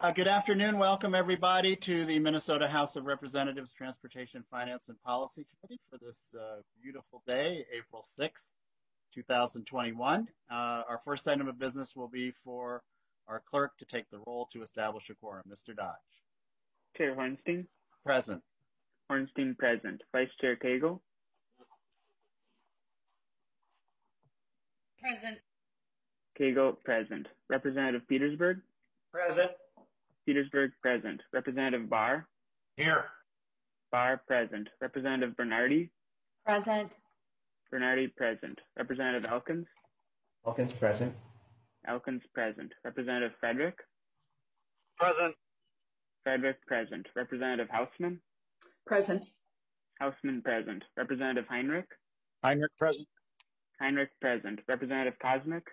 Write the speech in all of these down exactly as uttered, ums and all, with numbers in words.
Uh, good afternoon. Welcome, everybody, to the Minnesota House of Representatives Transportation, Finance, and Policy Committee for this uh, beautiful day, April sixth, two thousand twenty-one. Uh, our first item of business will be for our clerk to take the roll to establish a quorum. Mister Dodge. Chair Hornstein. Present. Hornstein present. Vice Chair Cagle. Present. Cagle present. Representative Petersburg. Present. Petersburg present. Representative Barr. Here. Barr present. Representative Bernardi. Present. Bernardi present. Representative Elkins. Elkins present. Elkins present. Representative Frederick. Present. Frederick present. Representative Hausman. Present. Hausman present. Representative Heinrich. Heinrich present. Heinrich present. Representative Kosnick.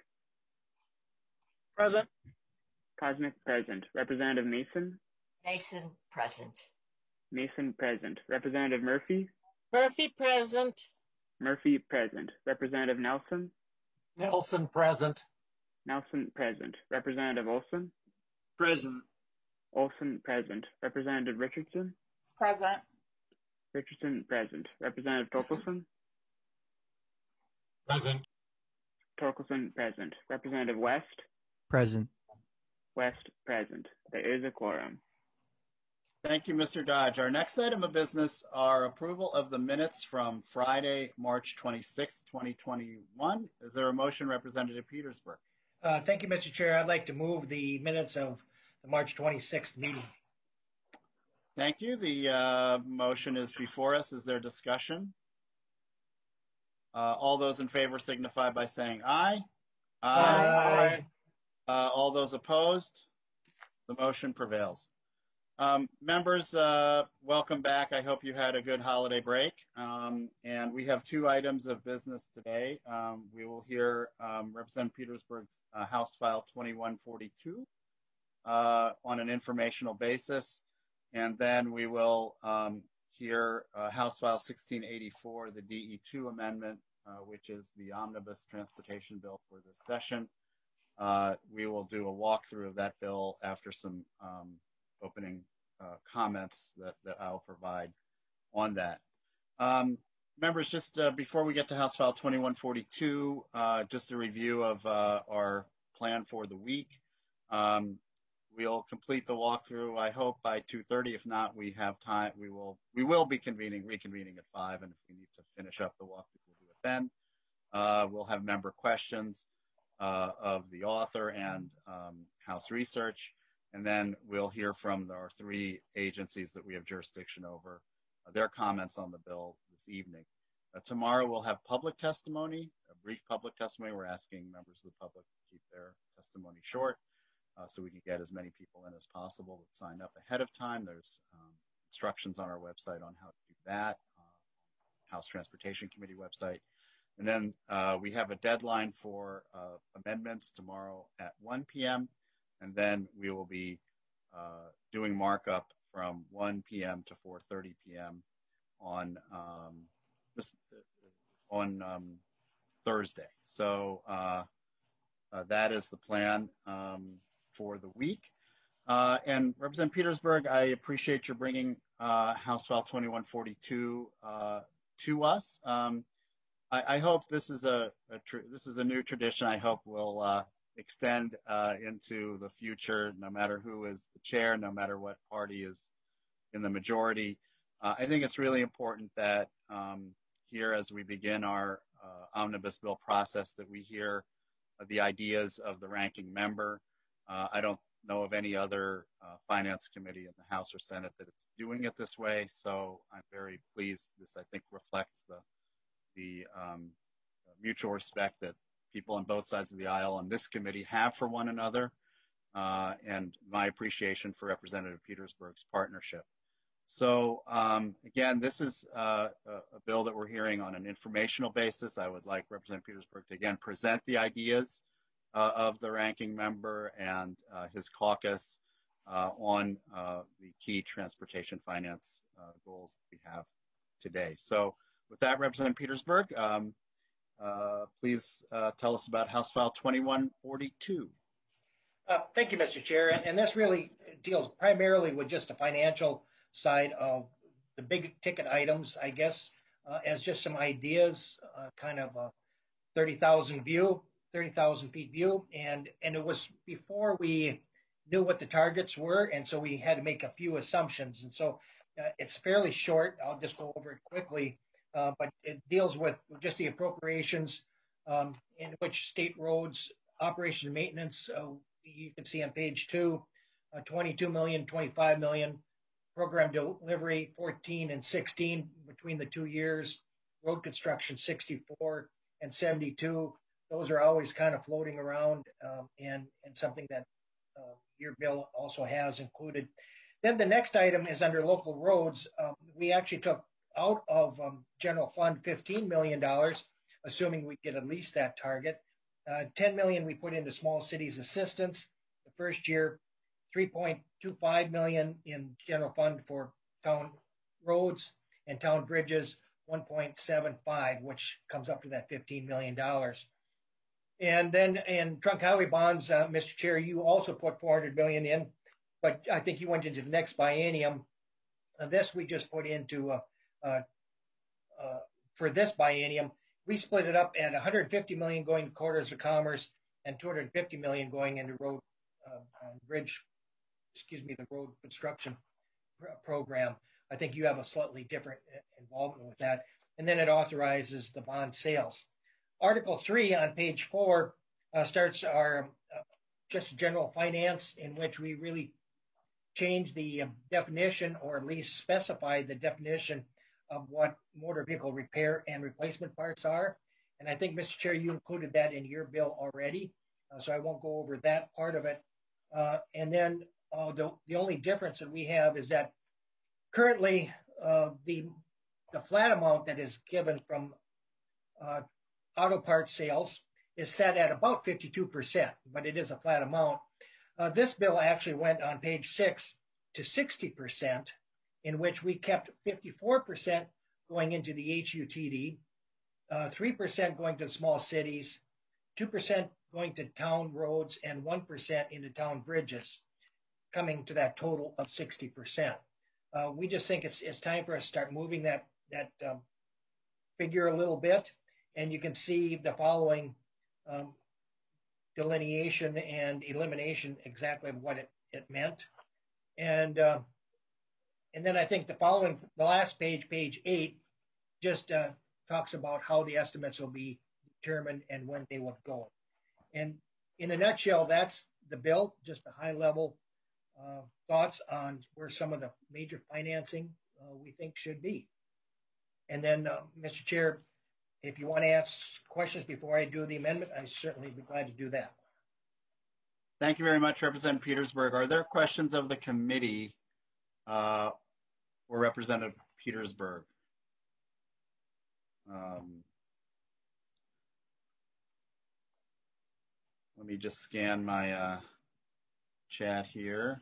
Present. Kosnick present. Representative Mason. Mason present. Mason present. Representative Murphy. Murphy present. Murphy present. Representative Nelson. Nelson present. Nelson present. Representative Olson. Present. Olson present. Representative Richardson. Present. Richardson present. Representative Torkelson. Present. Torkelson present. Representative West. Present. West present. There is a quorum. Thank you, Mister Dodge. Our next item of business are approval of the minutes from Friday, March twenty-sixth, twenty twenty-one. Is there a motion, Representative Petersburg? Uh, thank you, Mister Chair. I'd like to move the minutes of the March twenty-sixth meeting. Thank you. The uh, motion is before us. Is there discussion? Uh, all those in favor signify by saying aye. Aye. Aye. Uh, all those opposed? The motion prevails. Um, members, uh, welcome back. I hope you had a good holiday break. Um, and we have two items of business today. Um, we will hear um, Representative Petersburg's uh, House File twenty-one forty-two uh, on an informational basis. And then we will um, hear uh, House File sixteen eighty-four, the D E two amendment, uh, which is the omnibus transportation bill for this session. Uh, we will do a walkthrough of that bill after some um, opening uh, comments that, that I'll provide on that. Um, members, just uh, before we get to House File twenty-one forty-two, uh, just a review of uh, our plan for the week. Um, we'll complete the walkthrough, I hope, by two thirty. If not, we have time. We will we will be convening, reconvening at five, and if we need to finish up the walkthrough, we'll do it then. Uh, we'll have member questions Uh, of the author and um, House research, and then we'll hear from our three agencies that we have jurisdiction over, uh, their comments on the bill this evening. Uh, tomorrow we'll have public testimony, a brief public testimony. We're asking members of the public to keep their testimony short uh, so we can get as many people in as possible that sign up ahead of time. There's um, instructions on our website on how to do that, uh, House Transportation Committee website. And then uh, we have a deadline for uh, amendments tomorrow at one p m And then we will be uh, doing markup from one p m to four thirty p m on um, this, on um, Thursday. So uh, uh, that is the plan um, for the week. Uh, and Representative Petersburg, I appreciate your bringing uh, House File twenty-one forty-two uh, to us. Um, I, I hope this is a, a tr this is a new tradition. I hope will uh, extend uh, into the future, no matter who is the chair, no matter what party is in the majority. Uh, I think it's really important that um, here, as we begin our uh, omnibus bill process, that we hear uh, the ideas of the ranking member. Uh, I don't know of any other uh, finance committee in the House or Senate that is doing it this way, so I'm very pleased. This, I think, reflects the the um, mutual respect that people on both sides of the aisle on this committee have for one another, uh, and my appreciation for Representative Petersburg's partnership. So um, again, this is uh, a, a bill that we're hearing on an informational basis. I would like Representative Petersburg to again present the ideas uh, of the ranking member and uh, his caucus uh, on uh, the key transportation finance uh, goals that we have today. So with that, Representative Petersburg, um, uh, please uh, tell us about House File twenty-one forty-two. Uh, thank you, Mister Chair. And this really deals primarily with just the financial side of the big ticket items, I guess, uh, as just some ideas, uh, kind of a thirty thousand view, thirty thousand feet view. And, and it was before we knew what the targets were. And so we had to make a few assumptions. And so uh, it's fairly short. I'll just go over it quickly. Uh, but it deals with just the appropriations um, in which state roads operation and maintenance. Uh, you can see on page two, uh, twenty-two million, twenty-five million, program delivery fourteen and sixteen between the two years, road construction sixty-four and seventy-two. Those are always kind of floating around um, and, and something that uh, your bill also has included. Then the next item is under local roads. Um, we actually took out of um, general fund fifteen million dollars, assuming we get at least that target. Uh, ten million dollars we put into small cities assistance the first year, three point two five million dollars in general fund for town roads and town bridges, one point seven five, which comes up to that fifteen million dollars. And then in trunk highway bonds, uh, Mister Chair, you also put four hundred million dollars in, but I think you went into the next biennium. Uh, this we just put into uh, Uh, uh, for this biennium, we split it up at one hundred fifty million dollars going to corridors of commerce and two hundred fifty million dollars going into road uh, bridge, excuse me, the road construction pr- program. I think you have a slightly different involvement with that. And then it authorizes the bond sales. Article three on page four uh, starts our uh, just general finance, in which we really change the uh, definition, or at least specify the definition of what motor vehicle repair and replacement parts are. And I think, Mister Chair, you included that in your bill already, uh, so I won't go over that part of it. Uh, and then uh, the, the only difference that we have is that currently uh, the, the flat amount that is given from uh, auto parts sales is set at about fifty-two percent, but it is a flat amount. Uh, this bill actually went on page six to sixty percent, in which we kept fifty-four percent going into the H U T D, uh, three percent going to small cities, two percent going to town roads, and one percent into town bridges, coming to that total of sixty percent. Uh, we just think it's, it's time for us to start moving that, that um, figure a little bit, and you can see the following um, delineation and elimination exactly of what it, it meant. And uh, And then I think the following, the last page, page eight, just uh, talks about how the estimates will be determined and when they will go. And in a nutshell, that's the bill, just a high level uh, thoughts on where some of the major financing uh, we think should be. And then, uh, Mister Chair, if you want to ask questions before I do the amendment, I certainly be glad to do that. Thank you very much, Representative Petersburg. Are there questions of the committee uh, or Representative Petersburg? Um, let me just scan my uh, chat here.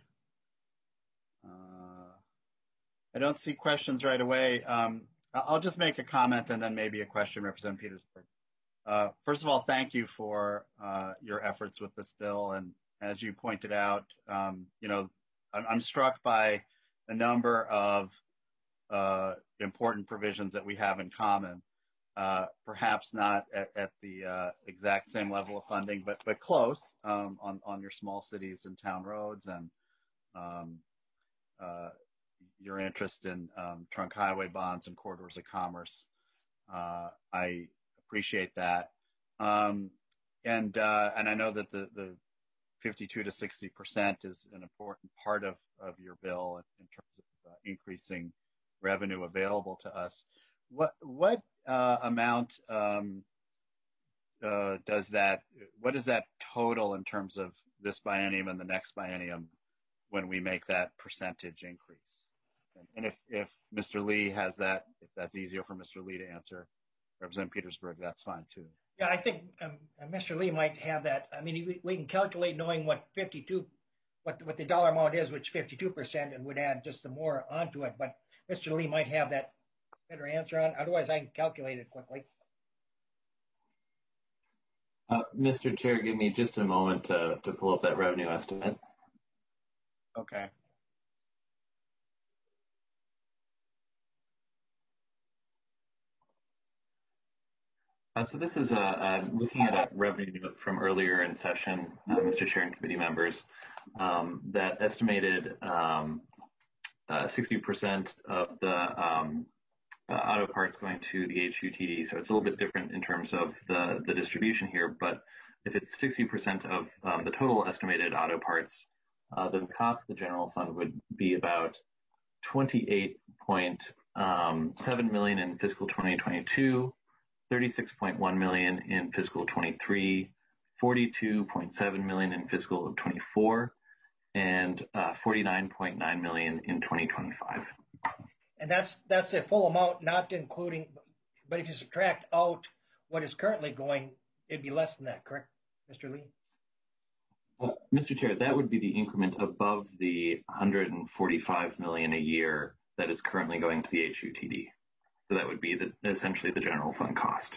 Uh, I don't see questions right away. Um, I'll just make a comment and then maybe a question, Representative Petersburg. Uh, first of all, thank you for uh, your efforts with this bill. And as you pointed out, um, you know, I'm, I'm struck by a number of uh, important provisions that we have in common. Uh, perhaps not at, at the uh, exact same level of funding, but but close um, on on your small cities and town roads, and um, uh, your interest in um, trunk highway bonds and corridors of commerce. Uh, I appreciate that, um, and uh, and I know that the the fifty-two to sixty percent is an important part of of your bill in terms of uh, increasing revenue available to us. What what uh, amount um, uh, does that? What is that total in terms of this biennium and the next biennium when we make that percentage increase? And, and if if Mister Lee has that, if that's easier for Mister Lee to answer, Representative Petersburg, that's fine too. Yeah, I think um, Mister Lee might have that. I mean, we, we can calculate knowing what fifty-two, what what the dollar amount is, which fifty-two percent, and would add just the more onto it. But Mister Lee might have that better answer on. Otherwise, I can calculate it quickly. Uh, Mister Chair, give me just a moment to, to pull up that revenue estimate. Okay. Uh, so this is uh, uh, looking at a revenue note from earlier in session, uh, Mister Chair and committee members, um, that estimated um, uh, sixty percent of the um, uh, auto parts going to the H U T D. So it's a little bit different in terms of the, the distribution here, but if it's sixty percent of um, the total estimated auto parts, uh, then the cost of the general fund would be about twenty-eight point seven million dollars in fiscal twenty twenty-two, thirty-six point one million dollars in fiscal twenty-three, forty-two point seven million dollars in fiscal twenty-four, and uh, forty-nine point nine million dollars in twenty twenty-five. And that's that's the full amount, not including, but if you subtract out what is currently going, it'd be less than that, correct, Mister Lee? Uh, Mister Chair, that would be the increment above the one hundred forty-five million dollars a year that is currently going to the H U T D. So that would be the, essentially the general fund cost.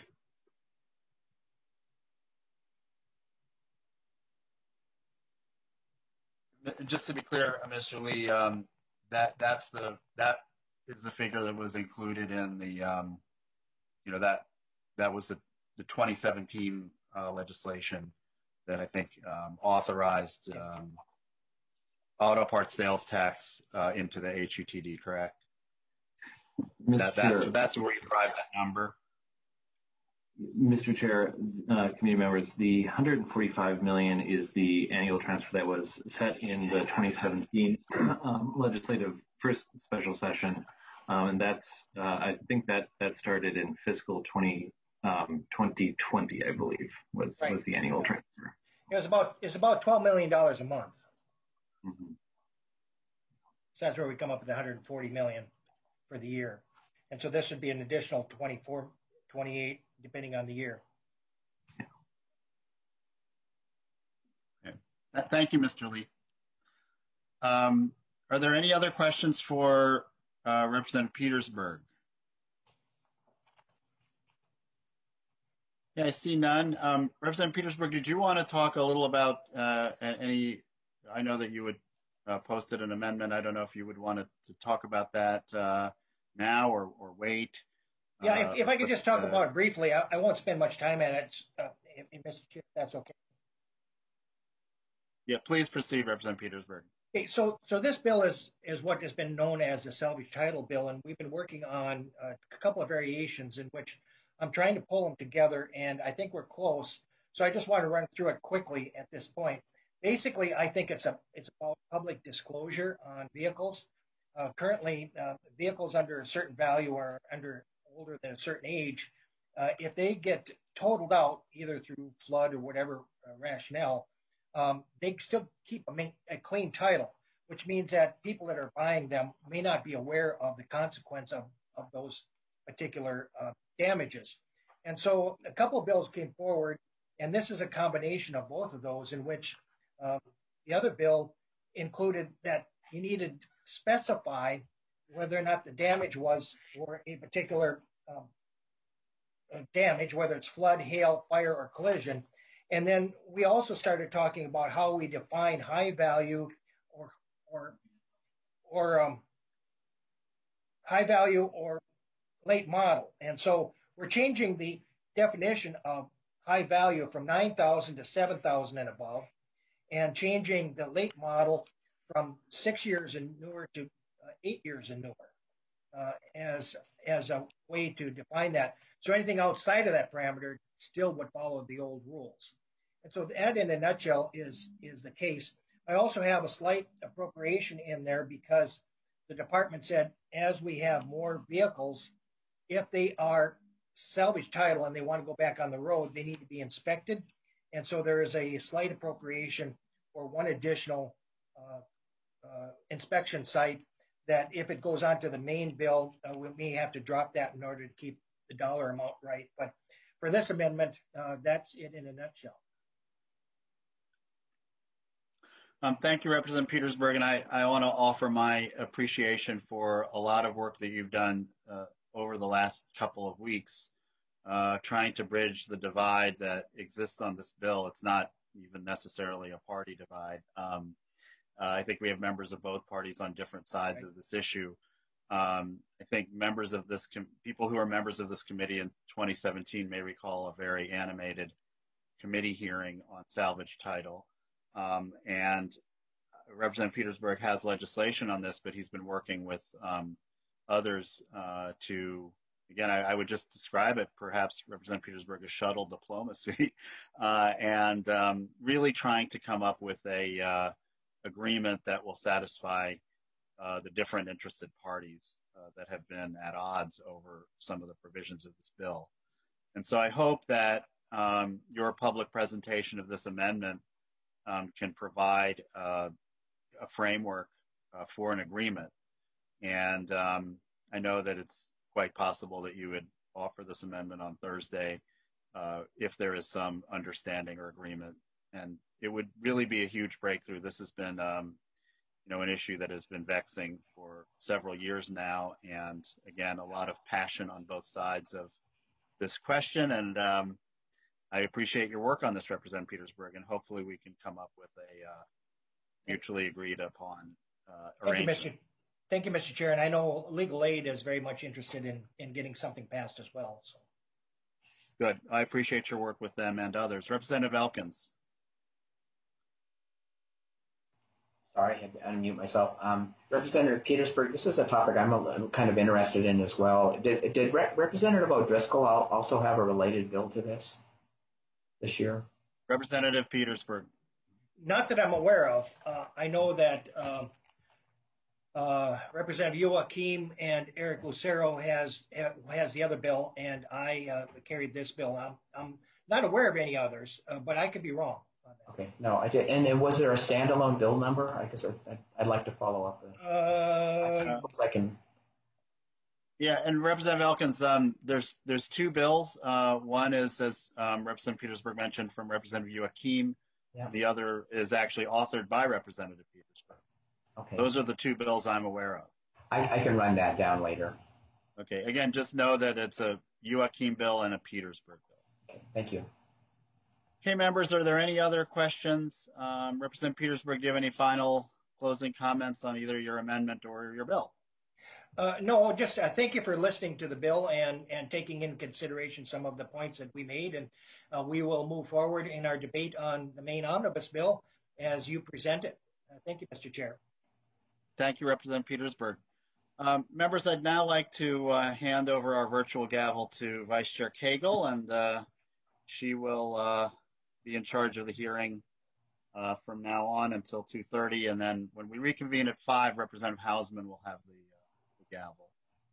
Just to be clear, Mister Lee, um, that that's the that is the figure that was included in the um, you know that that was the the twenty seventeen uh, legislation that I think um, authorized um, auto parts sales tax uh, into the H U T D, correct? That, that's that's where you derive that number. Mister Chair, uh, committee members, the one hundred forty-five million dollars is the annual transfer that was set in the twenty seventeen um, legislative first special session, um, and that's uh, I think that that started in fiscal twenty twenty, I believe, was right. was the annual transfer. It was about it's about twelve million dollars a month. Mm-hmm. So that's where we come up with one hundred forty million dollars for the year, and so this would be an additional twenty-four, twenty-eight. Depending on the year. Okay. Thank you, Mister Lee. Um, are there any other questions for uh, Representative Petersburg? Yeah, I see none. Um, Representative Petersburg, did you want to talk a little about uh, any, I know that you would uh, posted an amendment. I don't know if you would want to, to talk about that uh, now or, or wait. Yeah, if, if I could just talk uh, about it briefly, I, I won't spend much time on it, uh, if, Mister Chair, if that's okay. Yeah, please proceed, Representative Petersburg. Okay, so so this bill is is what has been known as the salvage title bill, and we've been working on uh, a couple of variations in which I'm trying to pull them together, and I think we're close. So I just want to run through it quickly at this point. Basically, I think it's a it's about public disclosure on vehicles. Uh, currently, uh, vehicles under a certain value are under older than a certain age, uh, if they get totaled out either through flood or whatever uh, rationale, um, they still keep a, main, a clean title, which means that people that are buying them may not be aware of the consequence of, of those particular uh, damages. And so a couple of bills came forward, and this is a combination of both of those, in which uh, the other bill included that you needed to specify whether or not the damage was for a particular um, uh, damage, whether it's flood, hail, fire, or collision. And then we also started talking about how we define high value or or or um, high value or late model. And so we're changing the definition of high value from nine thousand to seven thousand and above, and changing the late model from six years and newer to uh, eight years and newer uh, as as a way to define that. So anything outside of that parameter still would follow the old rules. And so that, in a nutshell, is is the case. I also have a slight appropriation in there because the department said, as we have more vehicles, if they are salvage title and they want to go back on the road, they need to be inspected. And so there is a slight appropriation for one additional uh, uh, inspection site that if it goes onto the main bill, uh, we may have to drop that in order to keep the dollar amount right. But for this amendment, uh, that's it in a nutshell. Um, thank you, Representative Petersburg, and I, I want to offer my appreciation for a lot of work that you've done uh, over the last couple of weeks, uh, trying to bridge the divide that exists on this bill. It's not even necessarily a party divide. Um, Uh, I think we have members of both parties on different sides right. of this issue. Um, I think members of this, com- people who are members of this committee in twenty seventeen may recall a very animated committee hearing on salvage title. Um, and Representative Petersburg has legislation on this, but he's been working with um, others uh, to, again, I, I would just describe it, perhaps Representative Petersburg as shuttle diplomacy, uh, and um, really trying to come up with a uh, agreement that will satisfy uh, the different interested parties uh, that have been at odds over some of the provisions of this bill. And so I hope that um, your public presentation of this amendment um, can provide uh, a framework uh, for an agreement. And um, I know that it's quite possible that you would offer this amendment on Thursday uh, if there is some understanding or agreement. And it would really be a huge breakthrough. This has been, um, you know, an issue that has been vexing for several years now. And again, a lot of passion on both sides of this question. And um, I appreciate your work on this, Representative Petersburg, and hopefully we can come up with a uh, mutually agreed upon uh, arrangement. Thank you, Mister Thank you, Mister Chair. And I know Legal Aid is very much interested in, in getting something passed as well. So. Good. I appreciate your work with them and others. Representative Elkins. Sorry, I had to unmute myself. Um, Representative Petersburg, this is a topic I'm, a, I'm kind of interested in as well. Did, did Re Representative O'Driscoll also have a related bill to this this year? Representative Petersburg. Not that I'm aware of. Uh, I know that um, uh, Representative Joachim and Eric Lucero has has the other bill, and I uh, carried this bill. I'm, I'm not aware of any others, uh, but I could be wrong. Okay, no, I did. And, and was there a standalone bill number? I guess I'd, I'd like to follow up. Uh, I, I can. Yeah, and Representative Elkins, um, there's there's two bills. Uh, one is, as um, Representative Petersburg mentioned, from Representative Joachim. Yeah. The other is actually authored by Representative Petersburg. Okay. Those are the two bills I'm aware of. I, I can run that down later. Okay. Again, just know that it's a Joachim bill and a Petersburg bill. Okay. Thank you. Okay, members, are there any other questions? Um, Representative Petersburg, do you have any final closing comments on either your amendment or your bill? Uh, no, just uh, thank you for listening to the bill and, and taking in consideration some of the points that we made. And uh, we will move forward in our debate on the main omnibus bill as you present it. Uh, thank you, Mister Chair. Thank you, Representative Petersburg. Um, members, I'd now like to uh, hand over our virtual gavel to Vice Chair Cagle, and uh, she will uh, be in charge of the hearing uh, from now on until two thirty. And then when we reconvene at five, Representative Hausman will have the gavel.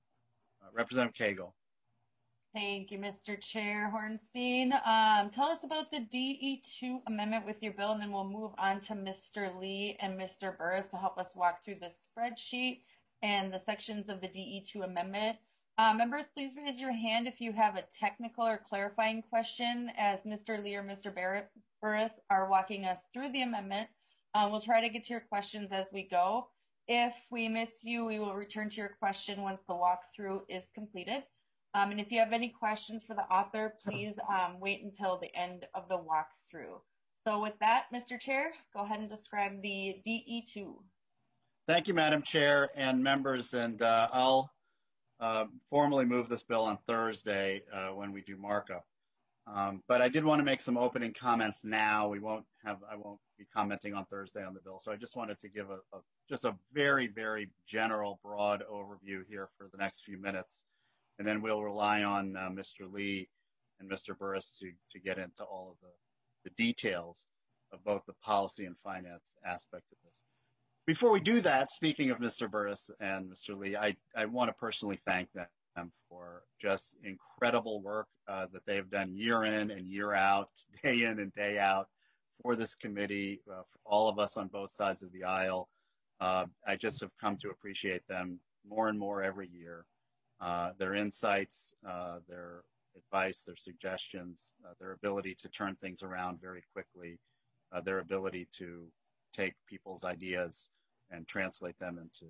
Uh, Representative Cagle. Thank you, Mister Chair Hornstein. Um, tell us about the D E two amendment with your bill, and then we'll move on to Mister Lee and Mister Burris to help us walk through the spreadsheet and the sections of the D E two amendment. Uh, members, please raise your hand if you have a technical or clarifying question as Mister Lee or Mister Burris are walking us through the amendment. Uh, we'll try to get to your questions as we go. If we miss you, we will return to your question once the walkthrough is completed. Um, and if you have any questions for the author, please um, wait until the end of the walkthrough. So with that, Mister Chair, go ahead and describe the D E two. Thank you, Madam Chair and members. And uh, I'll uh, formally move this bill on Thursday uh, when we do markup. Um, but I did want to make some opening comments now. We won't have, I won't be commenting on Thursday on the bill. So I just wanted to give a, a just a very, very general, broad overview here for the next few minutes. And then we'll rely on uh, Mister Lee and Mister Burris to, to get into all of the, the details of both the policy and finance aspects of this. Before we do that, speaking of Mister Burris and Mister Lee, I, I want to personally thank them for just incredible work uh, that they've done year in and year out, day in and day out for this committee, uh, for all of us on both sides of the aisle. Uh, I just have come to appreciate them more and more every year. Uh, their insights, uh, their advice, their suggestions, uh, their ability to turn things around very quickly, uh, their ability to take people's ideas and translate them into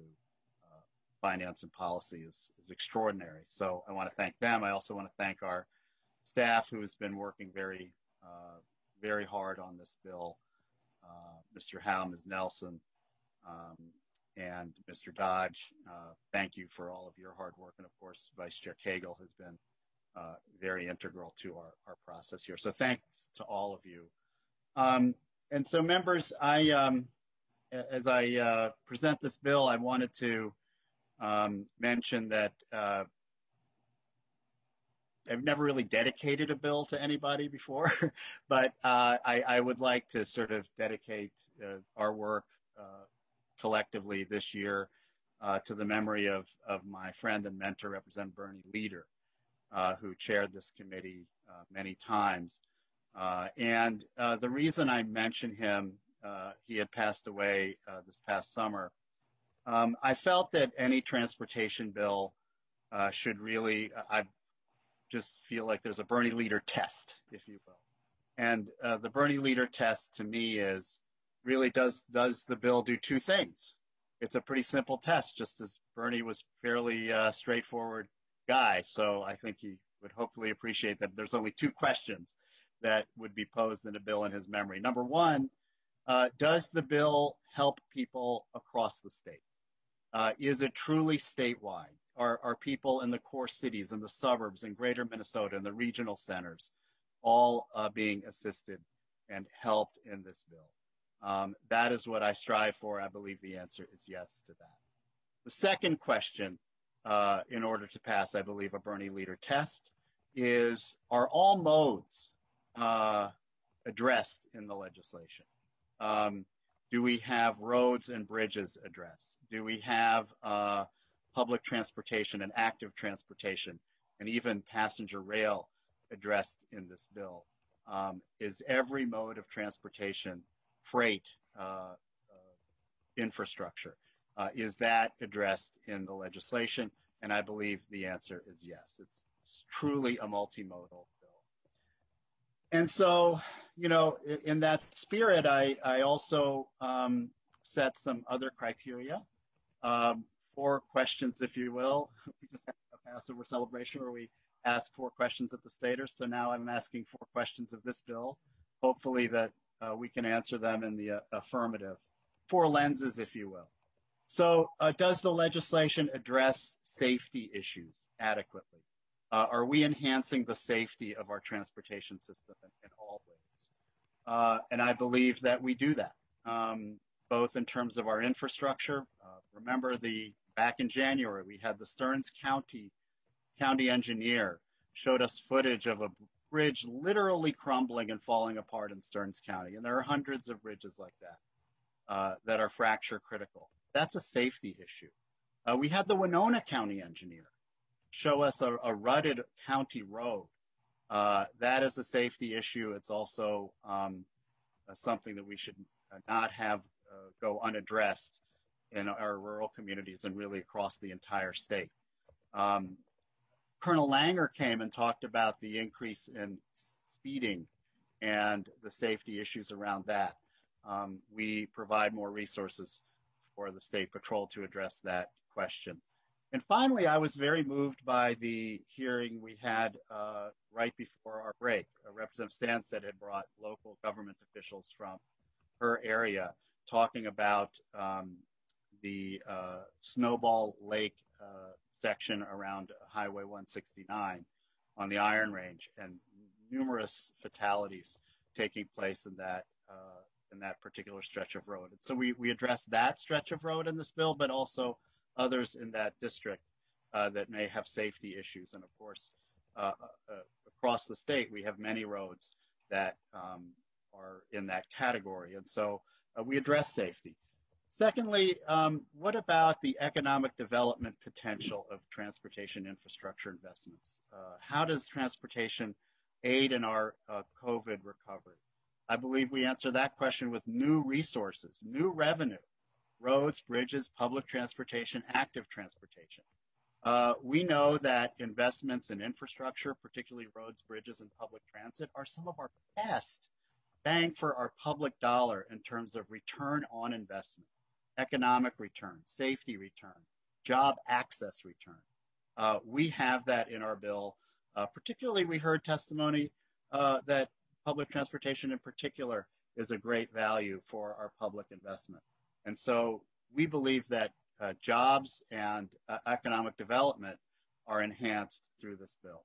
finance and policy is, is extraordinary. So I want to thank them. I also want to thank our staff who has been working very, uh, very hard on this bill. Uh, Mister Howe, Miz Nelson, Um, and Mister Dodge, uh, thank you for all of your hard work. And of course, Vice Chair Cagle has been uh, very integral to our, our process here. So thanks to all of you. Um, and so members, I, um, as I uh, present this bill, I wanted to um, mention that uh, I've never really dedicated a bill to anybody before, but uh, I, I would like to sort of dedicate uh, our work uh, collectively this year uh, to the memory of, of my friend and mentor, Representative Bernie Leder, uh, who chaired this committee uh, many times. Uh, and uh, the reason I mention him, uh, he had passed away uh, this past summer. Um, I felt that any transportation bill uh, should really, I just feel like there's a Bernie Leder test, if you will. And uh, the Bernie Leder test to me is really does, does the bill do two things? It's a pretty simple test, just as Bernie was fairly uh, straightforward guy. So I think he would hopefully appreciate that there's only two questions that would be posed in a bill in his memory. Number one, uh, does the bill help people across the state? Uh, is it truly statewide? Are, are people in the core cities, in the suburbs, in greater Minnesota, in the regional centers, all uh, being assisted and helped in this bill? Um, that is what I strive for. I believe the answer is yes to that. The second question, uh, in order to pass, I believe, a Bernie Leder test is, are all modes uh, addressed in the legislation? Um, do we have roads and bridges addressed? Do we have uh, public transportation and active transportation and even passenger rail addressed in this bill? Um, is every mode of transportation, freight, uh, uh, infrastructure, uh, is that addressed in the legislation? And I believe the answer is yes. It's, it's truly a multimodal bill. And so, you know, in, in that spirit, I, I also um, set some other criteria. Um, four questions, if you will. We just had a Passover celebration where we asked four questions at the staters. So now I'm asking four questions of this bill. Hopefully that uh, we can answer them in the uh, affirmative. Four lenses, if you will. So uh, does the legislation address safety issues adequately? Uh, are we enhancing the safety of our transportation system in, in all ways? Uh, and I believe that we do that, um, both in terms of our infrastructure. Uh, remember the back in January, we had the Stearns County county engineer showed us footage of a bridge literally crumbling and falling apart in Stearns County. And there are hundreds of bridges like that uh, that are fracture critical. That's a safety issue. Uh, we had the Winona County engineer show us a, a rutted county road. Uh, that is a safety issue. It's also um, uh, something that we should not have uh, go unaddressed in our rural communities and really across the entire state. Um, Colonel Langer came and talked about the increase in speeding and the safety issues around that. Um, we provide more resources for the state patrol to address that question. And finally, I was very moved by the hearing we had uh, right before our break. Uh, Representative Sandsted had brought local government officials from her area talking about um, the uh, Snowball Lake uh, section around Highway one sixty-nine on the Iron Range, and numerous fatalities taking place in that uh, in that particular stretch of road. And so we, we addressed that stretch of road in this bill, but also others in that district uh, that may have safety issues. And of course, uh, uh, across the state, we have many roads that um, are in that category. And so uh, we address safety. Secondly, um, what about the economic development potential of transportation infrastructure investments? Uh, how does transportation aid in our uh, COVID recovery? I believe we answer that question with new resources, new revenue. Roads, bridges, public transportation, active transportation. Uh, we know that investments in infrastructure, particularly roads, bridges, and public transit, are some of our best bang for our public dollar in terms of return on investment, economic return, safety return, job access return. Uh, we have that in our bill. Uh, particularly, we heard testimony uh, that public transportation in particular is a great value for our public investment. And so we believe that uh, jobs and uh, economic development are enhanced through this bill.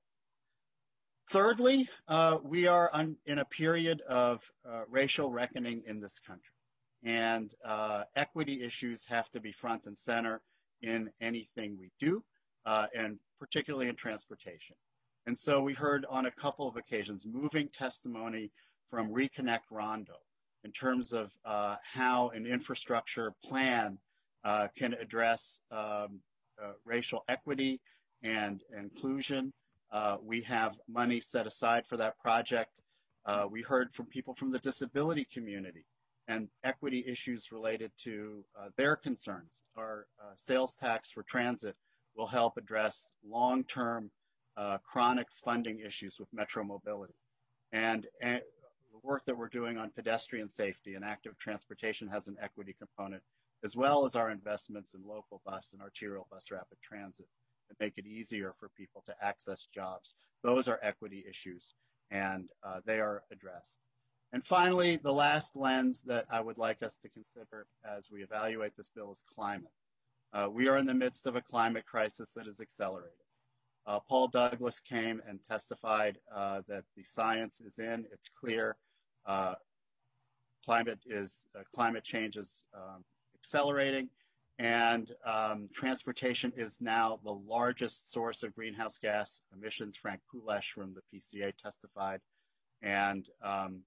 Thirdly, uh, we are un- in a period of uh, racial reckoning in this country, and uh, equity issues have to be front and center in anything we do, uh, and particularly in transportation. And so we heard on a couple of occasions moving testimony from Reconnect Rondo in terms of uh, how an infrastructure plan uh, can address um, uh, racial equity and inclusion. Uh, we have money set aside for that project. Uh, we heard from people from the disability community and equity issues related to uh, their concerns. Our uh, sales tax for transit will help address long-term uh, chronic funding issues with metro mobility. And, and the work that we're doing on pedestrian safety and active transportation has an equity component, as well as our investments in local bus and arterial bus rapid transit to make it easier for people to access jobs. Those are equity issues, and uh, they are addressed. And finally, the last lens that I would like us to consider as we evaluate this bill is climate. Uh, we are in the midst of a climate crisis that is accelerating. Uh, Paul Douglas came and testified uh, that the science is in, it's clear. Uh, climate is, uh, climate change is um, accelerating, and um, transportation is now the largest source of greenhouse gas emissions. Frank Kulesh from the P C A testified, and um,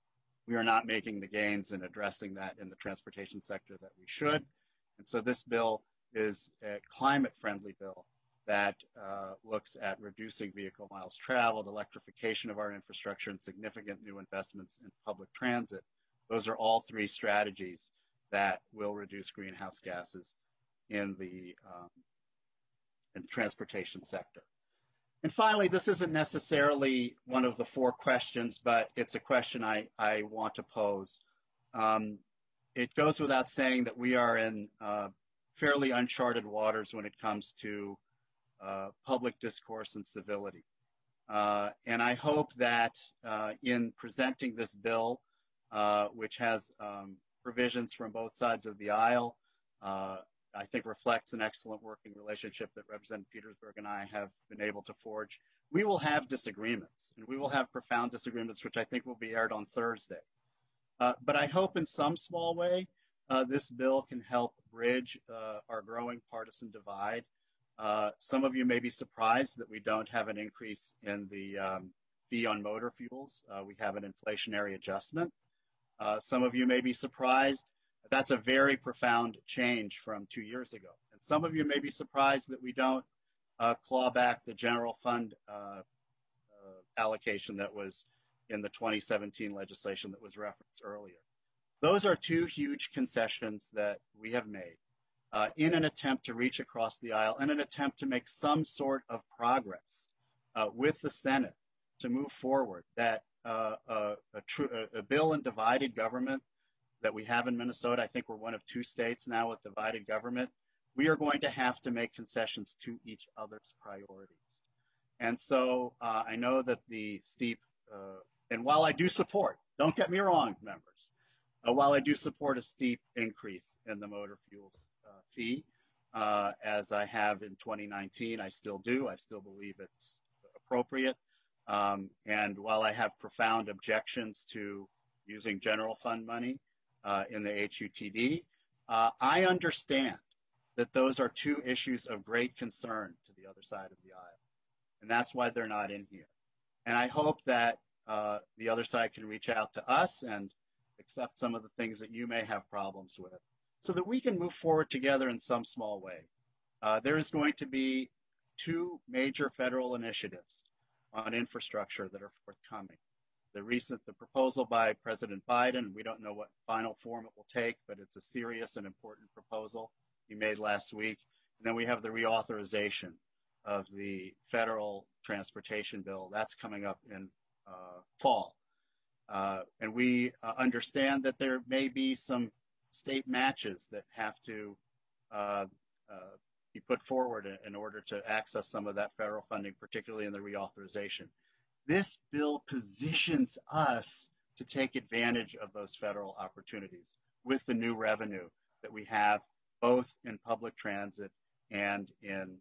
we are not making the gains in addressing that in the transportation sector that we should. And so this bill is a climate-friendly bill that uh, looks at reducing vehicle miles traveled, electrification of our infrastructure, and significant new investments in public transit. Those are all three strategies that will reduce greenhouse gases in the, um, in the transportation sector. And finally, this isn't necessarily one of the four questions, but it's a question I, I want to pose. Um, it goes without saying that we are in uh, fairly uncharted waters when it comes to uh, public discourse and civility. Uh, and I hope that uh, in presenting this bill, uh, which has um, provisions from both sides of the aisle, uh, I think reflects an excellent working relationship that Representative Petersburg and I have been able to forge. We will have disagreements, and we will have profound disagreements, which I think will be aired on Thursday. Uh, but I hope in some small way, uh, this bill can help bridge uh, our growing partisan divide. Uh, some of you may be surprised that we don't have an increase in the um, fee on motor fuels. Uh, we have an inflationary adjustment. Uh, some of you may be surprised. That's a very profound change from two years ago. And some of you may be surprised that we don't uh, claw back the general fund uh, uh, allocation that was in the twenty seventeen legislation that was referenced earlier. Those are two huge concessions that we have made uh, in an attempt to reach across the aisle, in an attempt to make some sort of progress uh, with the Senate to move forward that uh, a, a, tr- a bill in divided government that we have in Minnesota. I think we're one of two states now with divided government. We are going to have to make concessions to each other's priorities. And so uh, I know that the steep, uh, and while I do support, don't get me wrong, members, uh, while I do support a steep increase in the motor fuels uh, fee, uh, as I have in twenty nineteen, I still do. I still believe it's appropriate. Um, and while I have profound objections to using general fund money, Uh, in the H U T D, uh, I understand that those are two issues of great concern to the other side of the aisle, and that's why they're not in here. And I hope that uh, the other side can reach out to us and accept some of the things that you may have problems with so that we can move forward together in some small way. Uh, there is going to be two major federal initiatives on infrastructure that are forthcoming. The recent, the proposal by President Biden, we don't know what final form it will take, but it's a serious and important proposal he made last week. And then we have the reauthorization of the federal transportation bill. That's coming up in uh, fall. Uh, and we uh, understand that there may be some state matches that have to uh, uh, be put forward in, in order to access some of that federal funding, particularly in the reauthorization. This bill positions us to take advantage of those federal opportunities with the new revenue that we have both in public transit and in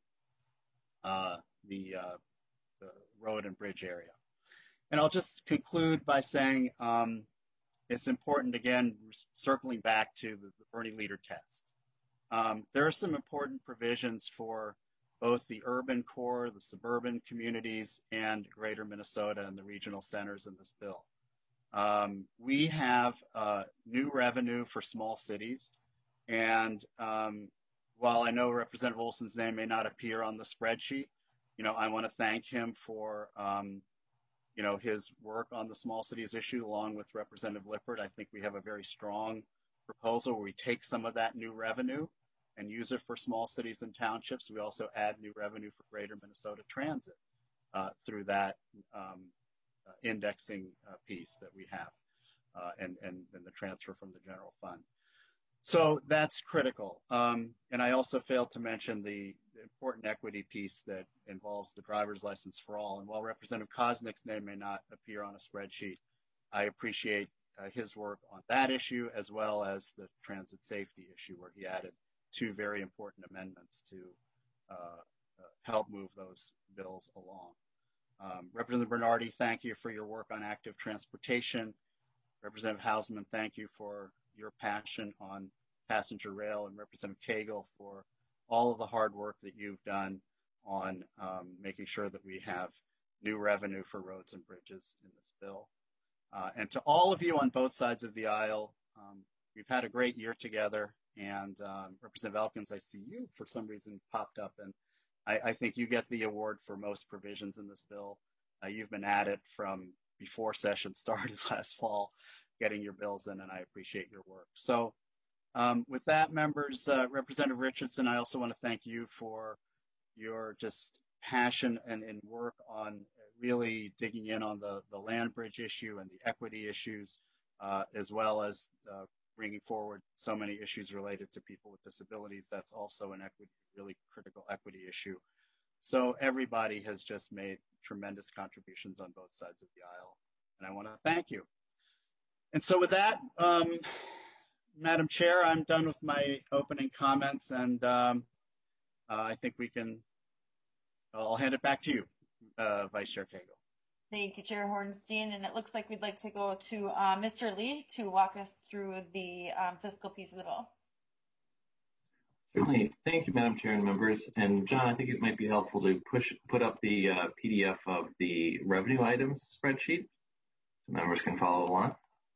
uh, the, uh, the road and bridge area. And I'll just conclude by saying um, it's important, again, circling back to the, the Bernie Leader test. Um, there are some important provisions for both the urban core, the suburban communities, and greater Minnesota and the regional centers in this bill. Um, we have uh, new revenue for small cities. And um, while I know Representative Olson's name may not appear on the spreadsheet, you know, I want to thank him for, um, you know, his work on the small cities issue along with Representative Lippert. I think we have a very strong proposal where we take some of that new revenue and use it for small cities and townships. We also add new revenue for greater Minnesota transit uh, through that um, uh, indexing uh, piece that we have uh, and, and, and the transfer from the general fund. So that's critical. Um, and I also failed to mention the, the important equity piece that involves the driver's license for all. And while Representative Koznick's name may not appear on a spreadsheet, I appreciate uh, his work on that issue as well as the transit safety issue where he added two very important amendments to uh, uh, help move those bills along. Um, Representative Bernardi, thank you for your work on active transportation. Representative Hausman, thank you for your passion on passenger rail, and Representative Cagle for all of the hard work that you've done on um, making sure that we have new revenue for roads and bridges in this bill. Uh, and to all of you on both sides of the aisle, um, we've had a great year together. And um, Representative Elkins, I see you for some reason popped up, and I, I think you get the award for most provisions in this bill. Uh, you've been at it from before session started last fall, getting your bills in, and I appreciate your work. So um, with that, members, uh, Representative Richardson, I also want to thank you for your just passion and, and work on really digging in on the, the land bridge issue and the equity issues, uh, as well as uh, bringing forward so many issues related to people with disabilities. That's also an equity, really critical equity issue. So everybody has just made tremendous contributions on both sides of the aisle, and I want to thank you. And so with that, um, Madam Chair, I'm done with my opening comments, and um, uh, I think we can, I'll hand it back to you, uh, Vice Chair Cagle. Thank you, Chair Hornstein. And it looks like we'd like to go to uh, Mister Lee to walk us through the um, fiscal piece of the bill. Certainly. Thank you, Madam Chair and members. And John, I think it might be helpful to push put up the uh, P D F of the revenue items spreadsheet so members can follow along.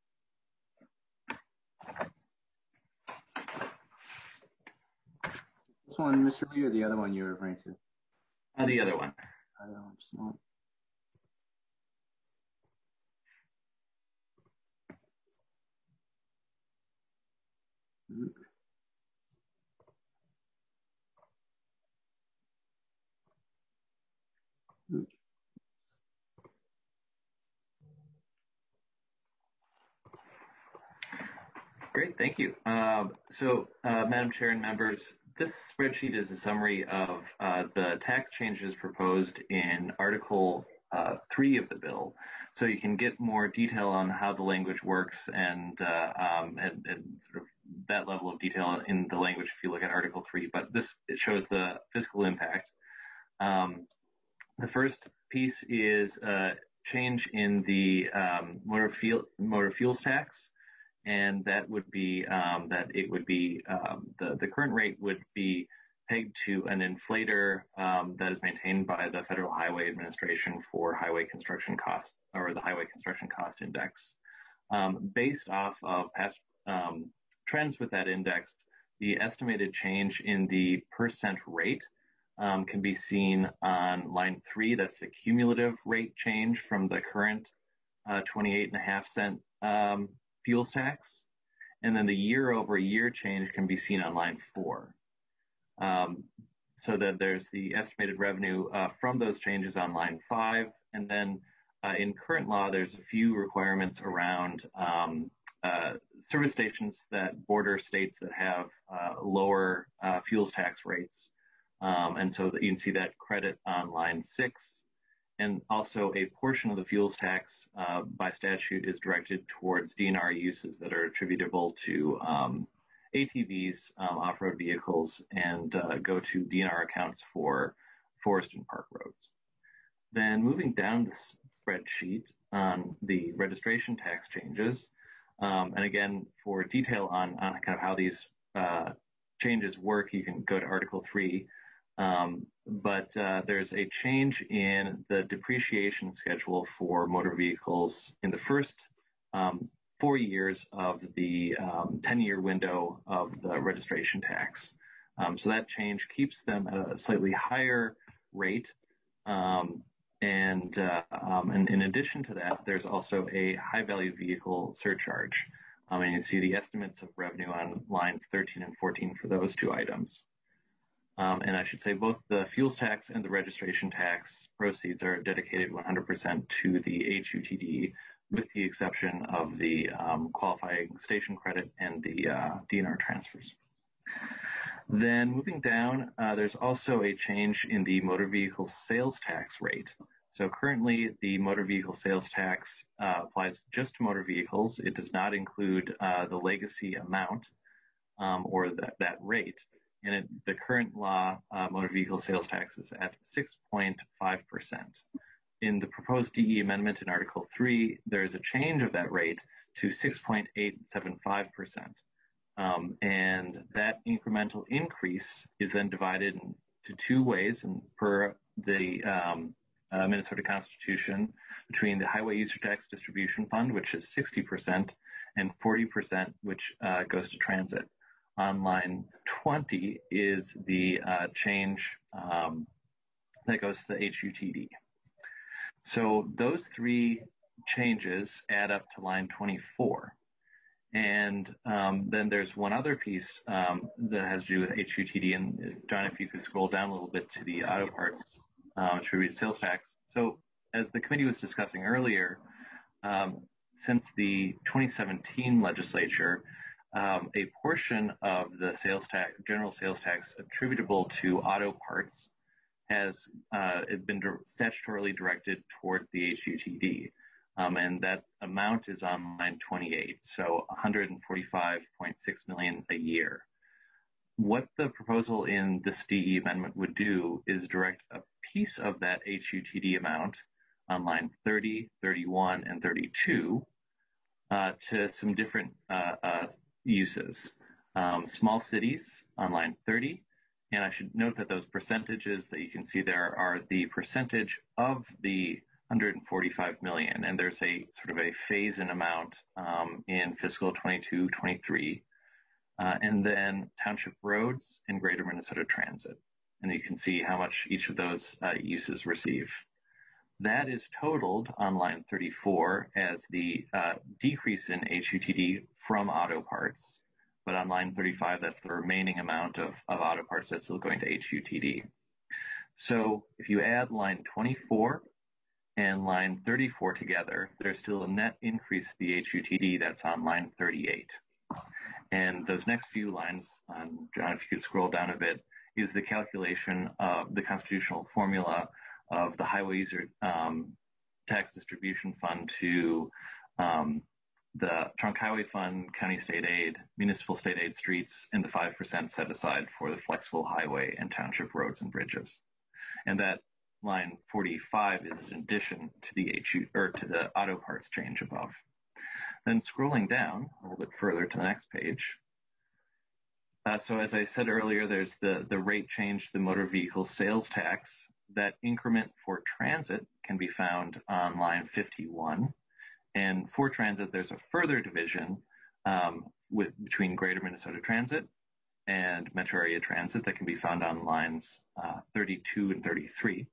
This one, Mister Lee, or the other one you're referring to? Uh, the other one. I don't know. Mm-hmm. Great, thank you. Um, so, uh, Madam Chair and members, this spreadsheet is a summary of uh, the tax changes proposed in Article uh, three of the bill. So you can get more detail on how the language works and, uh, um, and, and sort of that level of detail in the language if you look at Article three. But this it shows the fiscal impact. Um, the first piece is a change in the um, motor, fuel, motor fuels tax. And that would be um, that it would be um, the, the current rate would be pegged to an inflator um, that is maintained by the Federal Highway Administration for highway construction costs, or the Highway Construction Cost Index. Um, based off of past um, trends with that index, the estimated change in the percent rate um, can be seen on line three. That's the cumulative rate change from the current uh, twenty-eight and a half cent um, fuels tax, and then the year over year change can be seen on line four. Um, so that there's the estimated revenue uh, from those changes on line five, and then uh, in current law, there's a few requirements around um, uh, service stations that border states that have uh, lower uh, fuels tax rates, um, and so that you can see that credit on line six. And also a portion of the fuels tax uh, by statute is directed towards D N R uses that are attributable to um, A T Vs, um, off-road vehicles, and uh, go to D N R accounts for forest and park roads. Then moving down the spreadsheet on the registration tax changes, um, and again, for detail on, on kind of how these uh, changes work, you can go to Article three. Um, but uh, there's a change in the depreciation schedule for motor vehicles in the first um, four years of the um, ten-year window of the registration tax. Um, so that change keeps them at a slightly higher rate. Um, and, uh, um, and in addition to that, there's also a high-value vehicle surcharge. Um, and you see the estimates of revenue on lines thirteen and fourteen for those two items. Um, and I should say both the fuels tax and the registration tax proceeds are dedicated one hundred percent to the H U T D, with the exception of the um, qualifying station credit and the uh, D N R transfers. Then moving down, uh, there's also a change in the motor vehicle sales tax rate. So currently, the motor vehicle sales tax uh, applies just to motor vehicles. It does not include uh, the legacy amount um, or that, that rate. And it, the current law, uh, motor vehicle sales tax is at six point five percent. In the proposed D E amendment in Article three, there is a change of that rate to six point eight seven five percent. Um, and that incremental increase is then divided into two ways, and per the um, uh, Minnesota Constitution, between the Highway User Tax Distribution Fund, which is sixty percent, and forty percent, which uh, goes to transit. On line twenty is the uh, change um, that goes to the H U T D. So those three changes add up to line twenty-four. And um, then there's one other piece um, that has to do with H U T D. And John, if you could scroll down a little bit to the auto parts uh, attributed sales tax. So as the committee was discussing earlier, um, since the twenty seventeen legislature, um, a portion of the sales tax, general sales tax attributable to auto parts has uh, been statutorily directed towards the H U T D. Um, and that amount is on line twenty-eight, so one hundred forty-five point six million dollars a year. What the proposal in this D E amendment would do is direct a piece of that H U T D amount on line thirty, thirty-one, and thirty-two uh, to some different uh, uh, uses. Um, small cities on line thirty, and I should note that those percentages that you can see there are the percentage of the one hundred forty-five million, and there's a sort of a phase-in amount um, in fiscal twenty-two twenty-three, uh, and then township roads and Greater Minnesota Transit, and you can see how much each of those uh, uses receive. That is totaled on line thirty-four as the uh, decrease in H U T D from auto parts, but on line thirty-five, that's the remaining amount of, of auto parts that's still going to H U T D. So if you add line twenty-four and line thirty-four together, there's still a net increase to the H U T D that's on line thirty-eight. And those next few lines, um, John, if you could scroll down a bit, is the calculation of the constitutional formula of the Highway User um, Tax Distribution Fund to um, the Trunk Highway Fund, County State Aid, Municipal State Aid Streets, and the five percent set aside for the flexible highway and township roads and bridges. And that line forty-five is in addition to the H U or to the auto parts change above. Then scrolling down a little bit further to the next page. Uh, so as I said earlier, there's the, the rate change to the motor vehicle sales tax. That increment for transit can be found on line fifty-one. And for transit, there's a further division um, with between Greater Minnesota Transit and Metro Area Transit that can be found on lines uh, thirty-two and thirty-three.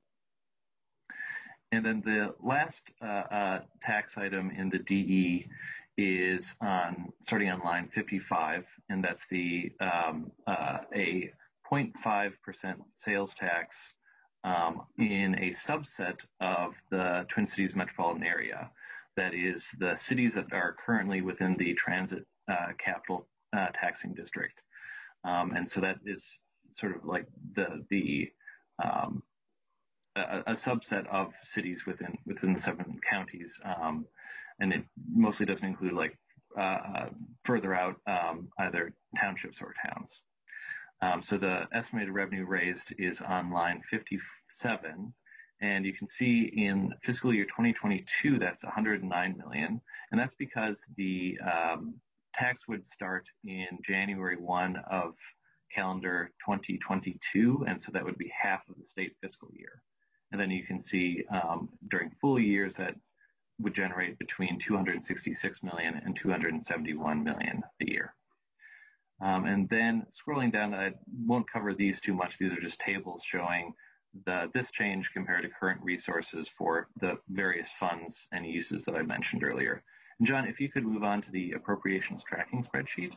And then the last uh, uh, tax item in the D E is on starting on line fifty-five, and that's the um, uh, a zero point five percent sales tax um, in a subset of the Twin Cities metropolitan area. That is the cities that are currently within the transit uh, capital uh, taxing district. Um, and so that is sort of like the the um, a, a subset of cities within within the seven counties, um, and it mostly doesn't include like uh, further out, um, either townships or towns. Um, so the estimated revenue raised is on line fifty-seven, and you can see in fiscal year twenty twenty-two, that's one hundred nine million dollars, and that's because the um, tax would start in January first of calendar twenty twenty-two, and so that would be half of the state fiscal year. And then you can see um, during full years that would generate between two hundred sixty-six million dollars and two hundred seventy-one million dollars a year. Um, and then scrolling down, I won't cover these too much. These are just tables showing the, this change compared to current resources for the various funds and uses that I mentioned earlier. And John, if you could move on to the appropriations tracking spreadsheet.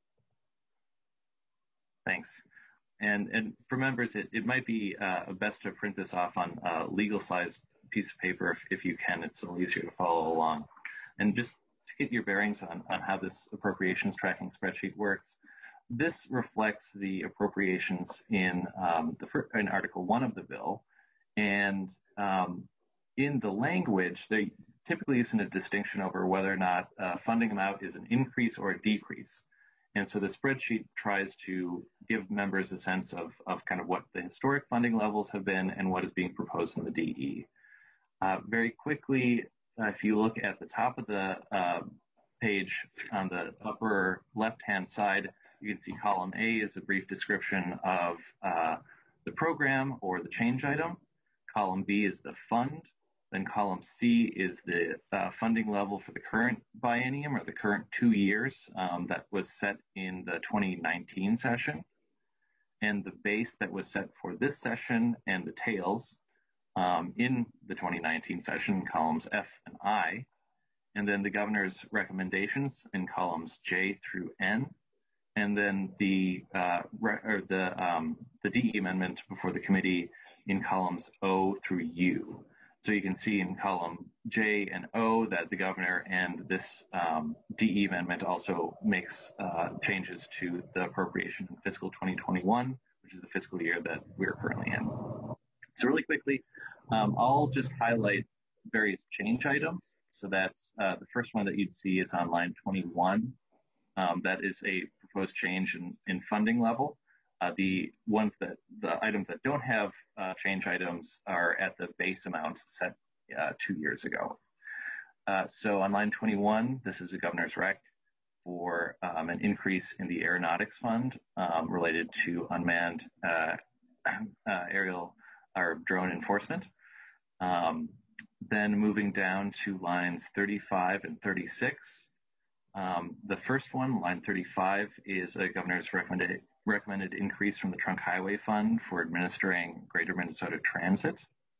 Thanks. And, and for members, it, it might be uh, best to print this off on a legal size piece of paper if, if you can. It's a little easier to follow along. And just to get your bearings on, on how this appropriations tracking spreadsheet works, this reflects the appropriations in, um, the first, in Article one of the bill. And um, in the language, there typically isn't a distinction over whether or not uh, funding amount is an increase or a decrease. And so the spreadsheet tries to give members a sense of, of kind of what the historic funding levels have been and what is being proposed in the D E. Uh, very quickly, uh, if you look at the top of the uh, page on the upper left-hand side, you can see column A is a brief description of uh, the program or the change item. Column B is the fund. Then column C is the uh, funding level for the current biennium or the current two years um, that was set in the twenty nineteen session. And the base that was set for this session and the tails um, in the twenty nineteen session, columns F and I. And then the governor's recommendations in columns J through N. And then the uh, or the um, the D E amendment before the committee in columns O through U. So you can see in column J and O that the governor and this um, D E amendment also makes uh, changes to the appropriation in fiscal twenty twenty-one, which is the fiscal year that we're currently in. So really quickly, um, I'll just highlight various change items. So that's uh, the first one that you'd see is on line twenty-one. Um, that is a proposed change in, in funding level. Uh, the ones that, the items that don't have uh, change items are at the base amount set uh, two years ago. Uh, so on line twenty-one, this is a governor's rec for um, an increase in the aeronautics fund um, related to unmanned uh, uh, aerial or drone enforcement. Um, then moving down to lines thirty-five and thirty-six. Um, the first one, line thirty-five, is a governor's recommended recommended increase from the Trunk Highway Fund for administering Greater Minnesota Transit.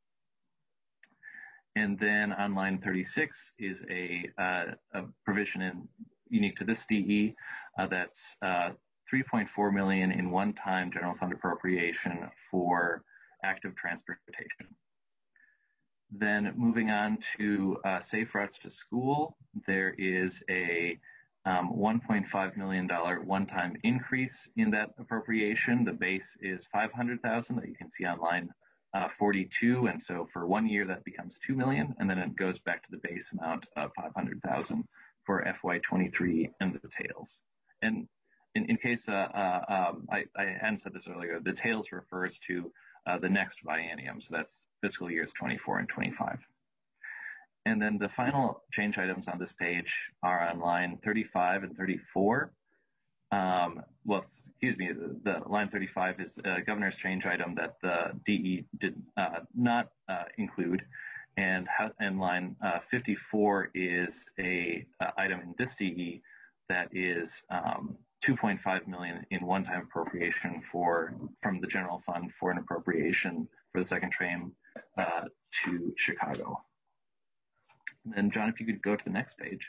And then on line thirty-six is a, uh, a provision in, unique to this D E uh, that's uh, three point four million dollars in one-time general fund appropriation for active transportation. Then moving on to uh, Safe Routes to School, there is a um, one point five million dollars one-time increase in that appropriation. The base is five hundred thousand dollars that you can see on line uh, forty-two. And so for one year, that becomes two million dollars. And then it goes back to the base amount of five hundred thousand dollars for F Y twenty-three and the tails. And in, in case uh, uh, um, I, I hadn't said this earlier, the tails refers to uh, the next biennium. So that's fiscal years twenty-four and twenty-five. And then the final change items on this page are on line thirty-five and thirty-four. Um, well, excuse me, the, the line thirty-five is a governor's change item that the D E did uh, not uh, include. And, and line uh, fifty-four is a uh, item in this D E that is um, two point five million dollars in one-time appropriation for from the general fund for an appropriation for the second train uh, to Chicago. And then, John, if you could go to the next page.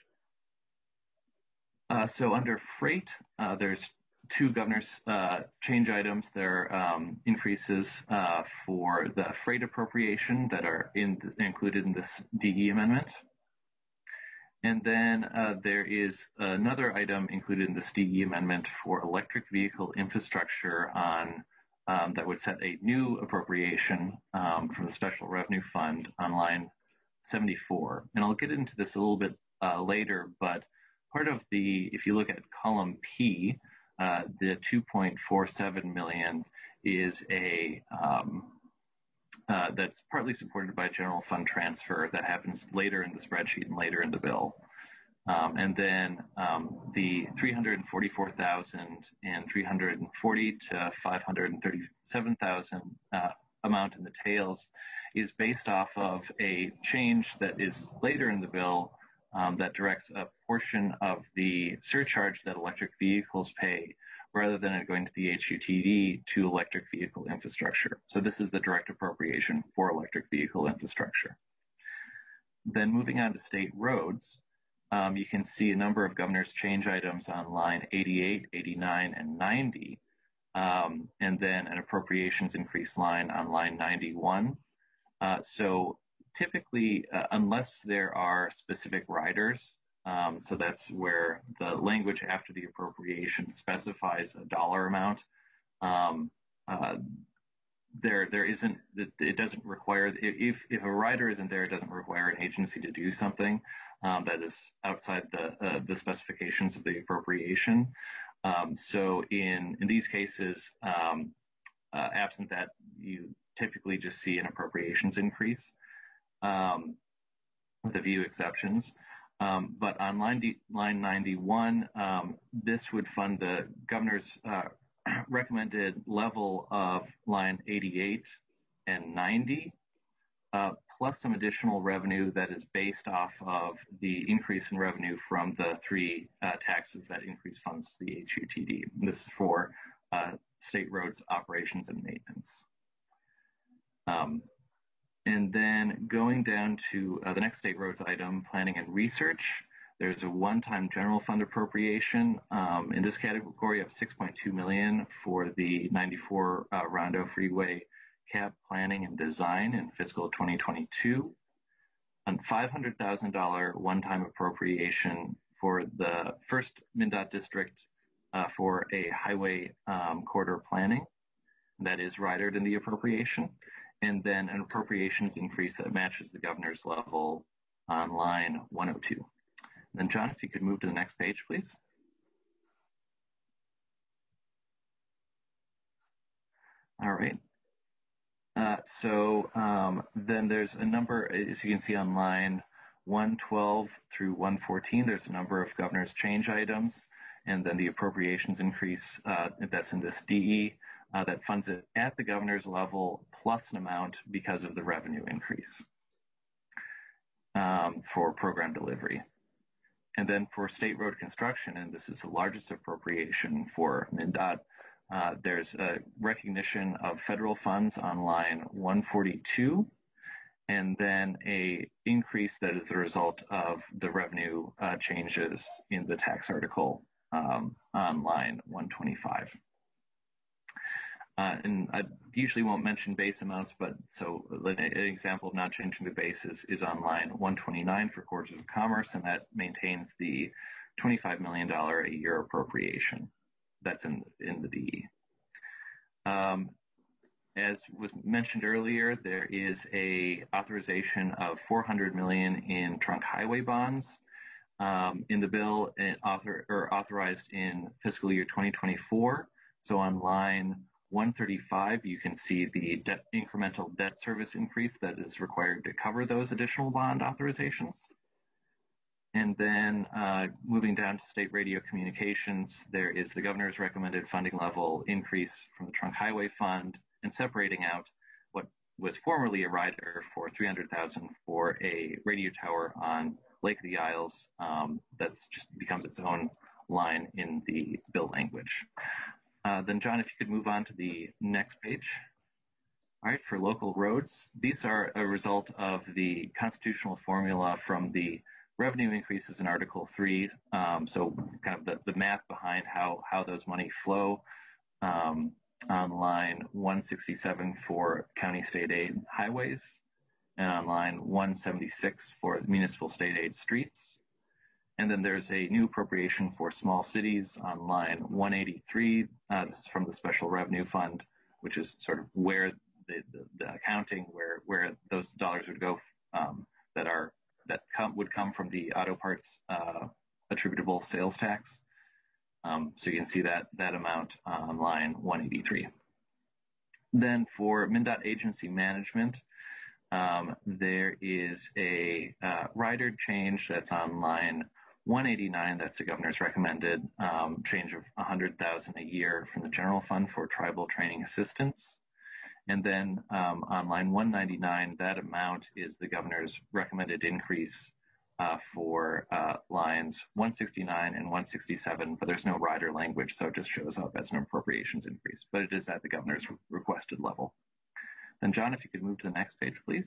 Uh, so under freight, uh, there's two governor's uh, change items. There are um, increases uh, for the freight appropriation that are in, included in this D E amendment. And then uh, there is another item included in this D E amendment for electric vehicle infrastructure on um, that would set a new appropriation um, from the Special Revenue Fund on line seventy-four. And I'll get into this a little bit uh, later, but part of the, if you look at column P, uh, the two point four seven million is a, um, uh, that's partly supported by general fund transfer that happens later in the spreadsheet and later in the bill. Um, and then um, the three hundred forty-four thousand and three hundred forty to five hundred thirty-seven thousand uh, amount in the tails is based off of a change that is later in the bill um, that directs a portion of the surcharge that electric vehicles pay rather than it going to the H U T D to electric vehicle infrastructure. So this is the direct appropriation for electric vehicle infrastructure. Then moving on to state roads, um, you can see a number of governor's change items on line eighty-eight, eighty-nine, and ninety, um, and then an appropriations increase line on line ninety-one. Uh, so typically, uh, unless there are specific riders, um, so that's where the language after the appropriation specifies a dollar amount, um, uh, there there isn't, it doesn't require, if, if a rider isn't there, it doesn't require an agency to do something um, that is outside the, uh, the specifications of the appropriation. Um, so in, in these cases, um, uh, absent that, you typically just see an appropriations increase um, with a few exceptions. Um, but on line, D, line ninety-one, um, this would fund the governor's uh, recommended level of line eighty-eight and ninety, uh, plus some additional revenue that is based off of the increase in revenue from the three uh, taxes that increase funds to the H U T D. And this is for uh, state roads operations and maintenance. Um, and then going down to uh, the next state roads item, planning and research, there's a one-time general fund appropriation um, in this category of six point two million dollars for the ninety-four uh, Rondo Freeway cap planning and design in fiscal twenty twenty-two, and five hundred thousand dollars one-time appropriation for the first MnDOT district uh, for a highway um, corridor planning that is ridered in the appropriation, and then an appropriations increase that matches the governor's level on line one oh two. And then John, if you could move to the next page, please. All right. Uh, so um, then there's a number, as you can see on line one twelve through one fourteen, there's a number of governor's change items, and then the appropriations increase uh, that's in this D E uh, that funds it at the governor's level plus an amount because of the revenue increase um, for program delivery. And then for state road construction, and this is the largest appropriation for MnDOT, uh, there's a recognition of federal funds on line one forty-two, and then a increase that is the result of the revenue uh, changes in the tax article um, on line one twenty-five. Uh, and I usually won't mention base amounts, but so an example of not changing the base is, is on line one twenty-nine for Corps of Commerce, and that maintains the twenty-five million dollars a year appropriation that's in, in the D E. Um, as was mentioned earlier, there is a authorization of four hundred million dollars in trunk highway bonds um, in the bill and author, or authorized in fiscal year twenty twenty-four. So on line one thirty-five, you can see the debt, incremental debt service increase that is required to cover those additional bond authorizations. And then uh, moving down to state radio communications, there is the governor's recommended funding level increase from the trunk highway fund and separating out what was formerly a rider for three hundred thousand dollars for a radio tower on Lake of the Isles um, that's just becomes its own line in the bill language. Uh, then, John, if you could move on to the next page. All right, for local roads, these are a result of the constitutional formula from the revenue increases in Article three, um, so kind of the, the math behind how, how those money flow um, on line one sixty-seven for county state aid highways, and on line one seventy-six for municipal state aid streets. And then there's a new appropriation for small cities on line one eighty-three. Uh, this is from the Special Revenue Fund, which is sort of where the, the, the accounting, where where those dollars would go um, that are that come would come from the auto parts uh, attributable sales tax. Um, so you can see that, that amount on line one eighty-three. Then for MnDOT agency management, um, there is a uh, rider change that's on line one eighty-nine. That's the governor's recommended um, change of one hundred thousand dollars a year from the general fund for tribal training assistance. And then um, on line one ninety-nine, that amount is the governor's recommended increase uh, for uh, lines one sixty-nine and one sixty-seven, but there's no rider language, so it just shows up as an appropriations increase, but it is at the governor's requested level. Then John, if you could move to the next page, please.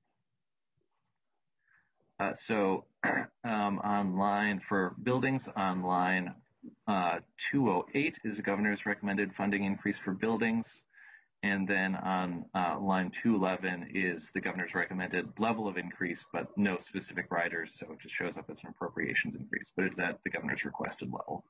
Uh, so um, on line for buildings, on line uh, two oh eight is the governor's recommended funding increase for buildings. And then on uh, line two eleven is the governor's recommended level of increase, but no specific riders, so it just shows up as an appropriations increase, but it's at the governor's requested level.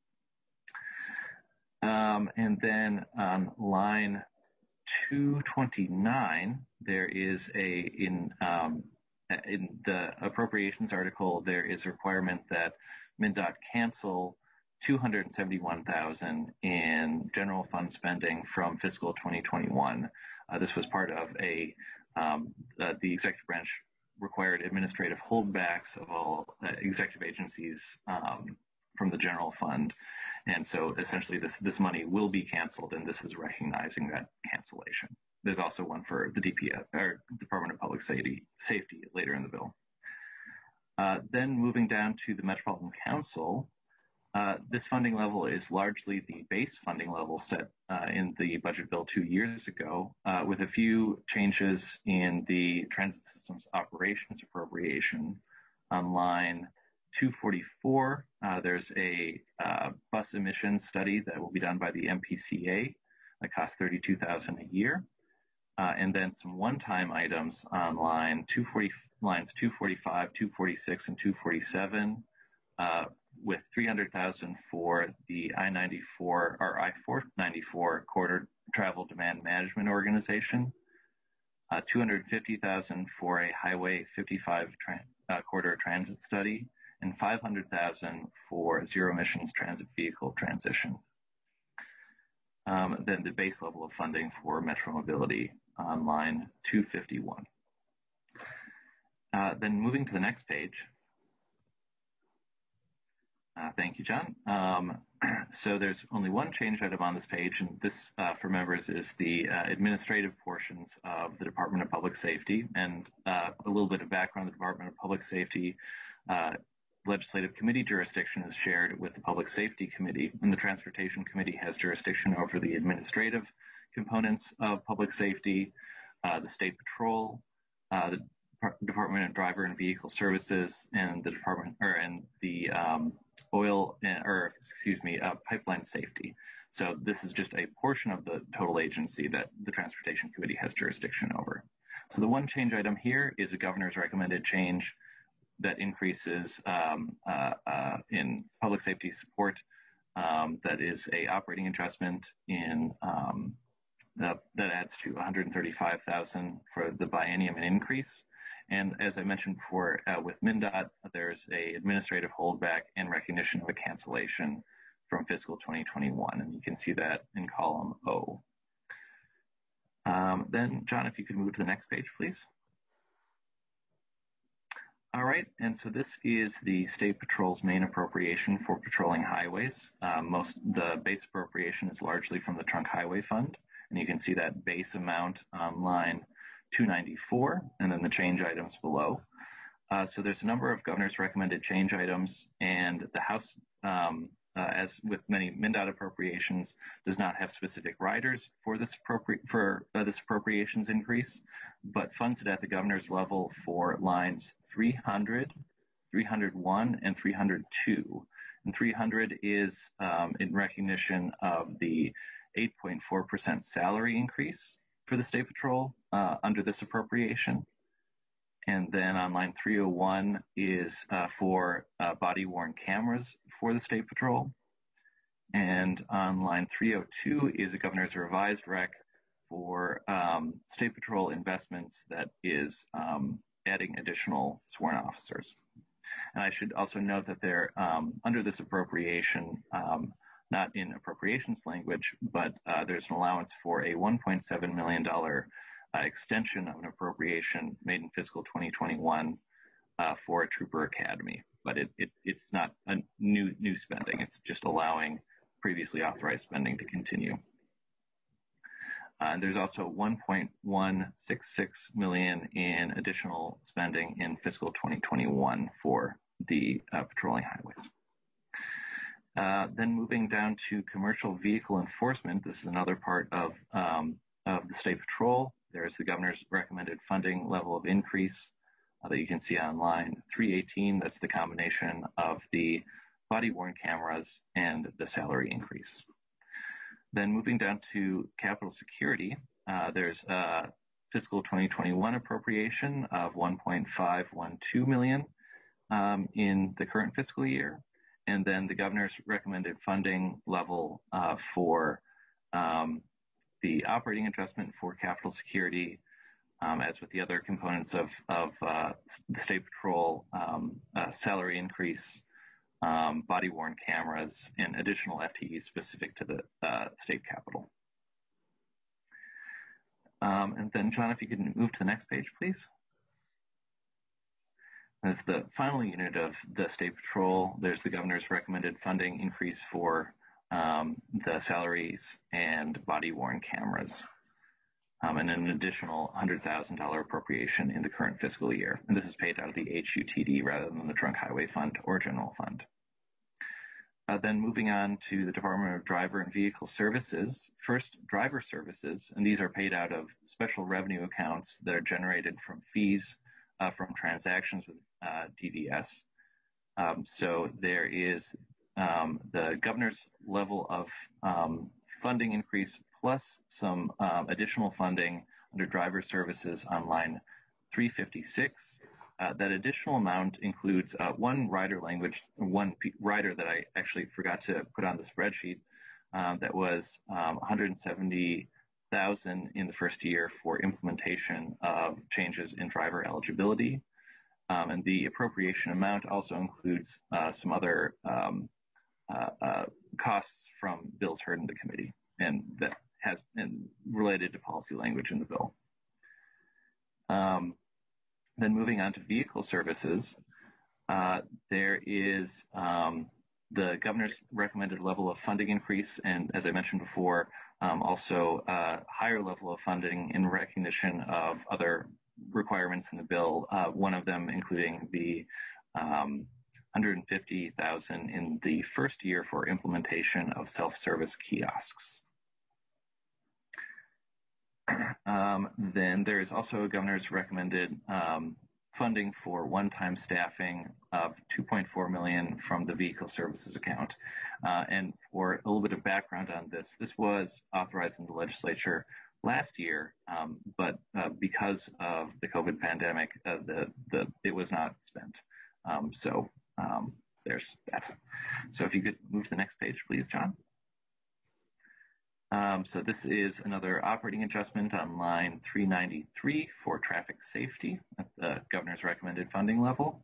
Um, and then on line two twenty-nine, there is a, in, um, in the appropriations article, there is a requirement that MnDOT cancel two hundred seventy-one thousand dollars in general fund spending from fiscal twenty twenty-one. Uh, this was part of a, um, uh, the executive branch required administrative holdbacks of all uh, executive agencies um, from the general fund. And so essentially this, this money will be canceled, and this is recognizing that cancellation. There's also one for the D P S, or Department of Public Safety, Safety later in the bill. Uh, then moving down to the Metropolitan Council, Uh, this funding level is largely the base funding level set uh, in the budget bill two years ago, uh, with a few changes in the transit systems operations appropriation. On line two forty-four, uh, there's a uh, bus emissions study that will be done by the M P C A that costs thirty-two thousand dollars a year. Uh, and then some one-time items on line two forty, lines two forty-five, two forty-six, and two forty-seven. Uh, with three hundred thousand dollars for the I ninety-four or I four ninety-four Corridor Travel Demand Management Organization, uh, two hundred fifty thousand dollars for a Highway fifty-five tra uh, corridor transit study, and five hundred thousand dollars for zero emissions transit vehicle transition. Um, then the base level of funding for Metro Mobility on line two fifty-one. Uh, then moving to the next page. Uh, thank you, John. Um, so there's only one change item on this page, and this, uh, for members, is the uh, administrative portions of the Department of Public Safety. And uh, a little bit of background, the Department of Public Safety uh, Legislative Committee jurisdiction is shared with the Public Safety Committee, and the Transportation Committee has jurisdiction over the administrative components of public safety, uh, the State Patrol, uh, the Department of Driver and Vehicle Services, and the Department, or and the um, oil, and, or excuse me, uh, pipeline safety. So this is just a portion of the total agency that the Transportation Committee has jurisdiction over. So the one change item here is a governor's recommended change that increases um, uh, uh, in public safety support. Um, that is a operating adjustment in um, that, that adds to one hundred thirty-five thousand dollars for the biennium and increase. And as I mentioned before, uh, with MnDOT, there's a administrative holdback and recognition of a cancellation from fiscal twenty twenty-one, and you can see that in column O. Um, then, John, if you could move to the next page, please. All right, and so this is the State Patrol's main appropriation for patrolling highways. Uh, most the base appropriation is largely from the Trunk Highway Fund, and you can see that base amount on line two ninety-four, and then the change items below. Uh, so there's a number of governor's recommended change items, and the House, um, uh, as with many MnDOT appropriations, does not have specific riders for this appropri for uh, this appropriations increase, but funds it at the governor's level for lines three hundred, three hundred one, and three hundred two. And three hundred is um, in recognition of the eight point four percent salary increase for the State Patrol uh, under this appropriation. And then on line three oh one is uh, for uh, body-worn cameras for the State Patrol. And on line three oh two is a governor's revised rec for um, State Patrol investments that is um, adding additional sworn officers. And I should also note that they're um, under this appropriation, um, not in appropriations language, but uh, there's an allowance for a one point seven million dollars uh, extension of an appropriation made in fiscal twenty twenty-one uh, for a Trooper Academy. But it, it, it's not a new new spending. It's just allowing previously authorized spending to continue. Uh, and there's also one point one six six million dollars in additional spending in fiscal twenty twenty-one for the uh, patrolling highways. Uh, then moving down to commercial vehicle enforcement, this is another part of, um, of the state patrol. There's the governor's recommended funding level of increase uh, that you can see online, three eighteen. That's the combination of the body-worn cameras and the salary increase. Then moving down to capital security, uh, there's a fiscal twenty twenty-one appropriation of one point five one two million dollars um, in the current fiscal year. And then the governor's recommended funding level uh, for um, the operating adjustment for capital security, um, as with the other components of, of uh, the state patrol, um, uh, salary increase, um, body-worn cameras, and additional F T Es specific to the uh, state capitol. Um, and then, John, if you could move to the next page, please. As the final unit of the state patrol, there's the governor's recommended funding increase for um, the salaries and body-worn cameras, um, and an additional one hundred thousand dollars appropriation in the current fiscal year. And this is paid out of the H U T D rather than the Trunk Highway Fund or General Fund. Uh, then moving on to the Department of Driver and Vehicle Services. First, driver services, and these are paid out of special revenue accounts that are generated from fees uh, from transactions with uh, D V S. Um, so there is um, the governor's level of um, funding increase plus some um, additional funding under driver services on line three fifty-six. Uh, that additional amount includes uh, one rider language, one P- rider that I actually forgot to put on the spreadsheet um, that was um, one hundred seventy thousand dollars in the first year for implementation of changes in driver eligibility. Um, and the appropriation amount also includes uh, some other um, uh, uh, costs from bills heard in the committee, and that has been related to policy language in the bill. Um, Then moving on to vehicle services, uh, there is um, the governor's recommended level of funding increase, and as I mentioned before, um, also a higher level of funding in recognition of other requirements in the bill, uh, one of them including the um, one hundred fifty thousand dollars in the first year for implementation of self-service kiosks. Um, then there is also a governor's recommended um, funding for one-time staffing of two point four million dollars from the vehicle services account. Uh, and for a little bit of background on this, this was authorized in the legislature last year, um, but uh, because of the COVID pandemic, uh, the, the, it was not spent. Um, so um, there's that. So if you could move to the next page, please, John. Um, so this is another operating adjustment on line three ninety-three for traffic safety at the governor's recommended funding level.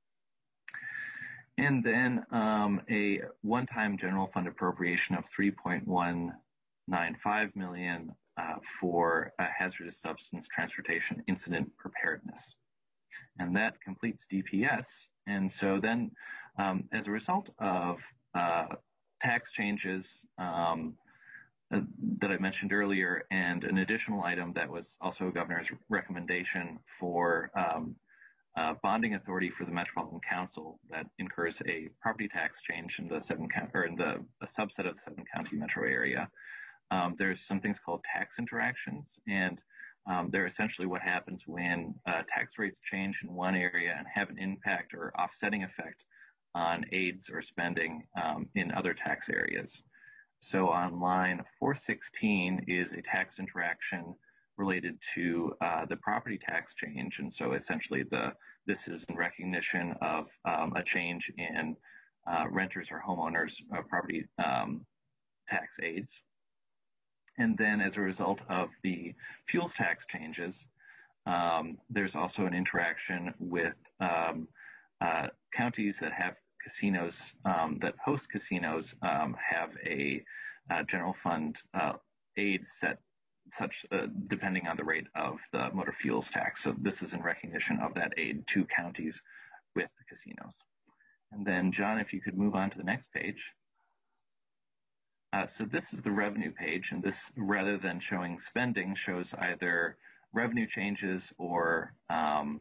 And then um, a one-time general fund appropriation of three point one nine five million dollars uh, for a hazardous substance transportation incident preparedness. And that completes D P S. And so then um, as a result of uh, tax changes, um, Uh, that I mentioned earlier, and an additional item that was also a governor's recommendation for um, uh, bonding authority for the Metropolitan Council that incurs a property tax change in the seven county, or in the a subset of the seven county metro area. Um, there's some things called tax interactions, and um, they're essentially what happens when uh, tax rates change in one area and have an impact or offsetting effect on aids or spending um, in other tax areas. So on line four sixteen is a tax interaction related to uh, the property tax change. And so essentially the this is in recognition of um, a change in uh, renters or homeowners uh, property um, tax aids. And then as a result of the fuels tax changes, um, there's also an interaction with um, uh, counties that have casinos, um, that host casinos, um, have a uh, general fund uh, aid set such uh, depending on the rate of the motor fuels tax. So this is in recognition of that aid to counties with the casinos. And then, John, if you could move on to the next page. Uh, so this is the revenue page, and this, rather than showing spending, shows either revenue changes or um,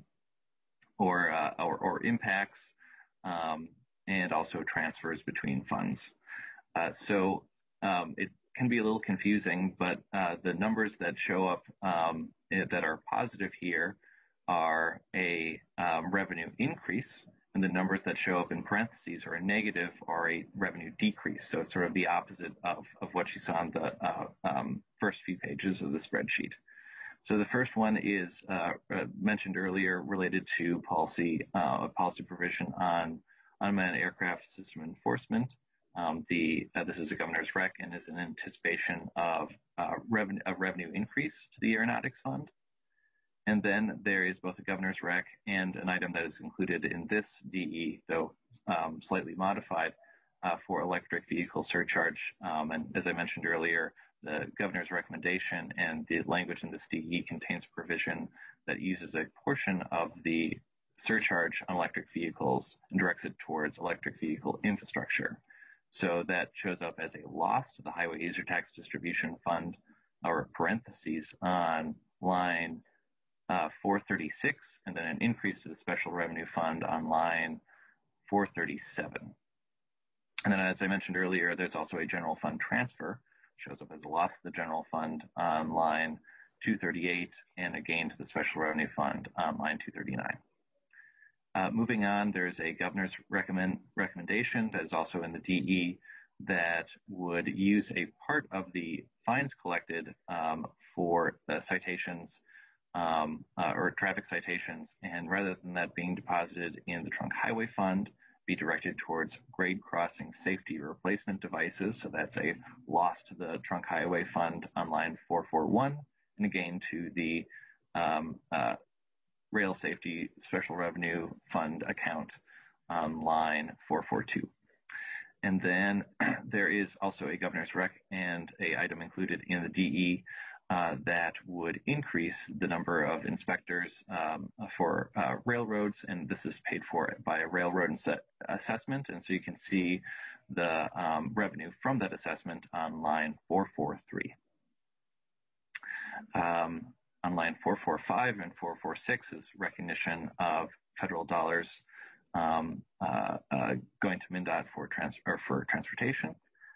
or, uh, or or impacts, um, and also transfers between funds. Uh, so um, it can be a little confusing, but uh, the numbers that show up um, that are positive here are a um, revenue increase, and the numbers that show up in parentheses are a negative or a revenue decrease. So it's sort of the opposite of, of what you saw on the uh, um, first few pages of the spreadsheet. So the first one is uh, uh, mentioned earlier, related to policy uh, policy provision on unmanned aircraft system enforcement. Um, the uh, this is a governor's rec and is in anticipation of uh, revenue a revenue increase to the aeronautics fund. And then there is both a governor's rec and an item that is included in this D E, though um, slightly modified, uh, for electric vehicle surcharge. Um, and as I mentioned earlier, the governor's recommendation and the language in this D E contains a provision that uses a portion of the surcharge on electric vehicles and directs it towards electric vehicle infrastructure. So that shows up as a loss to the Highway User Tax Distribution Fund, or parentheses, on line uh, four thirty-six, and then an increase to the Special Revenue Fund on line four thirty-seven. And then, as I mentioned earlier, there's also a general fund transfer, shows up as a loss to the general fund on line two thirty-eight, and a gain to the Special Revenue Fund on line two thirty-nine. Uh, moving on, there's a governor's recommend, recommendation that is also in the D E that would use a part of the fines collected um, for the citations um, uh, or traffic citations, and rather than that being deposited in the Trunk Highway Fund, be directed towards grade crossing safety replacement devices. So that's a loss to the Trunk Highway Fund on line four forty-one, and a gain to the um, uh, Rail Safety Special Revenue Fund account on line four forty-two. And then there is also a governor's rec and a item included in the D E uh, that would increase the number of inspectors um, for uh, railroads, and this is paid for by a railroad assessment. And so you can see the um, revenue from that assessment on line four forty-three. Um, On line four forty-five and four forty-six is recognition of federal dollars um, uh, uh, going to MnDOT for, trans or for transportation.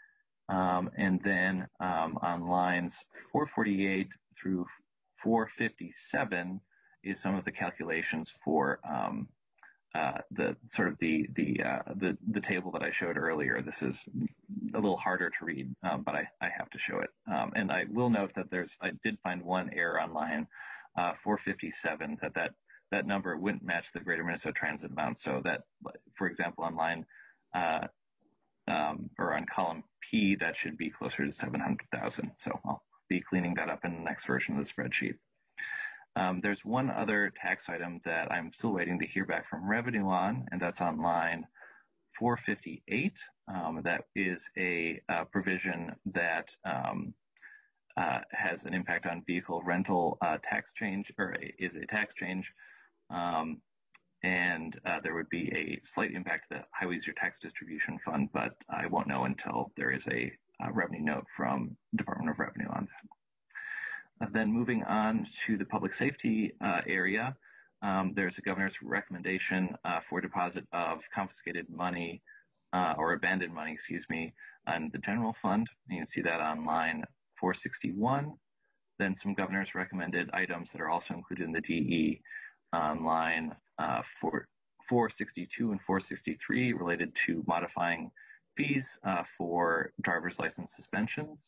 Um, and then um, on lines four forty-eight through four fifty-seven is some of the calculations for um, uh, the sort of the the, uh, the the table that I showed earlier. This is a little harder to read, um, but I, I have to show it. Um, and I will note that there's I did find one error on line uh, four fifty-seven, that, that that number wouldn't match the Greater Minnesota Transit amount. So that, for example, on line uh, um, or on column P, that should be closer to seven hundred thousand. So I'll be cleaning that up in the next version of the spreadsheet. Um, there's one other tax item that I'm still waiting to hear back from revenue on, and that's on line four fifty-eight. Um, that is a uh, provision that um, uh, has an impact on vehicle rental uh, tax change, or a, is a tax change. Um, and uh, there would be a slight impact to the Highway User Tax Distribution Fund, but I won't know until there is a uh, revenue note from Department of Revenue on that. Uh, then moving on to the public safety uh, area, um, there's a governor's recommendation uh, for deposit of confiscated money uh, or abandoned money, excuse me, on the general fund. You can see that on line four sixty-one. Then some governor's recommended items that are also included in the D E on line uh, four sixty-two and four sixty-three related to modifying fees uh, for driver's license suspensions.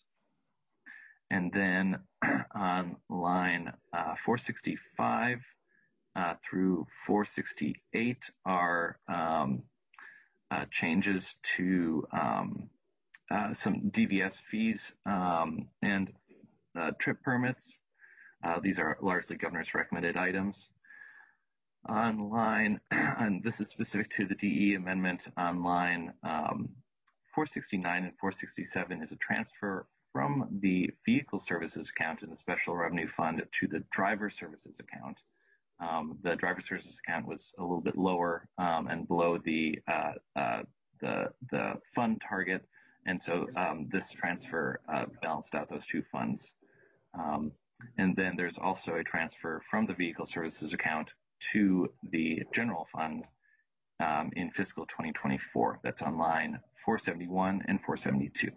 And then on line uh, four sixty-five uh, through four sixty-eight are um, uh, changes to um, uh, some D V S fees um, and uh, trip permits. Uh, these are largely governor's recommended items. On line, and this is specific to the D E amendment on line um, four sixty-nine and four sixty-seven is a transfer from the vehicle services account in the special revenue fund to the driver services account. Um, the driver services account was a little bit lower um, and below the, uh, uh, the the fund target, and so um, this transfer uh, balanced out those two funds. Um, and then there's also a transfer from the vehicle services account to the general fund um, in fiscal twenty twenty-four. That's on line four seventy-one and four seventy-two.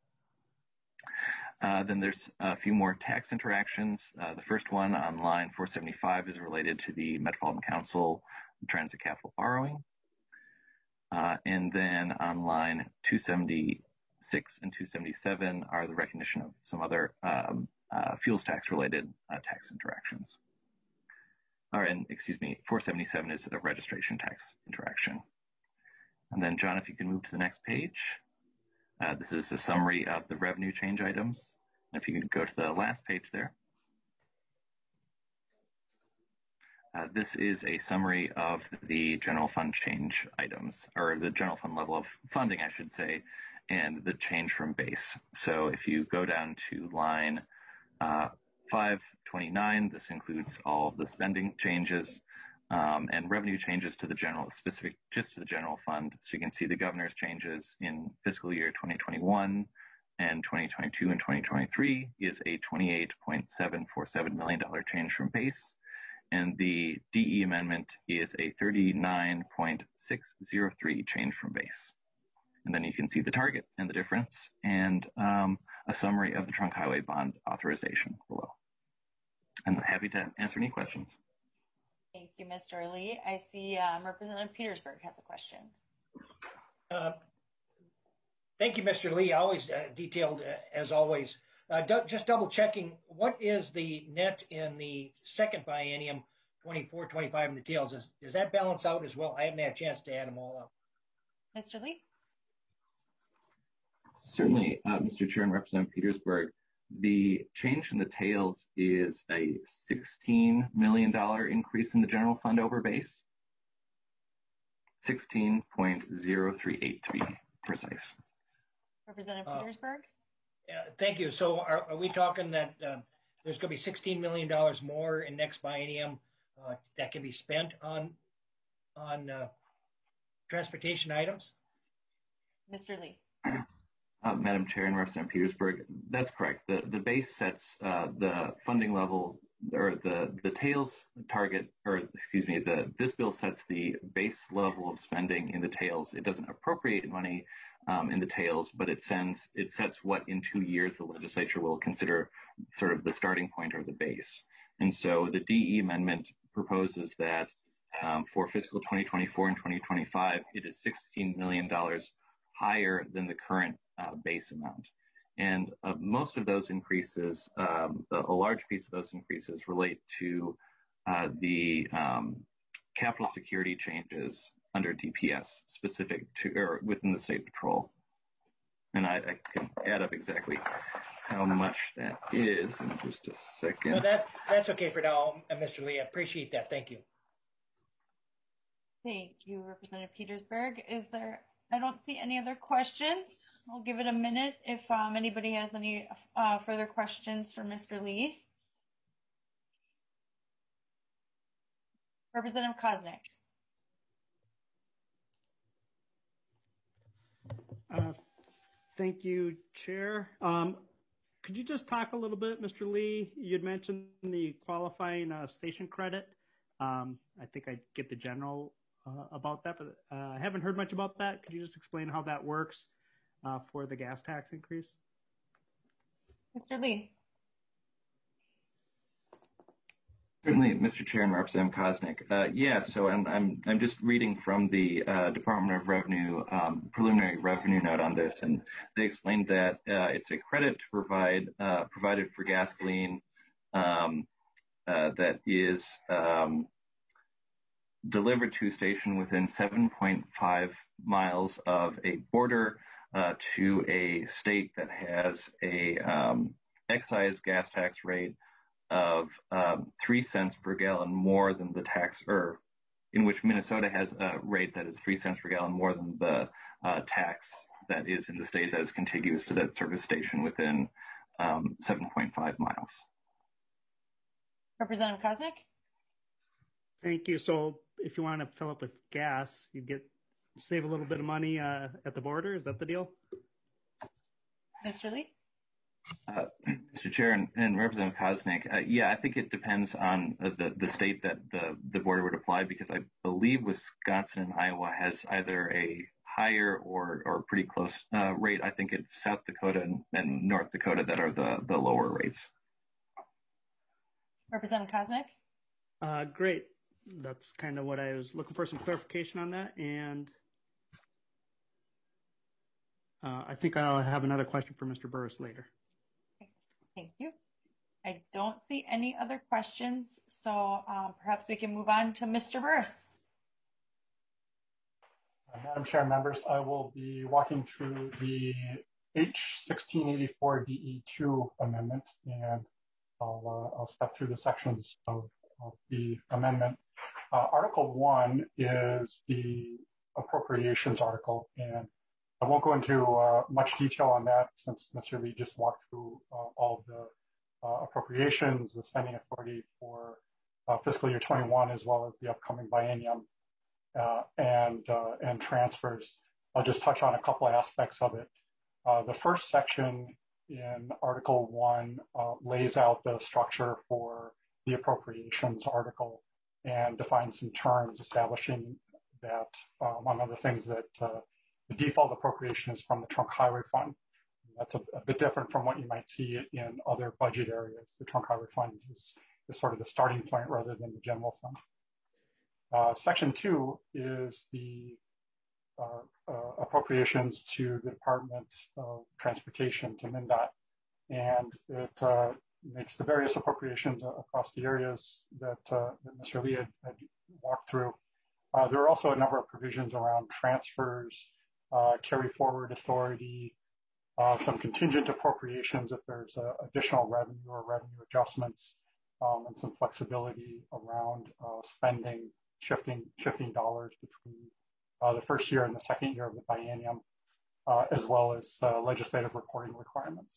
Uh, then there's a few more tax interactions. Uh, the first one on line four seventy-five is related to the Metropolitan Council transit capital borrowing. Uh, and then on line two seventy-six and two seventy-seven are the recognition of some other um, uh, fuels tax related uh, tax interactions. Or, and excuse me, four seventy-seven is a registration tax interaction. And then John, if you can move to the next page. Uh, this is a summary of the revenue change items. And if you could go to the last page there. Uh, this is a summary of the general fund change items, or the general fund level of funding, I should say, and the change from base. So if you go down to line uh, five twenty-nine, this includes all of the spending changes um, and revenue changes to the general, specific just to the general fund. So you can see the governor's changes in fiscal year twenty twenty-one and twenty twenty-two and twenty twenty-three is a twenty-eight point seven four seven million dollars change from base. And the D E amendment is a thirty-nine point six zero three change from base. And then you can see the target and the difference and um, a summary of the trunk highway bond authorization below. I'm happy to answer any questions. Thank you, Mister Lee. I see um, Representative Petersburg has a question. Uh, thank you, Mister Lee. Always uh, detailed uh, as always. Uh, just double checking, what is the net in the second biennium, twenty-four twenty-five in the tails? Does, does that balance out as well? I haven't had a chance to add them all up. Mister Lee? Certainly, uh, Mister Chair and Representative Petersburg. The change in the tails is a sixteen million dollars increase in the general fund over base. sixteen point zero three eight to be precise. Representative Uh, Petersburg? Uh, thank you. So are, are we talking that uh, there's going to be sixteen million dollars more in next biennium uh, that can be spent on on uh, transportation items? Mister Lee? Uh, Madam Chair and Representative Petersburg, that's correct. The the base sets uh, the funding level, or the the tails target, or excuse me, the this bill sets the base level of spending in the tails. It doesn't appropriate money um, in the tails, but it sends it sets what in two years the legislature will consider sort of the starting point or the base. And so the D E amendment proposes that um, for fiscal twenty twenty-four and twenty twenty-five, it is sixteen million dollars higher than the current uh, base amount. And uh, most of those increases, um, a, a large piece of those increases relate to uh, the um, capital security changes under D P S specific to, or within the state patrol. And I, I can add up exactly how much that is in just a second. No, that, that's okay for now, uh, Mister Lee. I appreciate that. Thank you. Thank you, Representative Petersburg. Is there, I don't see any other questions. I'll give it a minute if um, anybody has any uh, further questions for Mister Lee. Representative Koznick. Uh, thank you, Chair. Um, could you just talk a little bit, Mister Lee? You'd mentioned the qualifying uh, station credit. Um, I think I get the general uh, about that, but uh, I haven't heard much about that. Could you just explain how that works uh, for the gas tax increase? Mister Lee. Certainly, Mister Chair and Representative Koznick. Uh, yeah, so I'm, I'm, I'm just reading from the uh, Department of Revenue um, preliminary revenue note on this, and they explained that uh, it's a credit to provide uh, provided for gasoline um, uh, that is um, delivered to a station within seven point five miles of a border uh, to a state that has a um, excise gas tax rate of um, three cents per gallon more than the tax, or in which Minnesota has a rate that is three cents per gallon more than the uh, tax that is in the state that is contiguous to that service station within um, seven point five miles. Representative Koznick? Thank you. So if you want to fill up with gas, you get save a little bit of money uh, at the border. Is that the deal? Mister Lee? Uh, Mister Chair and, and Representative Koznick, uh, yeah, I think it depends on uh, the, the state that the, the border would apply, because I believe Wisconsin and Iowa has either a higher or, or pretty close uh, rate. I think it's South Dakota and, and North Dakota that are the, the lower rates. Representative Koznick? Uh, great. That's kind of what I was looking for, some clarification on that. And uh, I think I'll have another question for Mister Burris later. Thank you. I don't see any other questions, so um, perhaps we can move on to Mister Burris. Uh, Madam Chair, members, I will be walking through the H sixteen eighty-four D E two amendment, and I'll, uh, I'll step through the sections of, of the amendment. Uh, article one is the appropriations article, and I won't go into uh, much detail on that since Mister Lee just walked through uh, all of the uh, appropriations, the spending authority for uh, fiscal year twenty-one, as well as the upcoming biennium uh, and uh, and transfers. I'll just touch on a couple of aspects of it. Uh, the first section in Article one uh, lays out the structure for the appropriations article and defines some terms, establishing that, uh, among other things, that uh, the default appropriation is from the trunk highway fund. That's a, a bit different from what you might see in other budget areas. The trunk highway fund is, is sort of the starting point rather than the general fund. Uh, section two is the uh, uh, appropriations to the Department of Transportation, to MnDOT, and it uh, makes the various appropriations across the areas that, uh, that Mister Lee had, had walked through. Uh, there are also a number of provisions around transfers, uh, carry forward authority, uh, some contingent appropriations if there's uh, additional revenue or revenue adjustments, um, and some flexibility around uh, spending, shifting, shifting dollars between uh, the first year and the second year of the biennium, uh, as well as uh, legislative reporting requirements.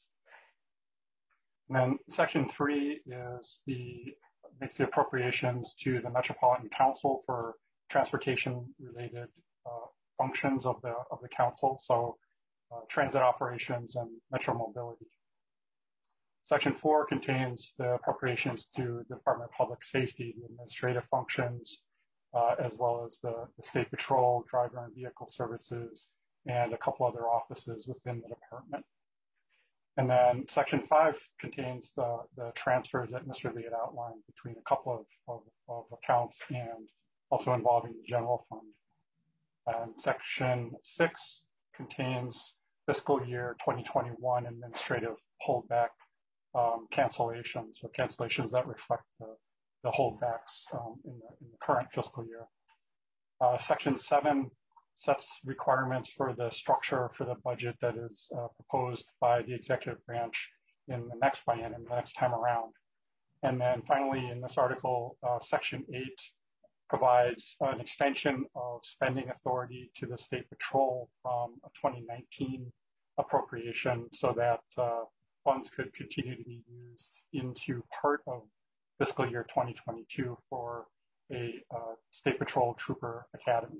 And then section three is the makes the appropriations to the Metropolitan Council for transportation-related uh, functions of the of the council, so uh, transit operations and metro mobility. Section four contains the appropriations to the Department of Public Safety, the administrative functions, uh, as well as the, the State Patrol, driver and vehicle services, and a couple other offices within the department. And then section five contains the, the transfers that Mister Lee had outlined between a couple of, of, of accounts and also involving the general fund. And section six contains fiscal year twenty twenty-one administrative holdback um, cancellations, or cancellations that reflect the, the holdbacks um, in, the, in the current fiscal year. Uh, section seven sets requirements for the structure for the budget that is uh, proposed by the executive branch in the next biennium, the next time around. And then finally, in this article, uh, section eight provides an extension of spending authority to the State Patrol from a twenty nineteen appropriation so that uh, funds could continue to be used into part of fiscal year twenty twenty-two for a uh, State Patrol Trooper Academy.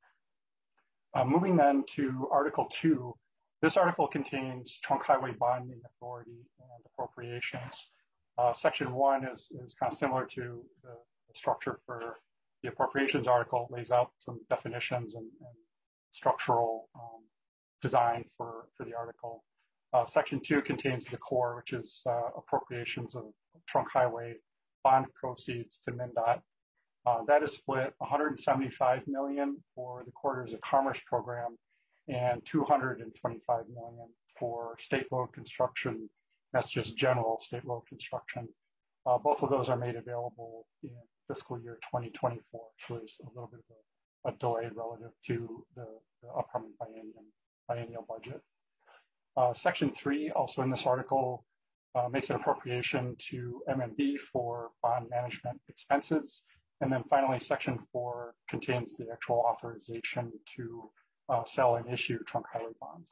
Uh, moving then to Article two, this article contains trunk highway bonding authority and appropriations. Uh, section one is, is kind of similar to the, the structure for the appropriations article. It lays out some definitions and, and structural um, design for, for the article. Uh, section two contains the core, which is uh, appropriations of trunk highway bond proceeds to MnDOT. Uh, that is split one hundred seventy-five million dollars for the Corridors of Commerce program and two hundred twenty-five million dollars for state road construction. That's just general state road construction. Uh, both of those are made available in fiscal year twenty twenty-four, so there's a little bit of a, a delay relative to the, the upcoming biennium, biennial budget. Uh, section three, also in this article, uh, makes an appropriation to M M B for bond management expenses. and then finally, section four contains the actual authorization to uh, sell and issue trunk highway bonds.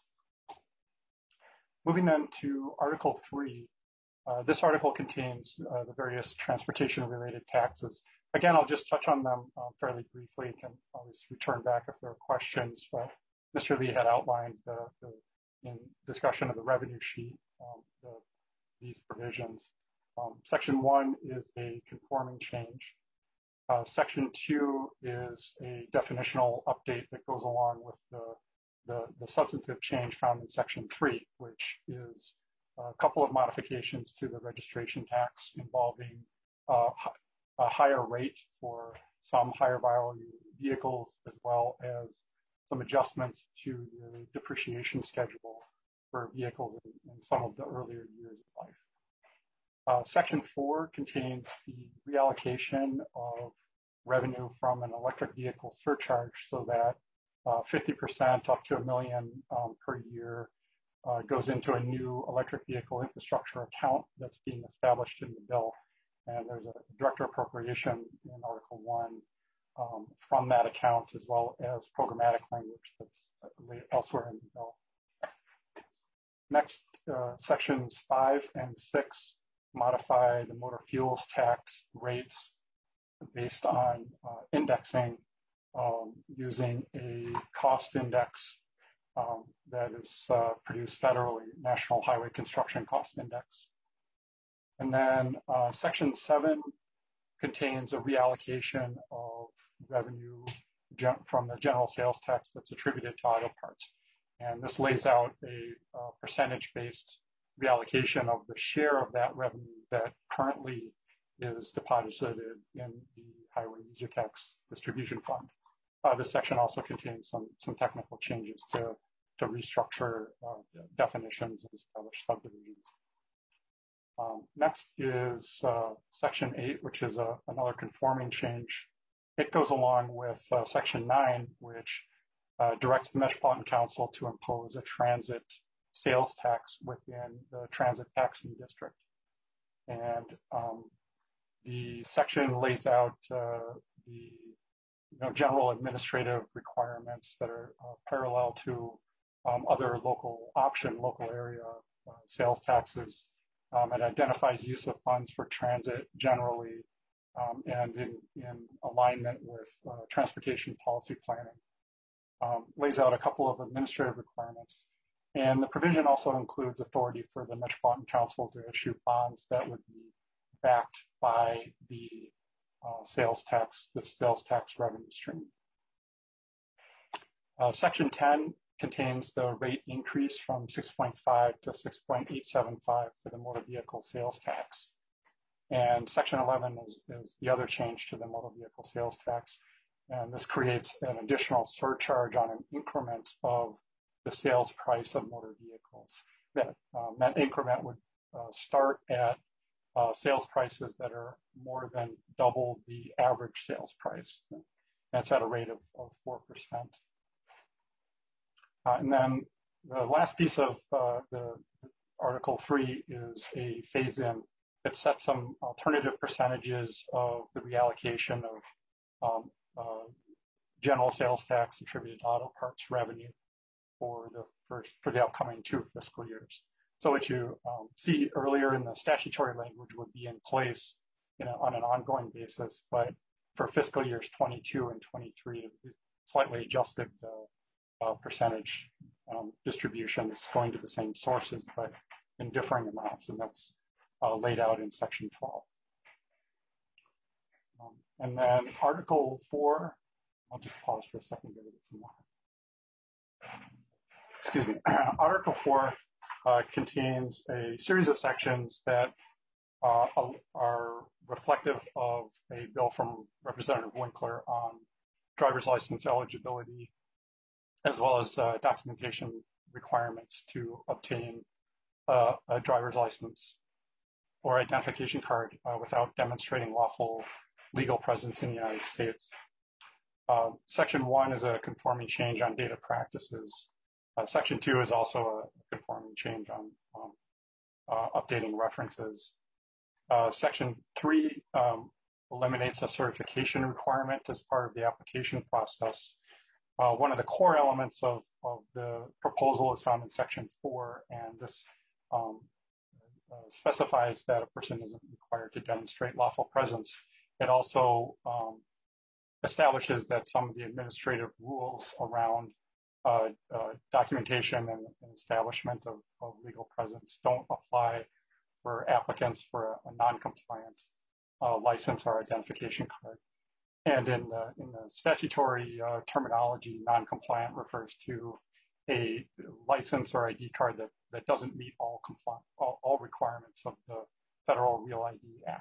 Moving then to Article three, uh, this article contains uh, the various transportation-related taxes. Again, I'll just touch on them uh, fairly briefly. Can always return back if there are questions, but Mister Lee had outlined the, the in discussion of the revenue sheet, um, the, these provisions. Um, section one is a conforming change. Uh, section two is a definitional update that goes along with the, the, the substantive change found in section three, which is a couple of modifications to the registration tax involving uh, a higher rate for some higher value vehicles, as well as some adjustments to the depreciation schedule for vehicles in, in some of the earlier years of life. Uh, section four contains the reallocation of revenue from an electric vehicle surcharge so that uh, fifty percent up to a million um, per year uh, goes into a new electric vehicle infrastructure account that's being established in the bill. And there's a director appropriation in Article one um, from that account, as well as programmatic language that's elsewhere in the bill. Next, uh, sections five and six modify the motor fuels tax rates based on uh, indexing um, using a cost index um, that is uh, produced federally, National Highway Construction Cost Index. And then uh, section seven contains a reallocation of revenue from the general sales tax that's attributed to auto parts. And this lays out a uh, percentage-based reallocation of the share of that revenue that currently is deposited in the Highway User Tax Distribution Fund. Uh, this section also contains some, some technical changes to, to restructure uh, definitions and establish subdivisions. Um, next is uh, section eight, which is a, another conforming change. It goes along with uh, section nine, which uh, directs the Metropolitan Council to impose a transit sales tax within the transit taxing district. And um, the section lays out uh, the you know, general administrative requirements that are uh, parallel to um, other local option, local area uh, sales taxes. Um, it identifies use of funds for transit generally um, and in, in alignment with uh, transportation policy planning. Um, lays out a couple of administrative requirements. And the provision also includes authority for the Metropolitan Council to issue bonds that would be backed by the uh, sales tax, the sales tax revenue stream. Uh, section ten contains the rate increase from six point five to six point eight seven five for the motor vehicle sales tax. And section eleven is, is the other change to the motor vehicle sales tax. And this creates an additional surcharge on an increment of the sales price of motor vehicles. That, um, that increment would uh, start at uh, sales prices that are more than double the average sales price. That's at a rate of, of four percent. Uh, and then the last piece of uh, the Article three is a phase-in that sets some alternative percentages of the reallocation of um, uh, general sales tax attributed to auto parts revenue for the first for the upcoming two fiscal years. So what you um, see earlier in the statutory language would be in place, you know, on an ongoing basis, but for fiscal years twenty-two and twenty-three, slightly adjusted uh, uh, percentage um, distributions going to the same sources, but in differing amounts, and that's uh, laid out in section twelve. Um, and then Article four, I'll just pause for a second to get some more. Excuse me. Article four uh, contains a series of sections that uh, are reflective of a bill from Representative Winkler on driver's license eligibility, as well as uh, documentation requirements to obtain uh, a driver's license or identification card uh, without demonstrating lawful legal presence in the United States. Uh, section one is a conforming change on data practices. Uh, section two is also a conforming change on um, uh, updating references. Uh, section three um, eliminates a certification requirement as part of the application process. Uh, one of the core elements of, of the proposal is found in section four, and this um, uh, specifies that a person isn't required to demonstrate lawful presence. It also um, establishes that some of the administrative rules around uh, uh, documentation and, and establishment of, of legal presence don't apply for applicants for a, a non-compliant uh, license or identification card. And in the, in the statutory uh, terminology, non-compliant refers to a license or I D card that, that doesn't meet all, compli- all, all requirements of the Federal Real I D Act.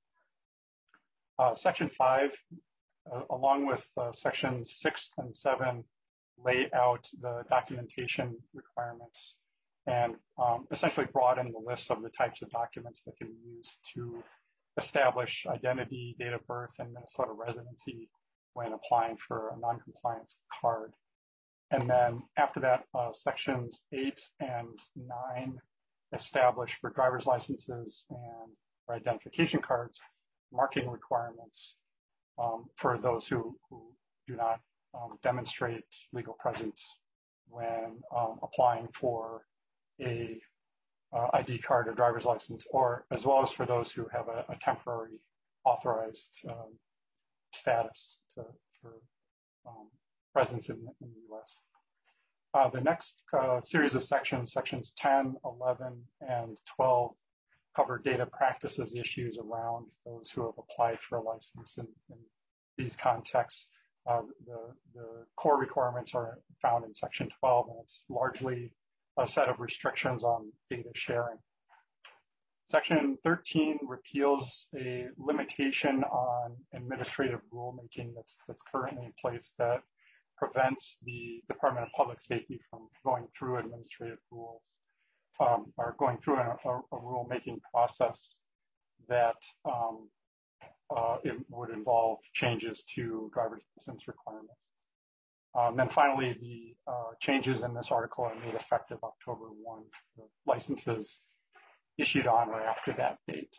Uh, section five, uh, along with uh, section six and seven, lay out the documentation requirements and um, essentially broaden the list of the types of documents that can be used to establish identity, date of birth, and Minnesota residency when applying for a non-compliant card. And then after that, uh, sections eight and nine establish for driver's licenses and for identification cards marking requirements um, for those who, who do not um, demonstrate legal presence when um, applying for a uh, I D card or driver's license, or as well as for those who have a, a temporary authorized um, status to, for um, presence in, in the U S. Uh, the next uh, series of sections, sections ten, eleven, and twelve, cover data practices issues around those who have applied for a license in, in these contexts. Uh, the, the core requirements are found in section twelve, and it's largely a set of restrictions on data sharing. Section thirteen repeals a limitation on administrative rulemaking that's, that's currently in place that prevents the Department of Public Safety from going through administrative rules um, or going through a, a, a rulemaking process that um, uh, it would involve changes to driver's license requirements. Um, then finally, the uh, changes in this article are made effective October first for licenses issued on or after that date.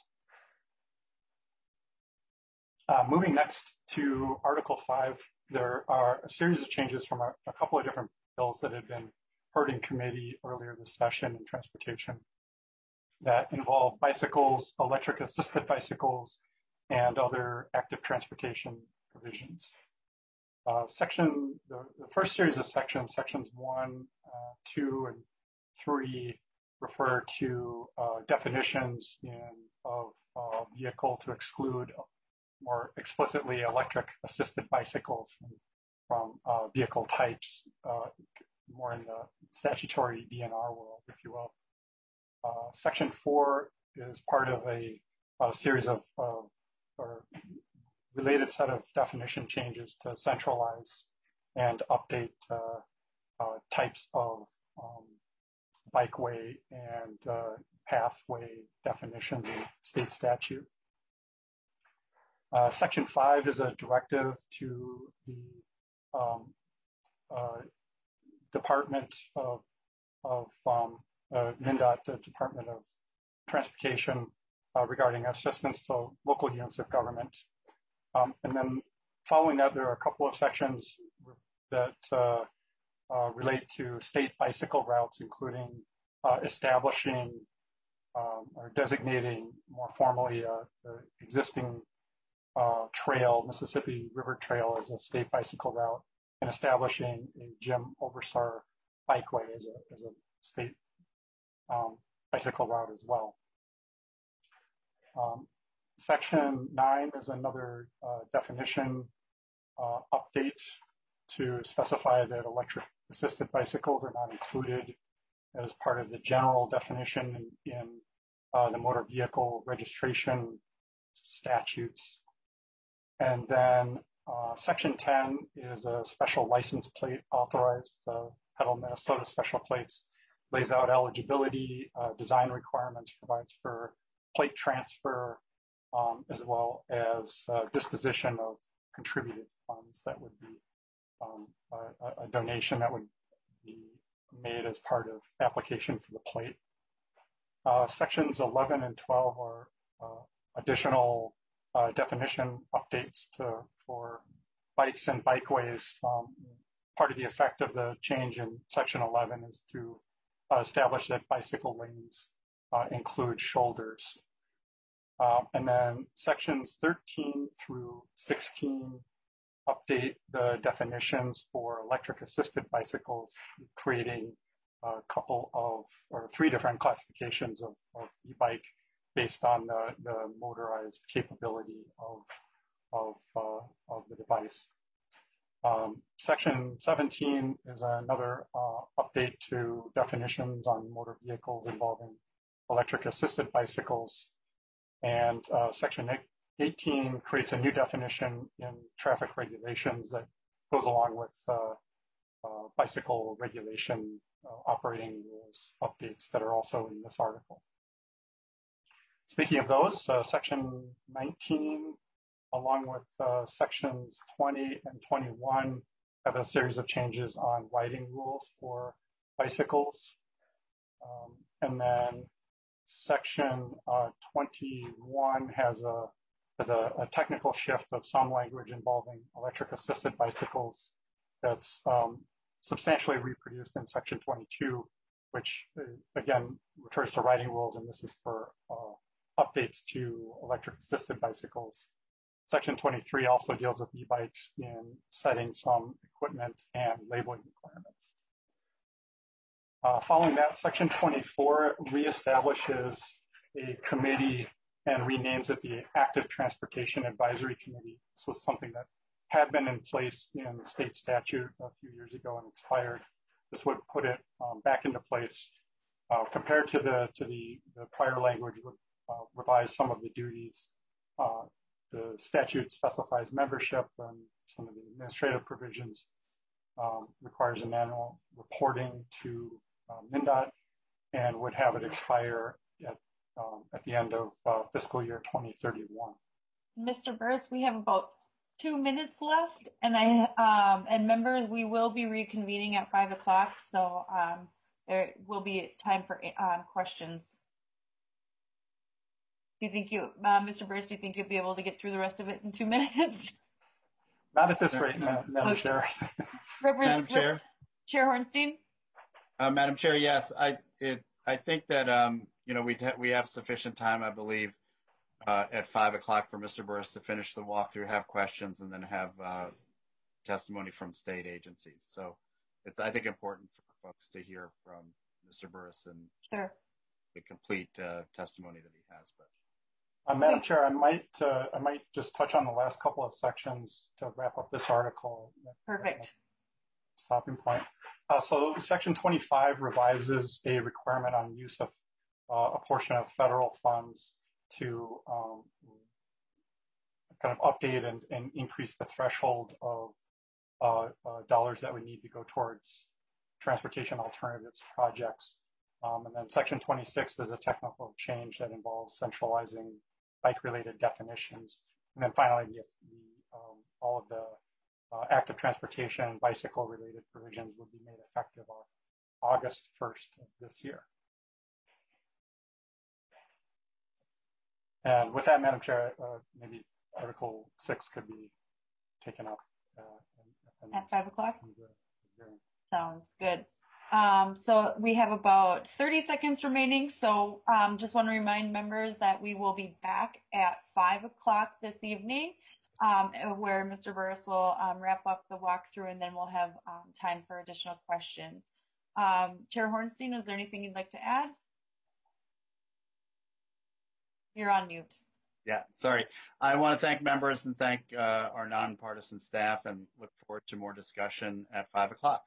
Uh, moving next to Article five, there are a series of changes from a, a couple of different bills that had been heard in committee earlier this session in transportation that involve bicycles, electric assisted bicycles, and other active transportation provisions. Uh, section, the, the first series of sections, sections one, uh, two, and three refer to uh, definitions in, of uh, vehicle to exclude more explicitly electric assisted bicycles from, from uh, vehicle types, uh, more in the statutory D N R world, if you will. Uh, section four is part of a, a series of, uh, or related set of definition changes to centralize and update uh, uh, types of um, bikeway and uh, pathway definitions in state statute. Uh, section five is a directive to the um, uh, Department of, of um, uh, MnDOT, the Department of Transportation, uh, regarding assistance to local units of government. Um, and then following that, there are a couple of sections that uh, uh, relate to state bicycle routes, including uh, establishing um, or designating more formally uh, the existing uh, trail, Mississippi River Trail, as a state bicycle route, and establishing a Jim Oberstar Bikeway as a, as a state um, bicycle route as well. Um, Section nine is another uh, definition uh, update to specify that electric assisted bicycles are not included as part of the general definition in, in uh, the motor vehicle registration statutes. And then uh, Section ten is a special license plate authorized. The Pedal Minnesota special plates lays out eligibility, uh, design requirements, provides for plate transfer, Um, as well as uh, disposition of contributed funds that would be um, a, a donation that would be made as part of application for the plate. Uh, sections eleven and twelve are uh, additional uh, definition updates to for bikes and bikeways. Um, part of the effect of the change in section eleven is to uh, establish that bicycle lanes uh, include shoulders. Uh, and then sections thirteen through sixteen update the definitions for electric assisted bicycles, creating a couple of, or three different classifications of, of e-bike based on the, the motorized capability of, of, uh, of the device. Um, section seventeen is another uh, update to definitions on motor vehicles involving electric assisted bicycles. And uh, section eighteen creates a new definition in traffic regulations that goes along with uh, uh, bicycle regulation uh, operating rules updates that are also in this article. Speaking of those, uh, section nineteen, along with uh, sections twenty and twenty-one, have a series of changes on riding rules for bicycles. Um, and then section uh, twenty-one has a has a, a technical shift of some language involving electric assisted bicycles that's um, substantially reproduced in section twenty-two, which uh, again refers to riding rules, and this is for uh, updates to electric assisted bicycles. Section twenty-three also deals with e-bikes in setting some equipment and labeling requirements. Uh, following that, section twenty-four reestablishes a committee and renames it the Active Transportation Advisory Committee. This was something that had been in place in the state statute a few years ago and expired. This would put it um, back into place. Uh, compared to the to the, the prior language, would uh, revise some of the duties. Uh, the statute specifies membership, and some of the administrative provisions um, requires an annual reporting to Um, MnDOT, and would have it expire at, um, at the end of uh, fiscal year twenty thirty-one. Mister Burris, we have about two minutes left, and I um, and members, we will be reconvening at five o'clock, so um, there will be time for um, questions. Do you think you, uh, Mister Burris, do you think you'll be able to get through the rest of it in two minutes? Not at this rate, Madam okay. Chair. Madam Chair. Chair Hornstein. Uh, Madam Chair, yes, I it, I think that um, you know we we have sufficient time, I believe, uh, at five o'clock for Mister Burris to finish the walkthrough, have questions, and then have uh, testimony from state agencies. So it's I think important for folks to hear from Mister Burris and sure. the complete uh, testimony that he has. But uh, Madam Chair, I might uh, I might just touch on the last couple of sections to wrap up this article. Perfect. Stopping point. Uh, so section twenty-five revises a requirement on use of uh, a portion of federal funds to um, kind of update and, and increase the threshold of uh, uh, dollars that we need to go towards transportation alternatives projects. Um, and then section twenty-six is a technical change that involves centralizing bike-related definitions. And then finally, the, the, um, all of the Uh, active transportation and bicycle related provisions would be made effective on August first of this year. And with that, Madam Chair, uh, maybe Article six could be taken up uh, at five o'clock. Sounds good. Um, so we have about thirty seconds remaining. So um, just want to remind members that we will be back at five o'clock this evening. Um, where Mister Burris will um, wrap up the walkthrough, and then we'll have um, time for additional questions. Um, Chair Hornstein, is there anything you'd like to add? You're on mute. Yeah, sorry. I want to thank members and thank uh, our nonpartisan staff, and look forward to more discussion at five o'clock.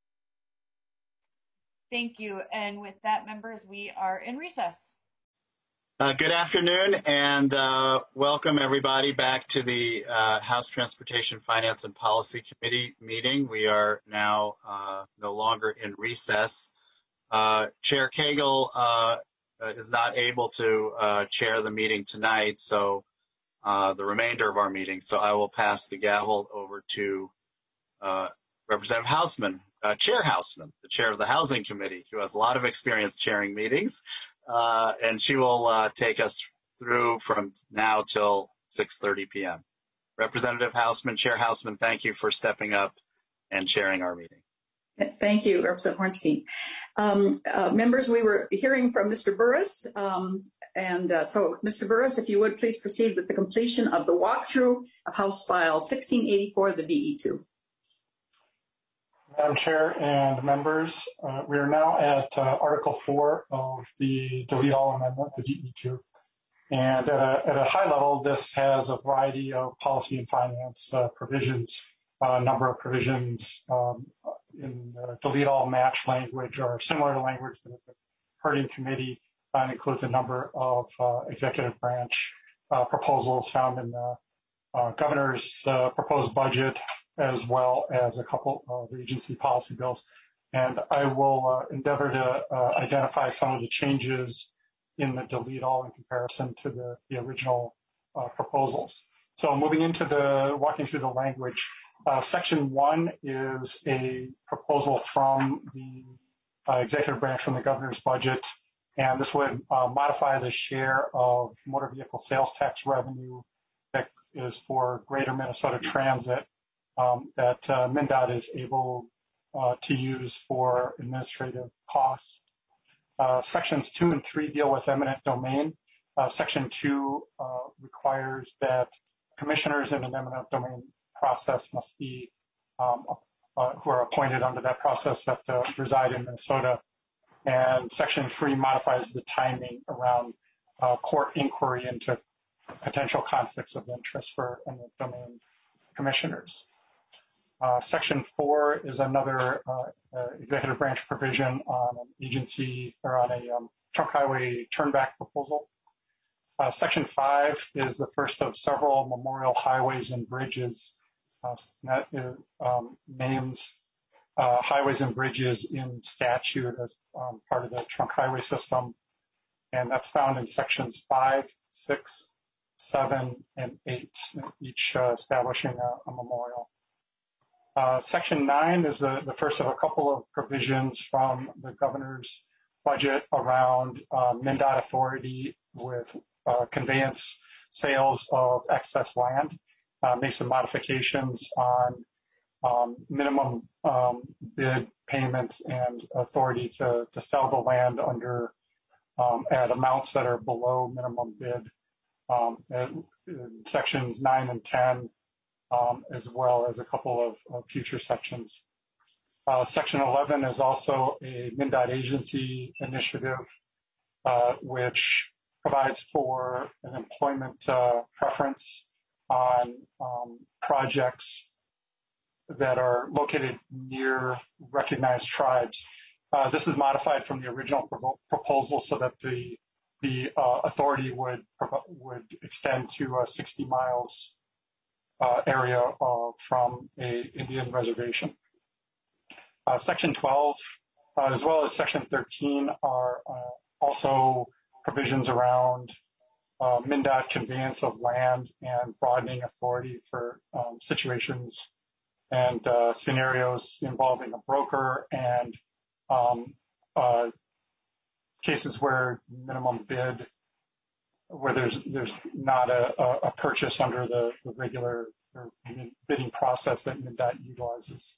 Thank you. And with that, members, we are in recess. Uh, good afternoon, and uh, welcome everybody back to the uh, House Transportation Finance and Policy Committee meeting. We are now uh, no longer in recess. Uh, Chair Cagle uh, is not able to uh, chair the meeting tonight, so uh, the remainder of our meeting. So I will pass the gavel over to uh, Representative Hausman, uh, Chair Hausman, the chair of the Housing Committee, who has a lot of experience chairing meetings. Uh, and she will uh, take us through from now till six thirty p m Representative Hausman, Chair Hausman, thank you for stepping up and chairing our meeting. Thank you, Representative Hornstein. Um, uh, members, we were hearing from Mister Burris. Um, and uh, so, Mister Burris, if you would please proceed with the completion of the walkthrough of House File sixteen eighty-four, the D E two. Madam Chair and members, uh, we are now at uh, Article four of the Delete All Amendment, the D E two. And at a, at a high level, this has a variety of policy and finance uh, provisions, a uh, number of provisions um, in the Delete All match language or similar to language that has been heard in committee, and includes a number of uh, executive branch uh, proposals found in the uh, governor's uh, proposed budget, as well as a couple of agency policy bills. And I will uh, endeavor to uh, identify some of the changes in the Delete All in comparison to the, the original uh, proposals. So moving into the, walking through the language, uh, section one is a proposal from the uh, executive branch from the governor's budget. And this would uh, modify the share of motor vehicle sales tax revenue that is for Greater Minnesota Transit um, that uh, MnDOT is able uh, to use for administrative costs. Uh, sections two and three deal with eminent domain. Uh, section two uh, requires that commissioners in an eminent domain process must be, um, uh, who are appointed under that process, have to reside in Minnesota. And section three modifies the timing around uh, court inquiry into potential conflicts of interest for eminent domain commissioners. Uh, section four is another uh, uh, executive branch provision on an agency or on a um, trunk highway turnback proposal. Uh, section five is the first of several memorial highways and bridges uh, that is, um, names uh, highways and bridges in statute as um, part of the trunk highway system. And that's found in sections five, six, seven, and eight, each uh, establishing a, a memorial. Uh, section nine is the, the first of a couple of provisions from the governor's budget around uh, MnDOT authority with uh, conveyance sales of excess land, uh, make some modifications on um, minimum um, bid payment and authority to, to sell the land under um, at amounts that are below minimum bid. Um, and, and sections nine and ten. Um, as well as a couple of, of future sections. Uh, section eleven is also a MnDOT agency initiative, uh, which provides for an employment uh, preference on um, projects that are located near recognized tribes. Uh, this is modified from the original pro proposal so that the the uh, authority would would extend to uh, sixty miles Uh, area uh, from a Indian reservation. Uh, section twelve, uh, as well as section thirteen, are uh, also provisions around uh, MnDOT conveyance of land and broadening authority for um, situations and uh, scenarios involving a broker and um, uh, cases where minimum bid where there's there's not a, a purchase under the, the regular bidding process that MnDOT utilizes.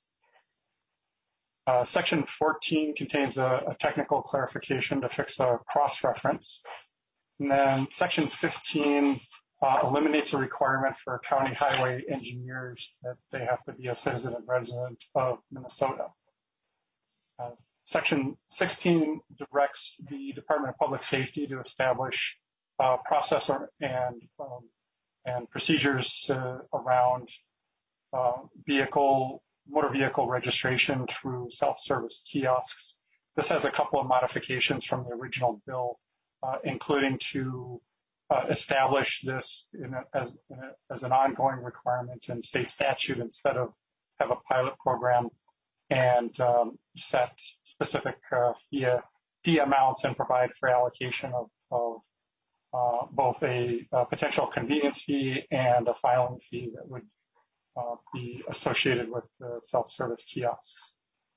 Uh, section fourteen contains a, a technical clarification to fix a cross-reference. And then section fifteen uh, eliminates a requirement for county highway engineers that they have to be a citizen and resident of Minnesota. Uh, section sixteen directs the Department of Public Safety to establish Uh, process and um, and procedures uh, around uh, vehicle motor vehicle registration through self-service kiosks. This has a couple of modifications from the original bill, uh, including to uh, establish this in a, as, in a, as an ongoing requirement in state statute instead of have a pilot program, and um, set specific uh, fee, fee amounts and provide for allocation of, of Uh, both a, a potential convenience fee and a filing fee that would uh, be associated with the self-service kiosks.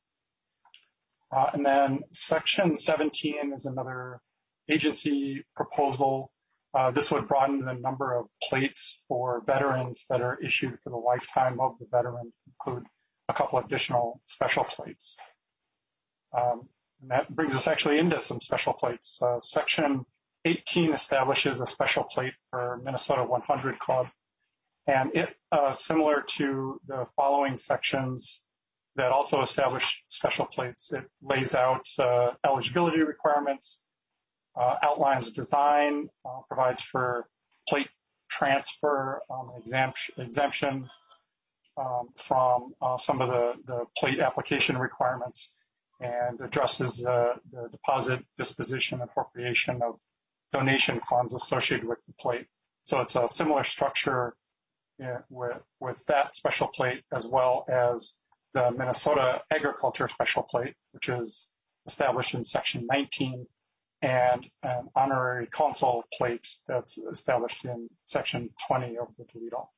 Uh, and then section seventeen is another agency proposal Uh, this would broaden the number of plates for veterans that are issued for the lifetime of the veteran, include a couple additional special plates. Um, and that brings us actually into some special plates. Uh, Section eighteen establishes a special plate for Minnesota one hundred Club. And it, uh, similar to the following sections that also establish special plates, it lays out uh, eligibility requirements, uh, outlines design, uh, provides for plate transfer um, exemption, exemption um, from uh, some of the, the plate application requirements, and addresses uh, the deposit, disposition, appropriation of donation funds associated with the plate. So it's a similar structure yeah, with, with that special plate, as well as the Minnesota Agriculture Special Plate, which is established in Section nineteen, and an honorary consul plate that's established in Section twenty of the Toledo.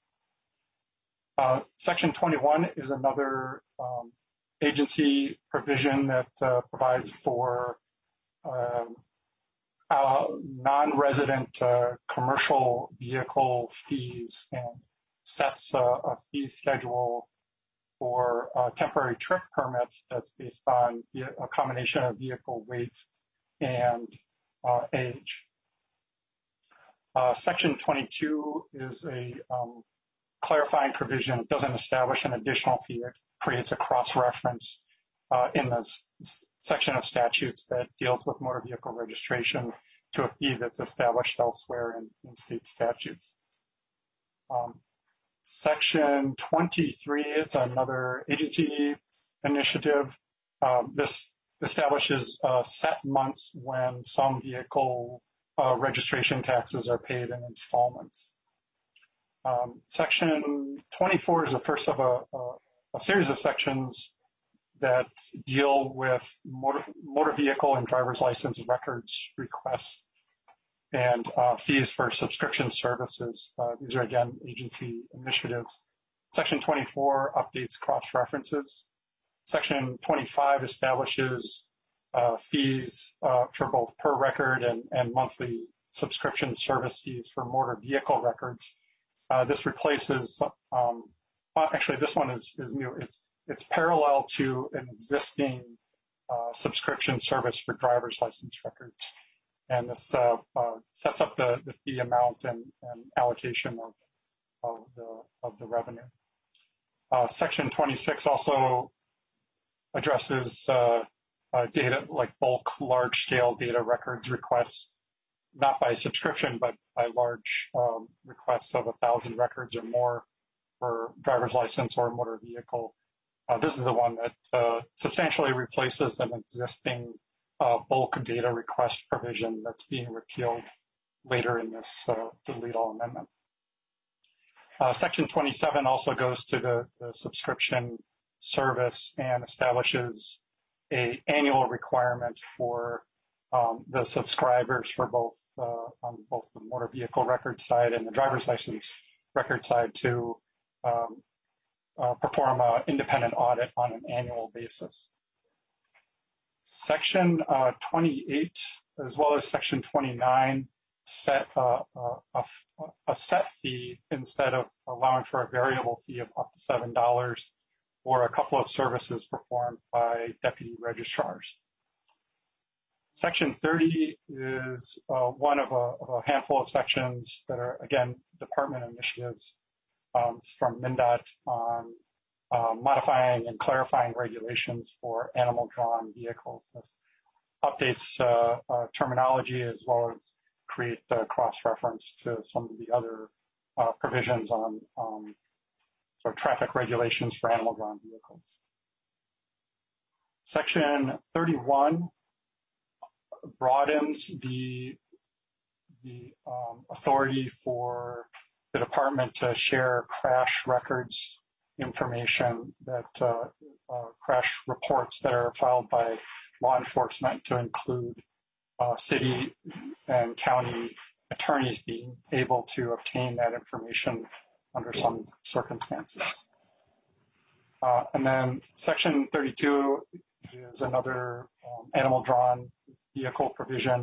Uh, Section twenty-one is another um, agency provision that uh, provides for um, uh, non-resident uh, commercial vehicle fees and sets a, a fee schedule for a temporary trip permit that's based on a combination of vehicle weight and uh, age. Uh, Section twenty-two is a um, clarifying provision. It doesn't establish an additional fee. It creates a cross-reference uh, in this section of statutes that deals with motor vehicle registration to a fee that's established elsewhere in, in state statutes. Um, Section twenty-three is another agency initiative. Um, this establishes uh, set months when some vehicle uh, registration taxes are paid in installments. Um, Section twenty-four is the first of a, a, a series of sections that deal with motor, motor vehicle and driver's license records requests and uh, fees for subscription services. Uh, these are, again, agency initiatives. Section twenty-four updates cross-references. Section twenty-five establishes uh, fees uh, for both per record and, and monthly subscription service fees for motor vehicle records. Uh, this replaces, um, actually, this one is, is new. It's, it's parallel to an existing uh, subscription service for driver's license records. And this uh, uh, sets up the, the fee amount and, and allocation of, of, the, of the revenue. Uh, Section twenty-six also addresses uh, uh, data like bulk, large-scale data records requests, not by subscription, but by large um, requests of a thousand records or more for driver's license or motor vehicle. Uh, this is the one that uh, substantially replaces an existing Uh, bulk data request provision that's being repealed later in this uh, Toledo amendment. Uh, Section twenty-seven also goes to the, the subscription service and establishes a annual requirement for um, the subscribers for both uh, on both the motor vehicle record side and the driver's license record side to um, uh, perform an independent audit on an annual basis. Section uh, twenty-eight, as well as Section twenty-nine, set uh, a, a set fee instead of allowing for a variable fee of up to seven dollars for a couple of services performed by deputy registrars. Section thirty is uh, one of a, of a handful of sections that are, again, department initiatives um, from MnDOT on Uh, modifying and clarifying regulations for animal-drawn vehicles. This updates uh, uh, terminology as well as create uh, cross-reference to some of the other uh, provisions on um, sort of traffic regulations for animal-drawn vehicles. Section thirty-one broadens the, the um, authority for the department to share crash records information, that uh, uh, crash reports that are filed by law enforcement, to include uh, city and county attorneys being able to obtain that information under some circumstances. Uh, and then Section thirty-two is another um, animal-drawn vehicle provision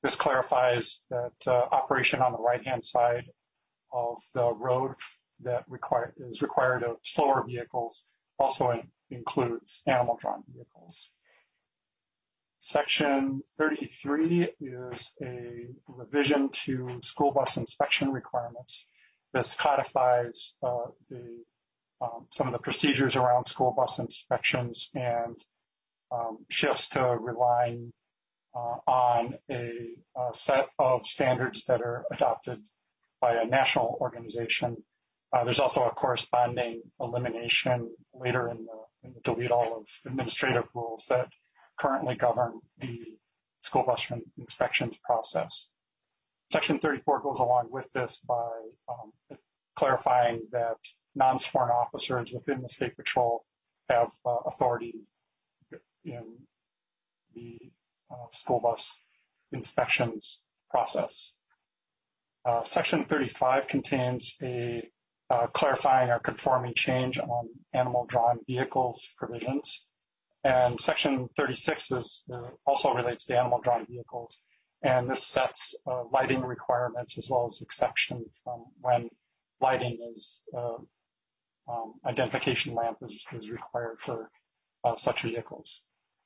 this clarifies that uh, operation on the right-hand side of the road that require, is required of slower vehicles also in, includes animal-drawn vehicles. Section thirty-three is a revision to school bus inspection requirements. This codifies uh, the, um, some of the procedures around school bus inspections and um, shifts to relying uh, on a, a set of standards that are adopted by a national organization. Uh, there's also a corresponding elimination later in the, in the delete all of administrative rules that currently govern the school bus inspections process. Section thirty-four goes along with this by um, clarifying that non-sworn officers within the State Patrol have uh, authority in the uh, school bus inspections process. Uh, Section thirty-five contains a uh, clarifying or conforming change on animal-drawn vehicles provisions. And Section thirty-six is, uh, also relates to animal-drawn vehicles. And this sets uh, lighting requirements as well as exception from when lighting is, uh, um, identification lamp is, is required for uh, such vehicles.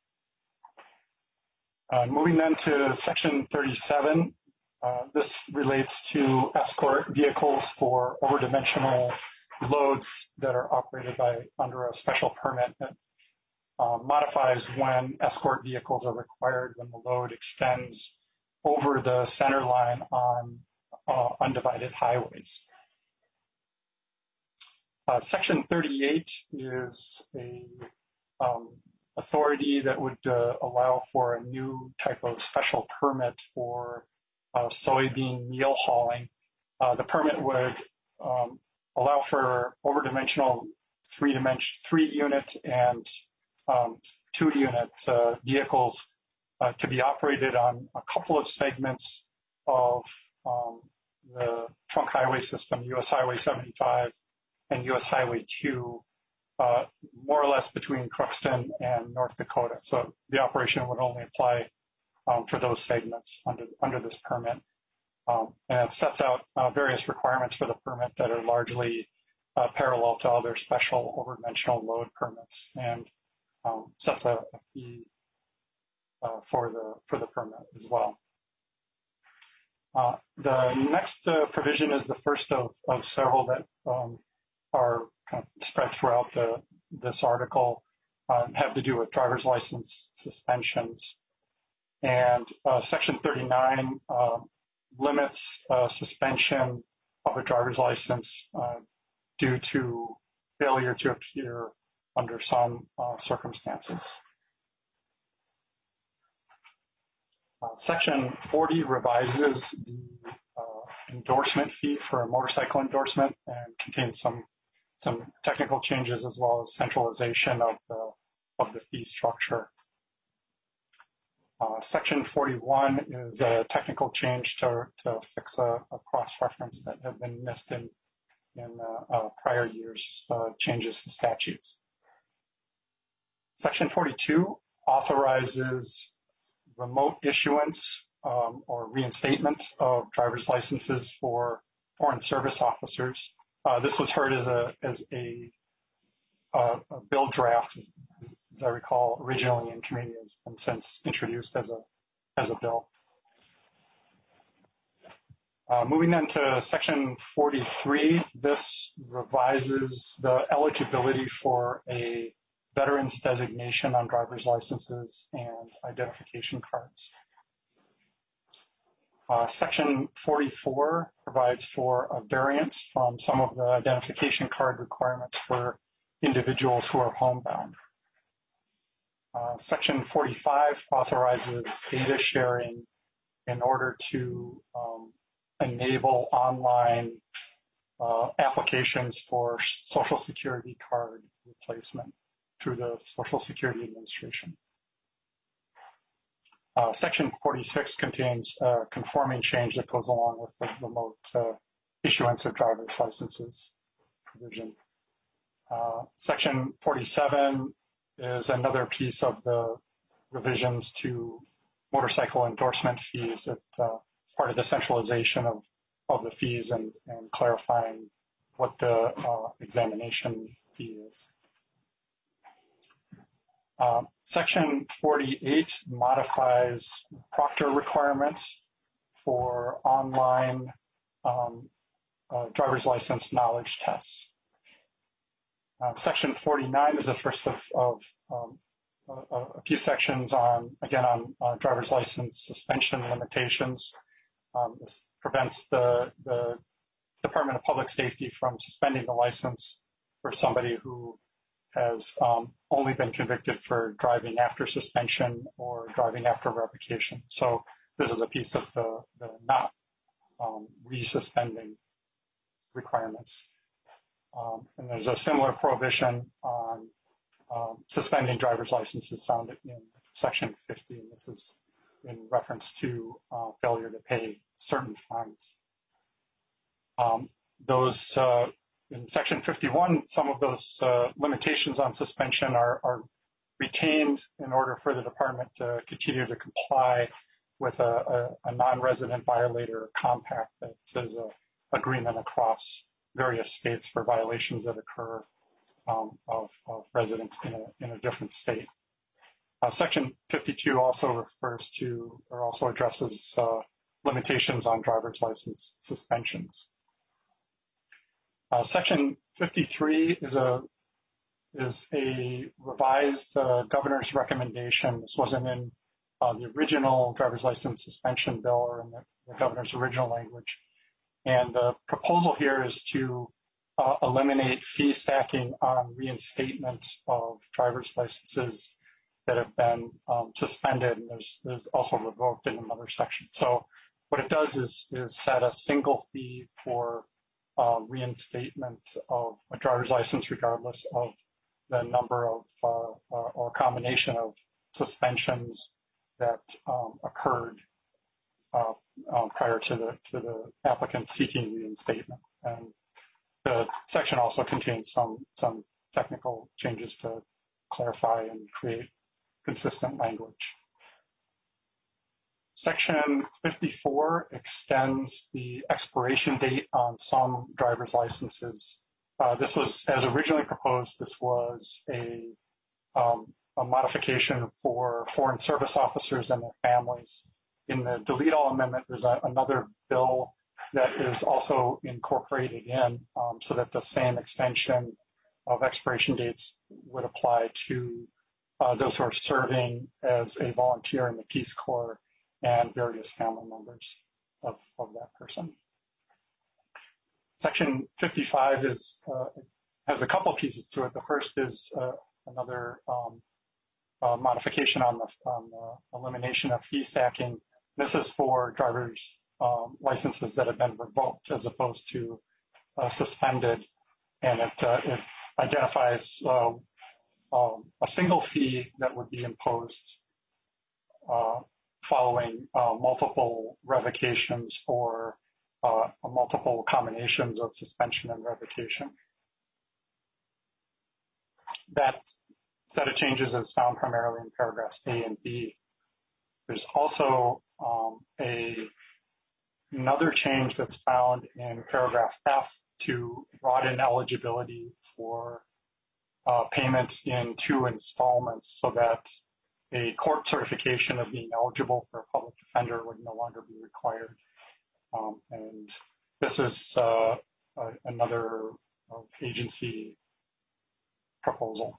Uh, moving then to Section thirty-seven, uh, this relates to escort vehicles for overdimensional loads that are operated by under a special permit that uh, modifies when escort vehicles are required when the load extends over the center line on uh, undivided highways. Uh, Section thirty-eight is a um, authority that would uh, allow for a new type of special permit for uh, soybean meal hauling. Uh, the permit would um, allow for overdimensional three dimension, three unit and um, two unit uh, vehicles uh, to be operated on a couple of segments of um, the trunk highway system, U S Highway seventy-five and U S Highway two, uh, more or less between Crookston and North Dakota. So the operation would only apply um, for those segments under, under this permit. Um, and it sets out uh, various requirements for the permit that are largely uh, parallel to other special overdimensional load permits, and um, sets a, a fee uh, for the for the permit as well. Uh, the next uh, provision is the first of, of several that um, are kind of spread throughout the, this article, uh, have to do with driver's license suspensions. And uh, Section thirty-nine uh, limits uh, suspension of a driver's license uh, due to failure to appear under some uh, circumstances. Uh, Section forty revises the uh, endorsement fee for a motorcycle endorsement and contains some some technical changes as well as centralization of the of the fee structure. Uh, Section forty-one is a technical change to, to fix a, a cross-reference that had been missed in, in uh, uh, prior years' uh, changes to statutes. Section forty-two authorizes remote issuance um, or reinstatement of driver's licenses for foreign service officers. Uh, this was heard as a as a, uh, a bill draft, as I recall, originally in committee, has been since introduced as a as a bill. Uh, moving then to Section forty-three, this revises the eligibility for a veteran's designation on driver's licenses and identification cards. Uh, Section forty-four provides for a variance from some of the identification card requirements for individuals who are homebound. Uh, Section forty-five authorizes data sharing in order to um, enable online uh, applications for Social Security card replacement through the Social Security Administration. Uh, Section forty-six contains a conforming change that goes along with the remote uh, issuance of driver's licenses provision. Uh, Section forty-seven is another piece of the revisions to motorcycle endorsement fees. It, uh, it's part of the centralization of, of the fees and, and clarifying what the uh, examination fee is. Uh, Section forty-eight modifies proctor requirements for online um, uh, driver's license knowledge tests. Uh, Section forty-nine is the first of, of um, a, a few sections on, again, on uh, driver's license suspension limitations. Um, this prevents the, the Department of Public Safety from suspending the license for somebody who has um, only been convicted for driving after suspension or driving after revocation. So this is a piece of the, the not um, resuspending requirements. Um, and there's a similar prohibition on um, suspending driver's licenses found in Section fifty, and this is in reference to uh, failure to pay certain fines. Um, those uh, in Section fifty-one, some of those uh, limitations on suspension are, are retained in order for the department to continue to comply with a, a, a non-resident violator compact that is an agreement across various states for violations that occur um, of, of residents in a, in a different state. Uh, Section fifty-two also refers to or also addresses uh, limitations on driver's license suspensions. Uh, Section fifty-three is a is a revised uh, governor's recommendation. This wasn't in uh, the original driver's license suspension bill or in the, the governor's original language. And the proposal here is to uh, eliminate fee stacking on reinstatement of driver's licenses that have been um, suspended, and there's, there's also revoked in another section. So what it does is, is set a single fee for uh, reinstatement of a driver's license, regardless of the number of uh, uh, or combination of suspensions that um, occurred uh, uh, prior to the to the applicant seeking reinstatement. And the section also contains some some technical changes to clarify and create consistent language. Section fifty-four extends the expiration date on some driver's licenses. Uh, this was, as originally proposed, this was a, um, a modification for foreign service officers and their families. In the delete all amendment, there's a, another bill that is also incorporated in um, so that the same extension of expiration dates would apply to uh, those who are serving as a volunteer in the Peace Corps and various family members of, of that person. Section fifty-five is, uh, has a couple pieces to it. The first is uh, another um, uh, modification on the, on the elimination of fee stacking. This is for driver's um, licenses that have been revoked as opposed to uh, suspended, and it, uh, it identifies uh, um, a single fee that would be imposed uh, following uh, multiple revocations or uh, multiple combinations of suspension and revocation. That set of changes is found primarily in paragraphs A and B. There's also um, a, another change that's found in paragraph F to broaden eligibility for uh, payment in two installments so that a court certification of being eligible for a public defender would no longer be required. Um, and this is uh, uh, another uh, agency proposal.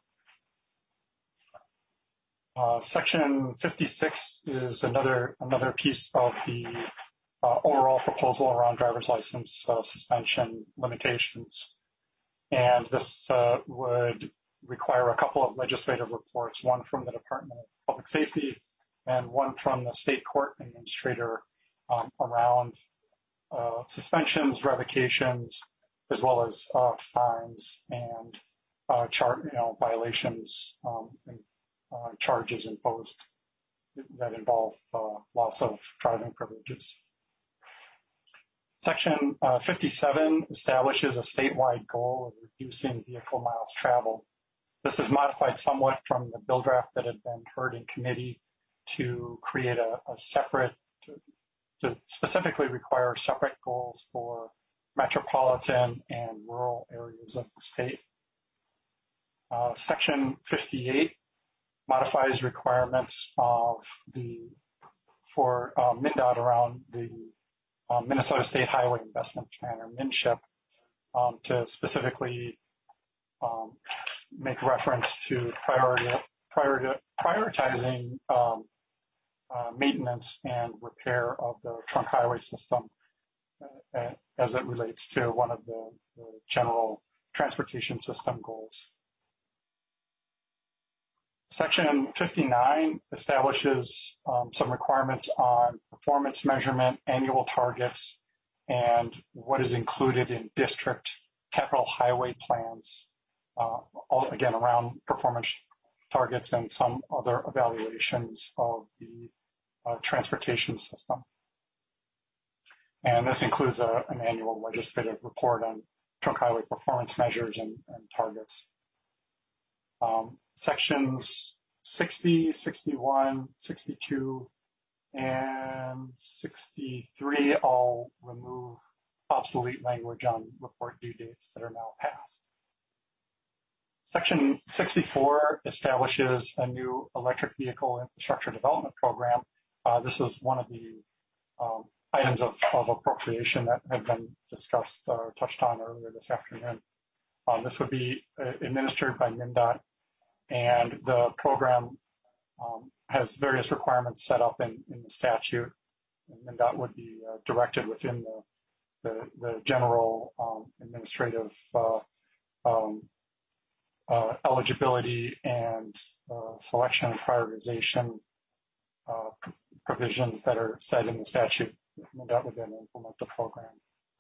Uh, section fifty-six is another another piece of the uh, overall proposal around driver's license uh, suspension limitations. And this uh, would require a couple of legislative reports, one from the Department of Public Safety and one from the state court administrator um, around uh, suspensions, revocations, as well as uh, fines and uh, char you know, violations um, and uh, charges imposed that involve uh, loss of driving privileges. Section uh, fifty-seven establishes a statewide goal of reducing vehicle miles traveled. This is modified somewhat from the bill draft that had been heard in committee to create a, a separate, to, to specifically require separate goals for metropolitan and rural areas of the state. Uh, Section fifty-eight modifies requirements of the for uh, MnDOT around the uh, Minnesota State Highway Investment Plan, or MNSHIP, um, to specifically um, make reference to priority, priority, prioritizing um, uh, maintenance and repair of the trunk highway system uh, as it relates to one of the, the general transportation system goals. Section fifty-nine establishes um, some requirements on performance measurement, annual targets, and what is included in district capital highway plans, uh, all, again, around performance targets and some other evaluations of the uh, transportation system. And this includes a, an annual legislative report on trunk highway performance measures and, and targets. Um, sections sixty, sixty-one, sixty-two, and sixty-three all remove obsolete language on report due dates that are now passed. Section sixty-four establishes a new electric vehicle infrastructure development program. Uh, this is one of the um, items of, of appropriation that have been discussed or touched on earlier this afternoon. Um, this would be uh, administered by MnDOT, and the program um, has various requirements set up in, in the statute. And MnDOT would be uh, directed within the, the, the general um, administrative uh, um, uh, eligibility and uh, selection and prioritization uh, pr provisions that are set in the statute. MnDOT would then implement the program.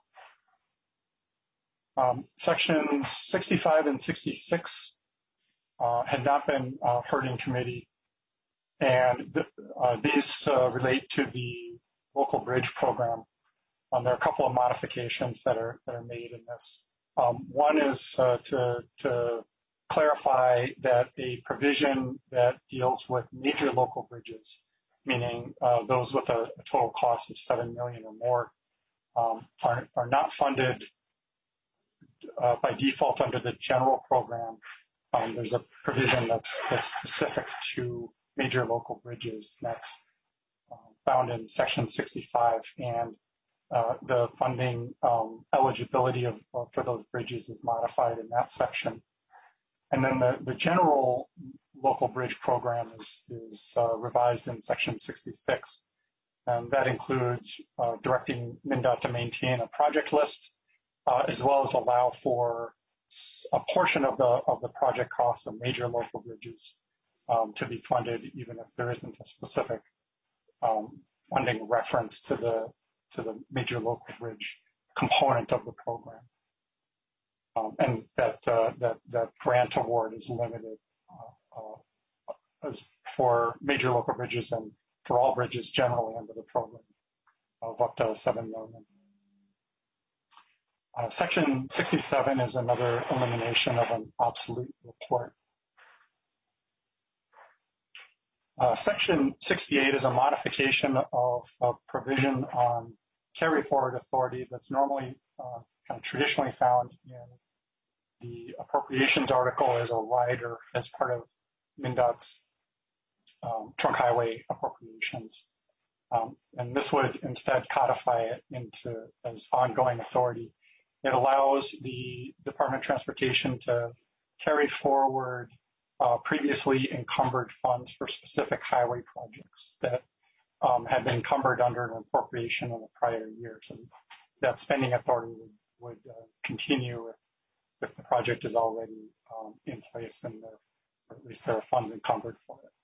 Um, sections sixty-five and sixty-six uh, had not been uh, heard in committee, and th uh, these uh, relate to the local bridge program. Um, there are a couple of modifications that are that are made in this. Um, one is uh, to to clarify that a provision that deals with major local bridges, meaning uh, those with a, a total cost of seven million dollars or more, um, are are not funded Uh, by default under the general program. Um, there's a provision that's, that's specific to major local bridges that's uh, found in section sixty-five, and uh, the funding um, eligibility of, of for those bridges is modified in that section. And then the, the general local bridge program is, is uh, revised in section sixty-six, and that includes uh, directing MnDOT to maintain a project list, Uh, as well as allow for a portion of the of the project cost of major local bridges um, to be funded, even if there isn't a specific um, funding reference to the to the major local bridge component of the program, um, and that uh, that that grant award is limited uh, uh, as for major local bridges and for all bridges generally under the program of up to seven million. Uh, section sixty-seven is another elimination of an obsolete report. Uh, section sixty-eight is a modification of a provision on carry forward authority that's normally uh, kind of traditionally found in the appropriations article as a rider as part of MnDOT's um, trunk highway appropriations. Um, and this would instead codify it into as ongoing authority. It allows the Department of Transportation to carry forward uh, previously encumbered funds for specific highway projects that um, had been encumbered under an appropriation in the prior year. So that spending authority would, would uh, continue if, if the project is already um, in place and there, or at least there are funds encumbered for it.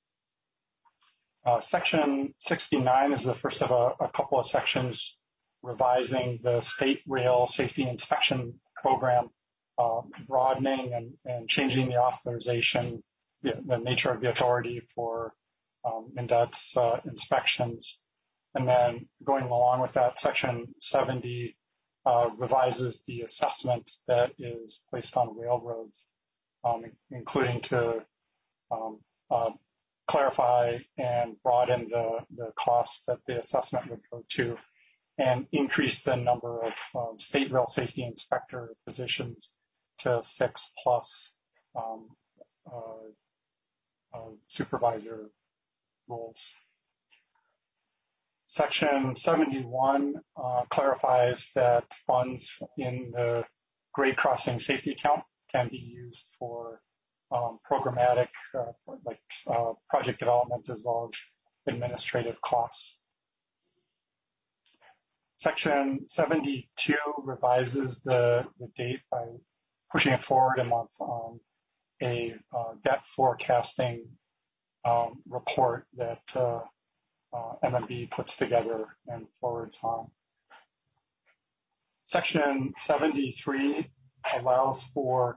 Uh, section sixty-nine is the first of a, a couple of sections revising the state rail safety inspection program, uh, broadening and, and changing the authorization, the, the nature of the authority for um, MnDOT's uh, inspections. And then going along with that, section seventy uh, revises the assessment that is placed on railroads, um, including to um, uh, clarify and broaden the, the cost that the assessment would go to, and increase the number of um, state rail safety inspector positions to six plus um, uh, uh, supervisor roles. Section seventy-one uh, clarifies that funds in the grade crossing safety account can be used for um, programmatic, uh, like uh, project development as well as administrative costs. Section seventy-two revises the, the date by pushing it forward a month on a uh, debt forecasting um, report that uh, uh, M M B puts together and forwards on. Section seventy-three allows for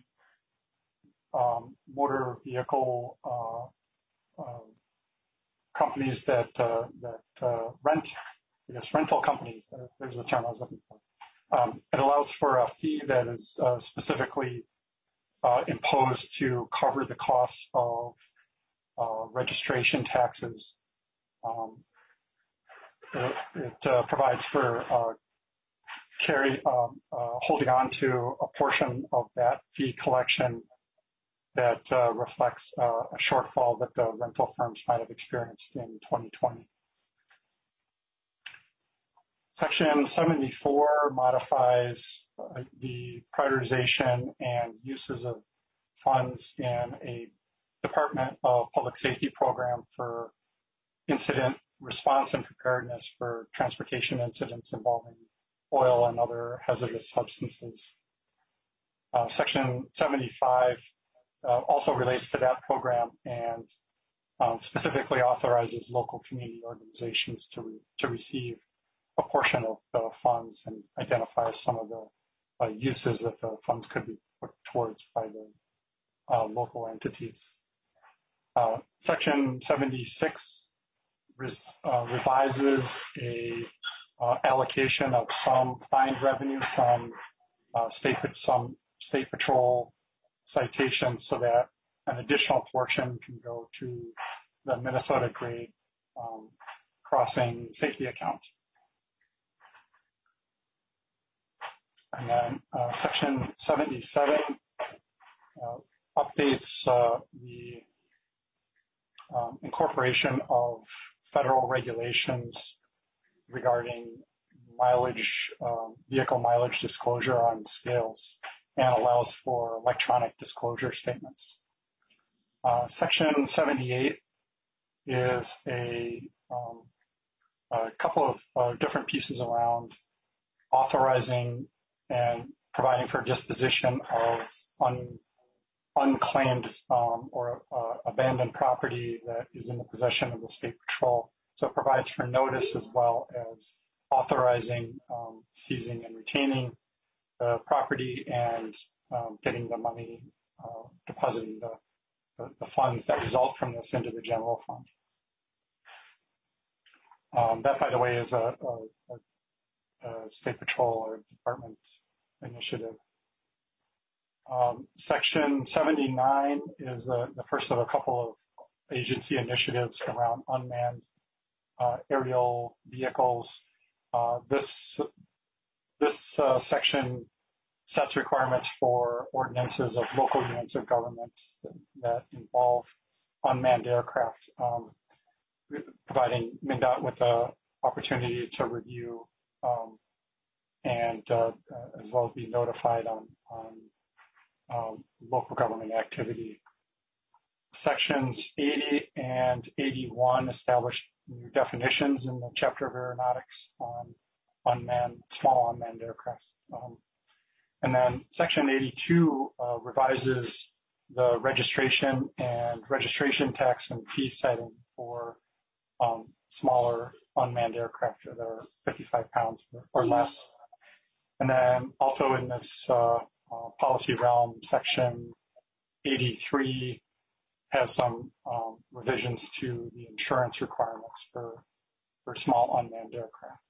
um, motor vehicle uh, uh, companies that uh, that uh, rent, I guess rental companies, there's the term I was looking for. Um, it allows for a fee that is uh, specifically uh, imposed to cover the costs of uh, registration taxes. Um, it it uh, provides for uh, carry um, uh, holding on to a portion of that fee collection that uh, reflects uh, a shortfall that the rental firms might have experienced in twenty twenty. Section seventy-four modifies uh, the prioritization and uses of funds in a Department of Public Safety program for incident response and preparedness for transportation incidents involving oil and other hazardous substances. Uh, Section seventy-five uh, also relates to that program and um, specifically authorizes local community organizations to, re to receive a portion of the funds and identifies some of the uh, uses that the funds could be put towards by the uh, local entities. Uh, Section seventy-six res, uh, revises a uh, allocation of some fine revenue from uh, state some state patrol citations so that an additional portion can go to the Minnesota grade um, crossing safety account. And then uh, Section seventy-seven uh, updates uh, the um, incorporation of federal regulations regarding mileage, um, vehicle mileage disclosure on scales, and allows for electronic disclosure statements. Uh, Section seventy-eight is a, um, a couple of uh, different pieces around authorizing and providing for disposition of un, unclaimed um, or uh, abandoned property that is in the possession of the State Patrol. So it provides for notice as well as authorizing um, seizing and retaining the property and um, getting the money, uh, depositing the, the, the funds that result from this into the general fund. Um, that, by the way, is a, a, a Uh, State Patrol or Department initiative. Um, Section seventy-nine is the, the first of a couple of agency initiatives around unmanned uh, aerial vehicles. Uh, this this uh, section sets requirements for ordinances of local units of government that, that involve unmanned aircraft, um, providing MnDOT with an opportunity to review Um, and uh, uh, as well as be notified on, on um, local government activity. Sections eighty and eighty-one establish new definitions in the chapter of aeronautics on unmanned, small unmanned aircraft. Um, and then Section eighty-two uh, revises the registration and registration tax and fee setting for um, smaller unmanned aircraft that are fifty-five pounds or less. And then also in this uh, uh, policy realm, Section eighty-three has some um, revisions to the insurance requirements for, for small unmanned aircraft.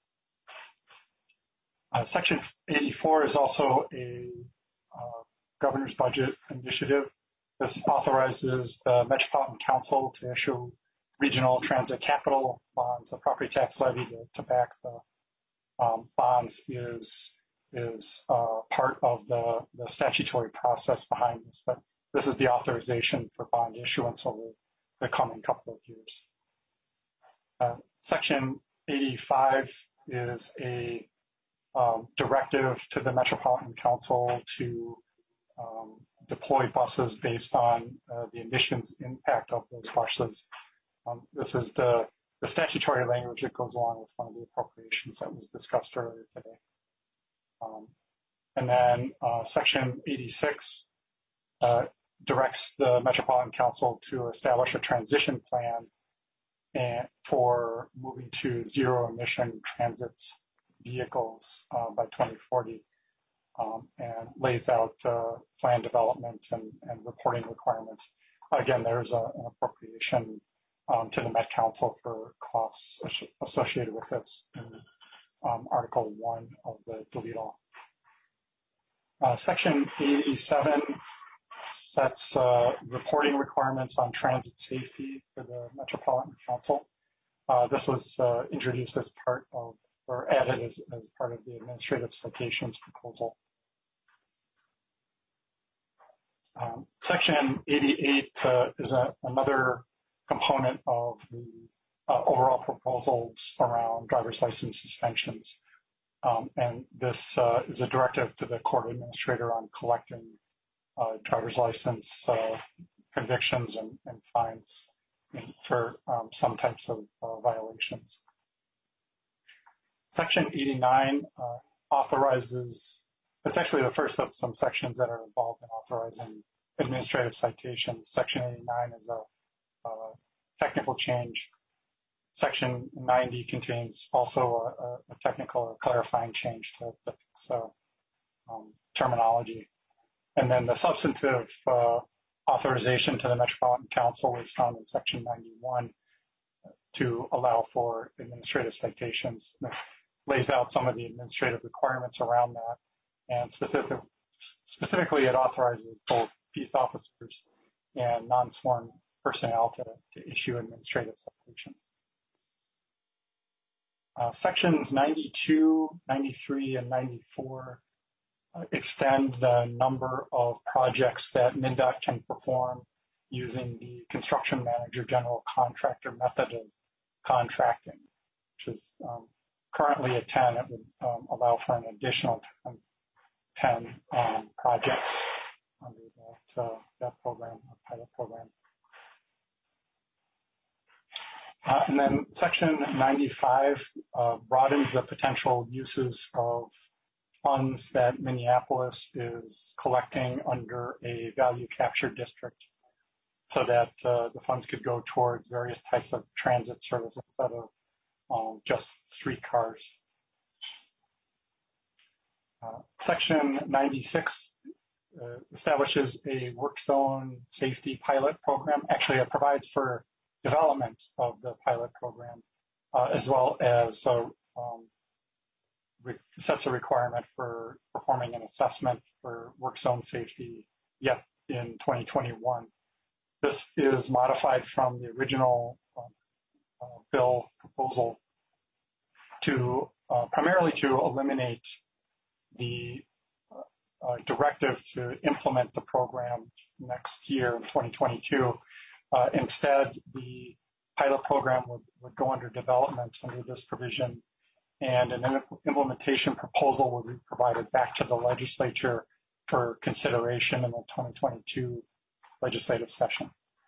Uh, Section eighty-four is also a uh, governor's budget initiative This authorizes the Metropolitan Council to issue regional transit capital bonds. The property tax levy to, to back the um, bonds is is uh, part of the, the statutory process behind this, but this is the authorization for bond issuance over the coming couple of years. Uh, Section eighty-five is a um, directive to the Metropolitan Council to um, deploy buses based on uh, the emissions impact of those buses. Um, this is the, the statutory language that goes along with one of the appropriations that was discussed earlier today. Um, and then uh, Section eighty-six uh, directs the Metropolitan Council to establish a transition plan and for moving to zero emission transit vehicles uh, by twenty forty, um, and lays out uh, plan development and, and reporting requirements. Again, there's a, an appropriation um, to the Met Council for costs associated with this in um, Article one of the delete all. Uh, Section eighty-seven sets uh, reporting requirements on transit safety for the Metropolitan Council. Uh, this was uh, introduced as part of, or added as, as part of the administrative citations proposal. Um, Section eighty-eight uh, is a, another component of the uh, overall proposals around driver's license suspensions. Um, and this uh, is a directive to the court administrator on collecting uh, driver's license uh, convictions and, and fines for um, some types of uh, violations. Section eighty-nine uh, authorizes, it's actually the first of some sections that are involved in authorizing administrative citations. Section eighty-nine is a, a technical change. Section ninety contains also a, a technical or clarifying change to, to fix uh, um, terminology. And then the substantive uh, authorization to the Metropolitan Council is found in Section ninety-one to allow for administrative citations. This lays out some of the administrative requirements around that, and specific, specifically it authorizes both peace officers and non-sworn personnel to, to issue administrative citations. Uh, sections ninety-two, ninety-three, and ninety-four uh, extend the number of projects that MnDOT can perform using the construction manager general contractor method of contracting, which is um, currently at ten. It would um, allow for an additional ten um, projects under that, uh, that program, pilot program. Uh, and then Section ninety-five uh, broadens the potential uses of funds that Minneapolis is collecting under a value capture district, so that uh, the funds could go towards various types of transit service instead of um, just streetcars. Uh, Section ninety-six uh, establishes a work zone safety pilot program. Actually, it provides for development of the pilot program, uh, as well as uh, um, re- sets a requirement for performing an assessment for work zone safety yet in twenty twenty-one. This is modified from the original uh, uh, bill proposal to uh, primarily to eliminate the uh, uh, directive to implement the program next year in twenty twenty-two. Uh, instead, the pilot program would, would go under development under this provision, and an implementation proposal would be provided back to the legislature for consideration in the twenty twenty-two legislative session.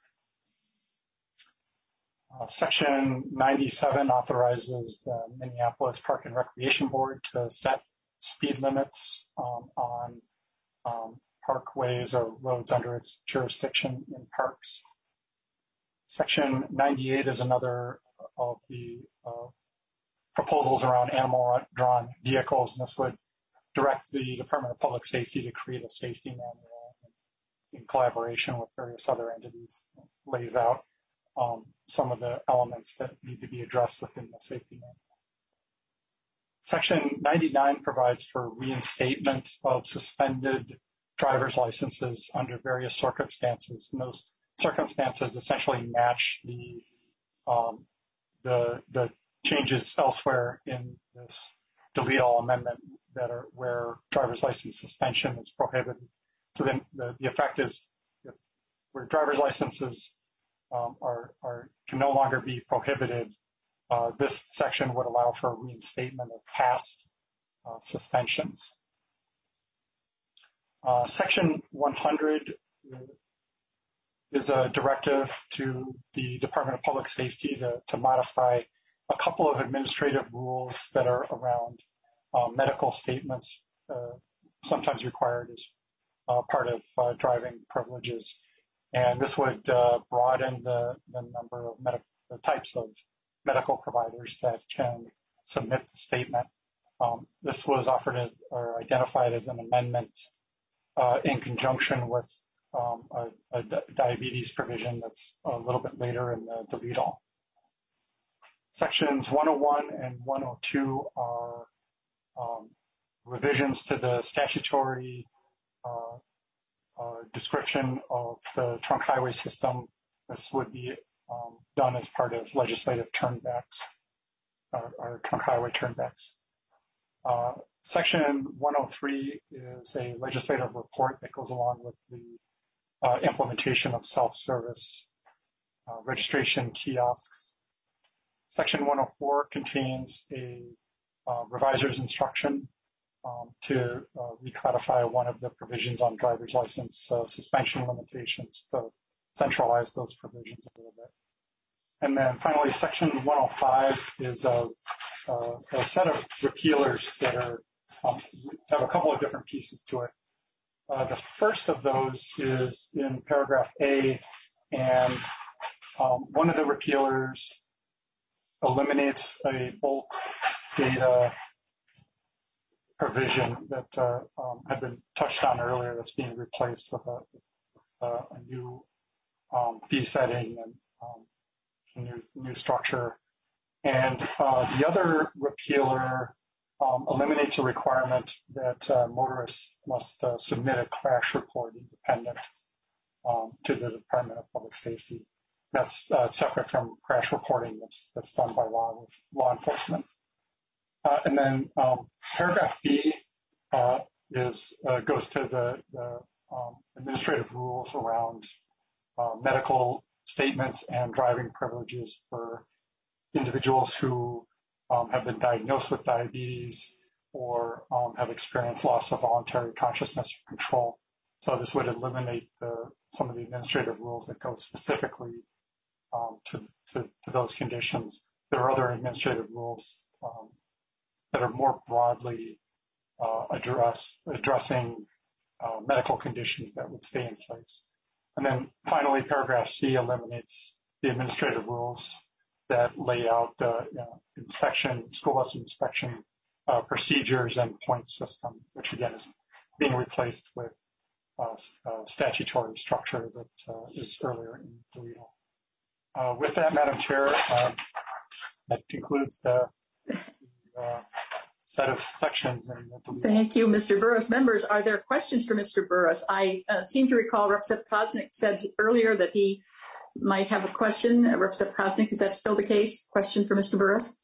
Uh, Section ninety-seven authorizes the Minneapolis Park and Recreation Board to set speed limits um, on um, parkways or roads under its jurisdiction in parks. Section ninety-eight is another of the uh, proposals around animal-drawn vehicles, and this would direct the Department of Public Safety to create a safety manual in collaboration with various other entities. It lays out um, some of the elements that need to be addressed within the safety manual. Section ninety-nine provides for reinstatement of suspended driver's licenses under various circumstances. And those circumstances essentially match the um, the the changes elsewhere in this delete all amendment that are where driver's license suspension is prohibited. So then the, the effect is if, where driver's licenses um, are, are can no longer be prohibited, uh, this section would allow for reinstatement of past uh, suspensions. Uh, section one hundred is a directive to the Department of Public Safety to, to modify a couple of administrative rules that are around uh, medical statements, uh, sometimes required as uh, part of uh, driving privileges. And this would uh, broaden the, the number of medical, the types of medical providers that can submit the statement. Um, this was offered as, or identified as an amendment uh, in conjunction with um, a, a diabetes provision that's a little bit later in the delete all. Sections one oh one and one oh two are um, revisions to the statutory uh, uh, description of the trunk highway system. This would be um, done as part of legislative turnbacks, or, or trunk highway turnbacks. Uh, section one oh three is a legislative report that goes along with the uh, implementation of self-service uh, registration kiosks. Section one oh four contains a uh, reviser's instruction um, to uh, recodify one of the provisions on driver's license uh, suspension limitations to centralize those provisions a little bit. And then finally, section one oh five is a, a, a set of repealers that are um, have a couple of different pieces to it. Uh, the first of those is in paragraph A, and um, one of the repealers eliminates a bulk data provision that uh, um, had been touched on earlier that's being replaced with a, a, a new um, fee setting and um, a new, new structure. And uh, the other repealer um, eliminates a requirement that uh, motorists must uh, submit a crash report independent um, to the Department of Public Safety. That's uh, separate from crash reporting that's, that's done by law with law enforcement. Uh, and then um, paragraph B uh, is uh, goes to the, the um, administrative rules around uh, medical statements and driving privileges for individuals who um, have been diagnosed with diabetes or um, have experienced loss of voluntary consciousness or control. So this would eliminate the, some of the administrative rules that go specifically Um, to, to, to those conditions. There are other administrative rules um, that are more broadly uh, address, addressing uh, medical conditions that would stay in place. And then finally, paragraph C eliminates the administrative rules that lay out the you know, inspection, school bus inspection uh, procedures and point system, which again is being replaced with uh, uh, statutory structure that uh, is earlier in the delete all. Uh, with that, Madam Chair, uh, that concludes the uh, set of sections. In the Thank you, Mister Burris. Members, are there questions for Mister Burris? I uh, seem to recall Representative Koznick said earlier that he might have a question. Uh, Representative Koznick, is that still the case? Question for Mister Burris?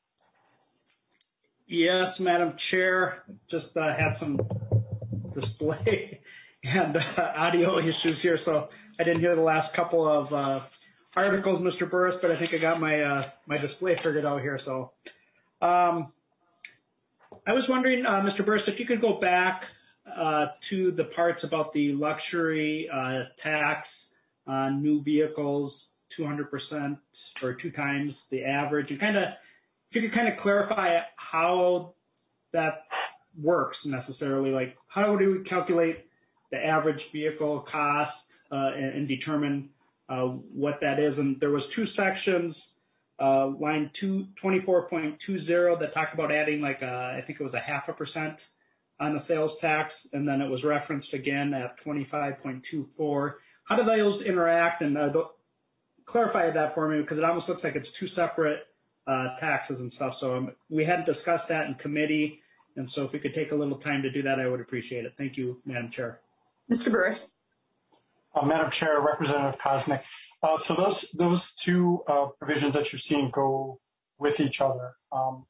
Yes, Madam Chair. Just uh, had some display and uh, audio issues here, so I didn't hear the last couple of uh, articles, Mister Burris, but I think I got my uh, my display figured out here. So um, I was wondering, uh, Mister Burris, if you could go back uh, to the parts about the luxury uh, tax on new vehicles, two hundred percent or two times the average, and kind of, if you could kind of clarify how that works necessarily, like how do we calculate the average vehicle cost uh, and, and determine Uh, what that is. And there was two sections, uh, line two, twenty-four point two zero that talked about adding like a, I think it was a half a percent on the sales tax. And then it was referenced again at twenty-five point two four. How do those interact? And uh, the, clarify that for me, because it almost looks like it's two separate uh, taxes and stuff. So um, we hadn't discussed that in committee. And so if we could take a little time to do that, I would appreciate it. Thank you, Madam Chair. Mister Burris. Uh, Madam Chair, Representative Koznick. Uh, so those those two uh, provisions that you're seeing go with each other. Um,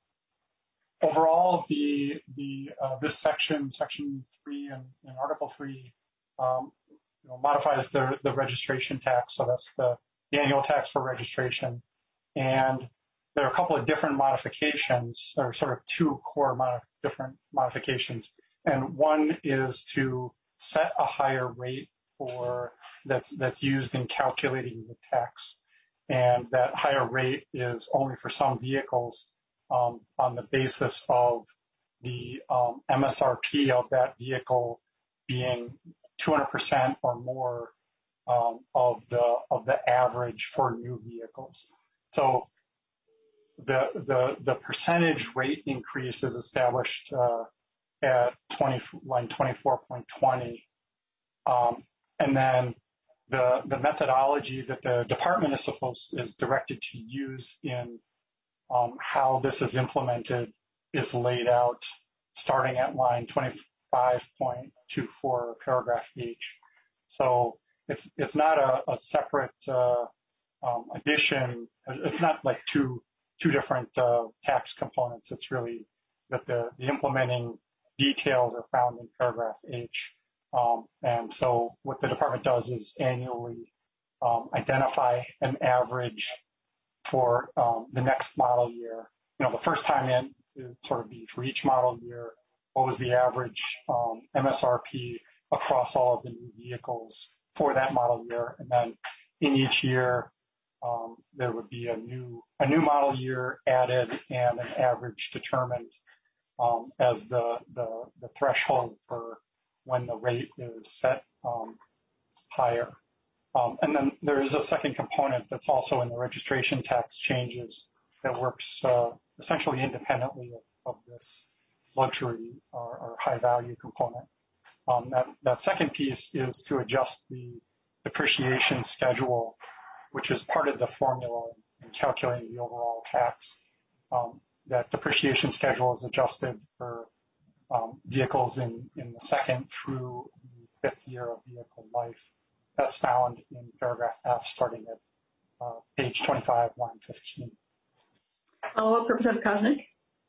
overall, the the uh, this section, section three and, and Article three, um, you know, modifies the the registration tax. So that's the, the annual tax for registration, and there are a couple of different modifications, or sort of two core mod- different modifications, and one is to set a higher rate for that's that's used in calculating the tax, and that higher rate is only for some vehicles um, on the basis of the um, M S R P of that vehicle being two hundred percent or more um, of the of the average for new vehicles. So the the the percentage rate increase is established uh, at twenty line twenty-four point twenty, um, and then the the methodology that the department is supposed is directed to use in um, how this is implemented is laid out starting at line twenty-five point two four, paragraph H. So it's it's not a, a separate uh, um, addition. It's not like two two different uh, tax components. It's really that the, the implementing details are found in paragraph H. Um, and so what the department does is annually um, identify an average for um, the next model year. You know, the first time in, it would sort of be for each model year, what was the average um, M S R P across all of the new vehicles for that model year. And then in each year, um, there would be a new a new model year added and an average determined um, as the, the, the threshold for when the rate is set um, higher. Um, and then there is a second component that's also in the registration tax changes that works uh, essentially independently of, of this luxury or, or high value component. Um, that, that second piece is to adjust the depreciation schedule, which is part of the formula in calculating the overall tax. Um, that depreciation schedule is adjusted for um, vehicles in, in the second through the fifth year of vehicle life. That's found in paragraph F, starting at uh, page twenty-five, line fifteen. Follow-up, Representative Koznick.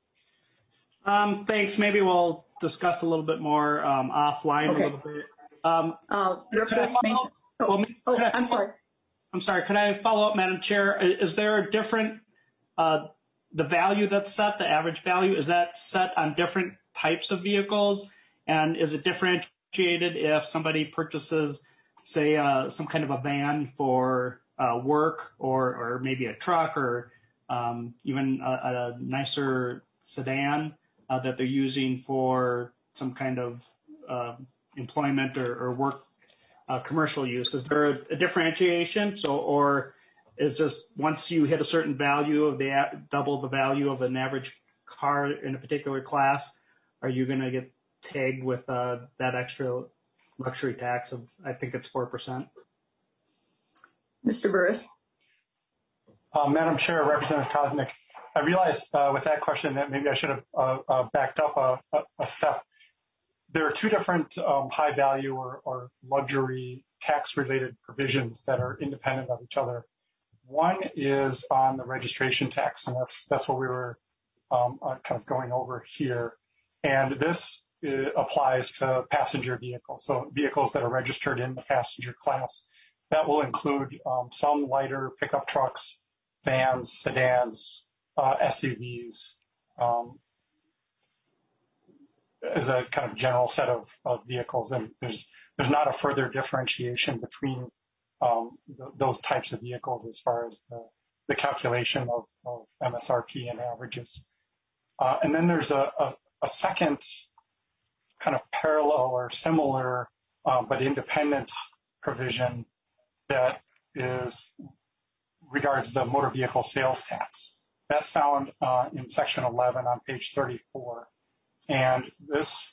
Um, thanks. Maybe we'll discuss a little bit more um, offline okay. a little bit. Um, uh, Representative Mason. Oh, well, oh I, I'm sorry. I'm sorry. Could I follow up, Madam Chair? Is there a different, uh, the value that's set, the average value, is that set on different types of vehicles? And is it differentiated if somebody purchases, say, uh, some kind of a van for uh, work, or, or maybe a truck, or um, even a, a nicer sedan uh, that they're using for some kind of uh, employment or, or work uh, commercial use? Is there a, a differentiation? So, or is just once you hit a certain value of the double the value of an average car in a particular class, are you going to get tagged with uh, that extra luxury tax of, I think it's four percent? Mister Burris. Uh, Madam Chair, Representative Koznick, I realized uh, with that question that maybe I should have uh, uh, backed up a, a, a step. There are two different um, high value or, or luxury tax related provisions that are independent of each other. One is on the registration tax, and that's that's what we were um, uh, kind of going over here. And this uh, applies to passenger vehicles, so vehicles that are registered in the passenger class. That will include um, some lighter pickup trucks, vans, sedans, uh, S U Vs, um, as a kind of general set of, of vehicles. And there's there's not a further differentiation between um, th- those types of vehicles as far as the, the calculation of, of M S R P and averages. Uh, and then there's a, a, a second kind of parallel or similar uh, but independent provision that is regards the motor vehicle sales tax. That's found uh, in section eleven on page thirty-four. And this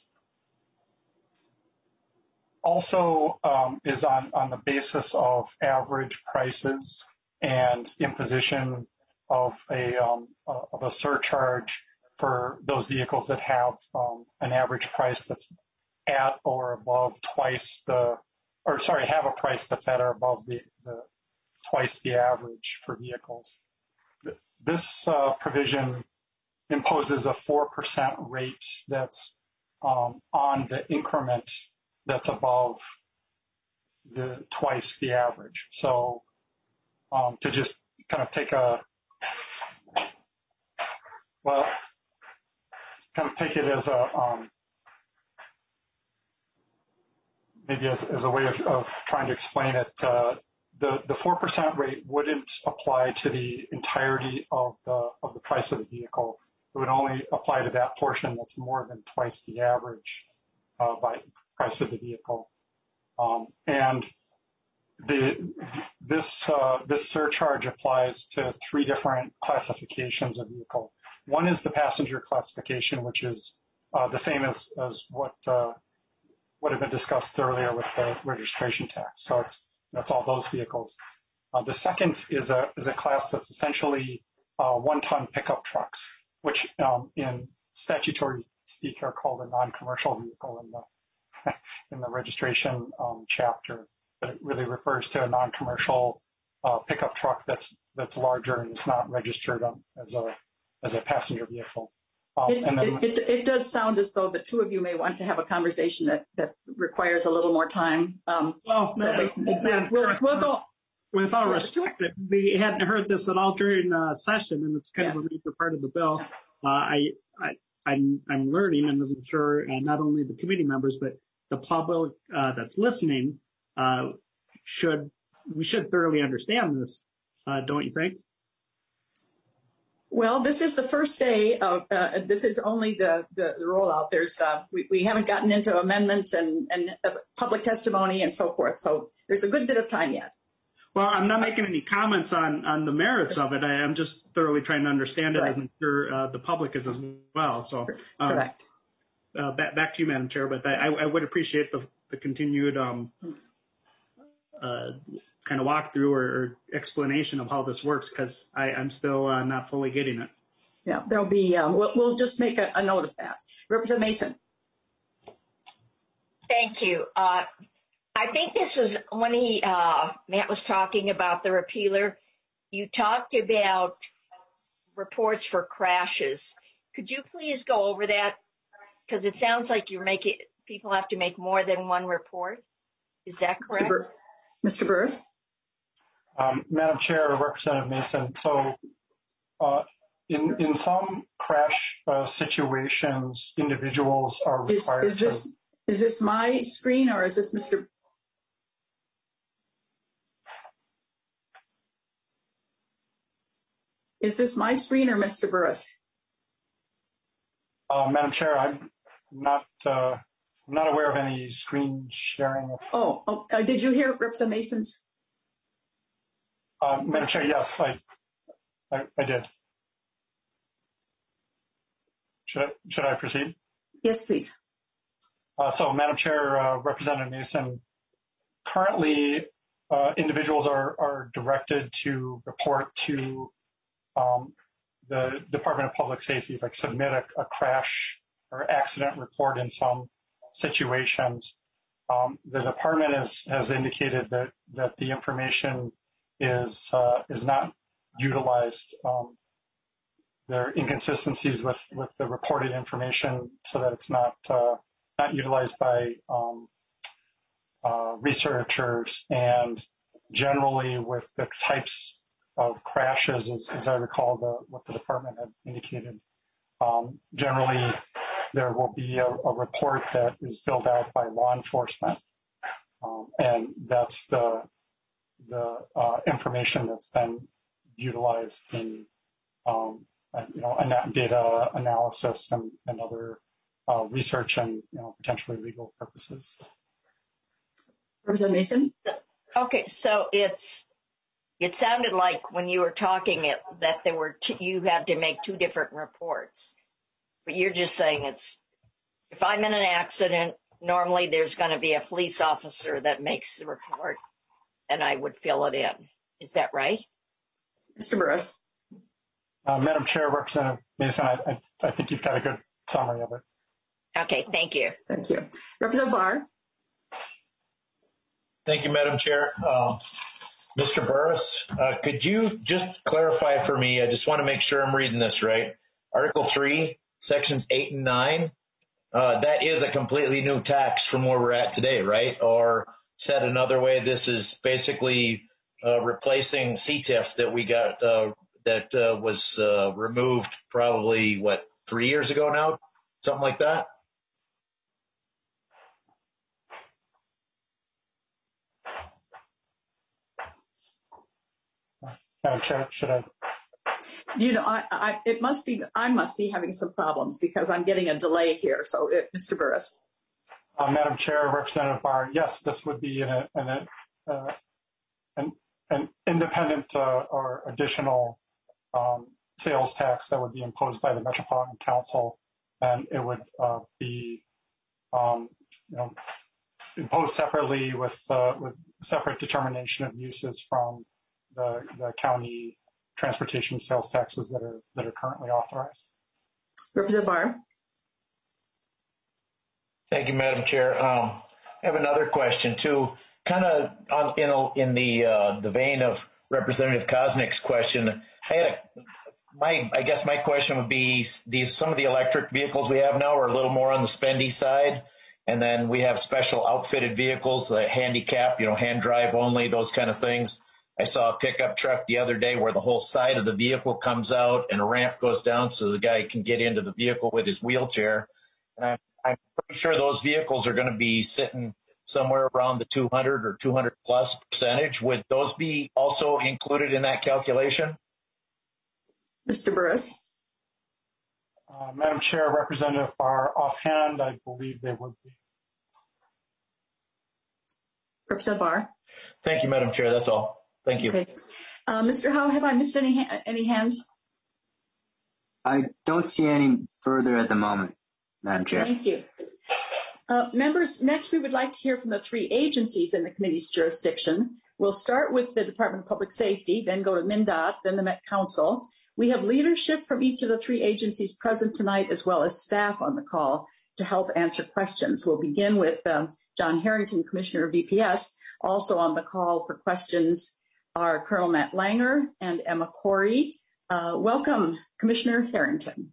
also um, is on, on the basis of average prices and imposition of a, um, uh, of a surcharge for those vehicles that have um, an average price that's at or above twice the, or sorry, have a price that's at or above the, the twice the average for vehicles. This uh, provision imposes a four percent rate that's um, on the increment that's above the twice the average. So um, to just kind of take a, well, kind of take it as a, um, maybe as, as a way of, of trying to explain it, uh, the, the four percent rate wouldn't apply to the entirety of the, of the price of the vehicle. It would only apply to that portion that's more than twice the average uh, by price of the vehicle. Um, and the, this, uh, this surcharge applies to three different classifications of vehicle. One is the passenger classification, which is uh, the same as, as what uh, would have been discussed earlier with the registration tax. So it's, that's all those vehicles. Uh, the second is a, is a class that's essentially uh, one-ton pickup trucks, which um, in statutory speak are called a non-commercial vehicle in the in the registration um, chapter. But it really refers to a non-commercial uh, pickup truck that's that's larger and is not registered um, as a as a passenger vehicle. Um, it, and then, it, it, it does sound as though the two of you may want to have a conversation that, that requires a little more time. Um, well, so man, we, man, we'll, we'll go. With all respect, we hadn't heard this at all during uh, session, and it's kind yes. of a major part of the bill. Uh, I, I, I'm, I'm learning, and I'm sure uh, not only the committee members, but the public uh, that's listening uh, should we should thoroughly understand this, uh, don't you think? Well, this is the first day of, uh, this is only the, the, the rollout. There's, uh, we, we haven't gotten into amendments and, and uh, public testimony and so forth. So there's a good bit of time yet. Well, I'm not making any comments on, on the merits of it. I, I'm just thoroughly trying to understand it, right. as I'm sure uh, the public is as well. So, um, correct. Uh, back, back to you, Madam Chair, but I, I would appreciate the, the continued um, uh, kind of walkthrough or, or explanation of how this works, because I'm still uh, not fully getting it. Yeah, there'll be, um, we'll, we'll just make a, a note of that. Representative Mason. Thank you. Uh, I think this was when he, uh, Matt was talking about the repealer. You talked about reports for crashes. Could you please go over that? Because it sounds like you're making, people have to make more than one report. Is that correct? Mister Bur- Mister Burris? Um, Madam Chair, Representative Mason, so uh, in, in some crash uh, situations, individuals are required is, is this, to... Is this my screen or is this Mister Is this my screen or Mister Burris? Uh, Madam Chair, I'm not uh, I'm not aware of any screen sharing. Oh, oh uh, did you hear Representative Mason's? Uh, Madam Chair, yes, I, I, I did. Should I, should I proceed? Yes, please. Uh, so, Madam Chair, uh, Representative Mason, currently uh, individuals are, are directed to report to um, the Department of Public Safety, like submit a, a crash or accident report in some situations. Um, the department has, has indicated that, that the information is uh, is not utilized. Um, there are inconsistencies with, with the reported information, so that it's not uh, not utilized by um, uh, researchers, and generally with the types of crashes, as, as I recall, the, what the department had indicated. Um, generally, there will be a, a report that is filled out by law enforcement, um, and that's the the uh, information that's then utilized in, um, you know, data analysis and, and other uh, research and, you know, potentially legal purposes. Representative Mason? Okay, so it's, it sounded like when you were talking it, that there were two, you had to make two different reports, but you're just saying it's, if I'm in an accident, normally there's going to be a police officer that makes the report, and I would fill it in. Is that right? Mister Burris. Uh, Madam Chair, Representative Mason, I, I, I think you've got a good summary of it. Okay, thank you. Thank you. Representative Barr. Thank you, Madam Chair. Uh, Mister Burris, uh, could you just clarify for me? I just want to make sure I'm reading this right. Article three, sections eight and nine, uh, that is a completely new tax from where we're at today, right? Or said another way, this is basically uh, replacing C T I F that we got uh, that uh, was uh, removed probably, what, three years ago now? Something like that? Madam Chair, should I? You know, I, I, it must be, I must be having some problems because I'm getting a delay here. So, uh, Mister Burris. Uh, Madam Chair, Representative Barr, yes, this would be an, an, uh, an, an independent uh, or additional um, sales tax that would be imposed by the Metropolitan Council, and it would uh, be um, you know, imposed separately with uh, with separate determination of uses from the, the county transportation sales taxes that are that are currently authorized. Representative Barr. Thank you, Madam Chair. Um, I have another question too, kind of on, in, a, in the uh, the vein of Representative Koznick's question. I had a, my, I guess my question would be these some of the electric vehicles we have now are a little more on the spendy side, and then we have special outfitted vehicles, the handicap, you know, hand drive only, those kind of things. I saw a pickup truck the other day where the whole side of the vehicle comes out and a ramp goes down so the guy can get into the vehicle with his wheelchair. And I'm, I'm pretty sure those vehicles are going to be sitting somewhere around the two hundred or two hundred plus percentage. Would those be also included in that calculation? Mister Burris. Uh, Madam Chair, Representative Barr, offhand, I believe they would be. Representative Barr. Thank you, Madam Chair. That's all. Thank you. Okay. Uh, Mister Howe, have I missed any ha- any hands? I don't see any further at the moment, Madam Chair. Thank you. Uh, members, next we would like to hear from the three agencies in the committee's jurisdiction. We'll start with the Department of Public Safety, then go to MnDOT, then the Met Council. We have leadership from each of the three agencies present tonight, as well as staff on the call to help answer questions. We'll begin with um, John Harrington, Commissioner of D P S. Also on the call for questions are Colonel Matt Langer and Emma Corey. Uh, welcome, Commissioner Harrington.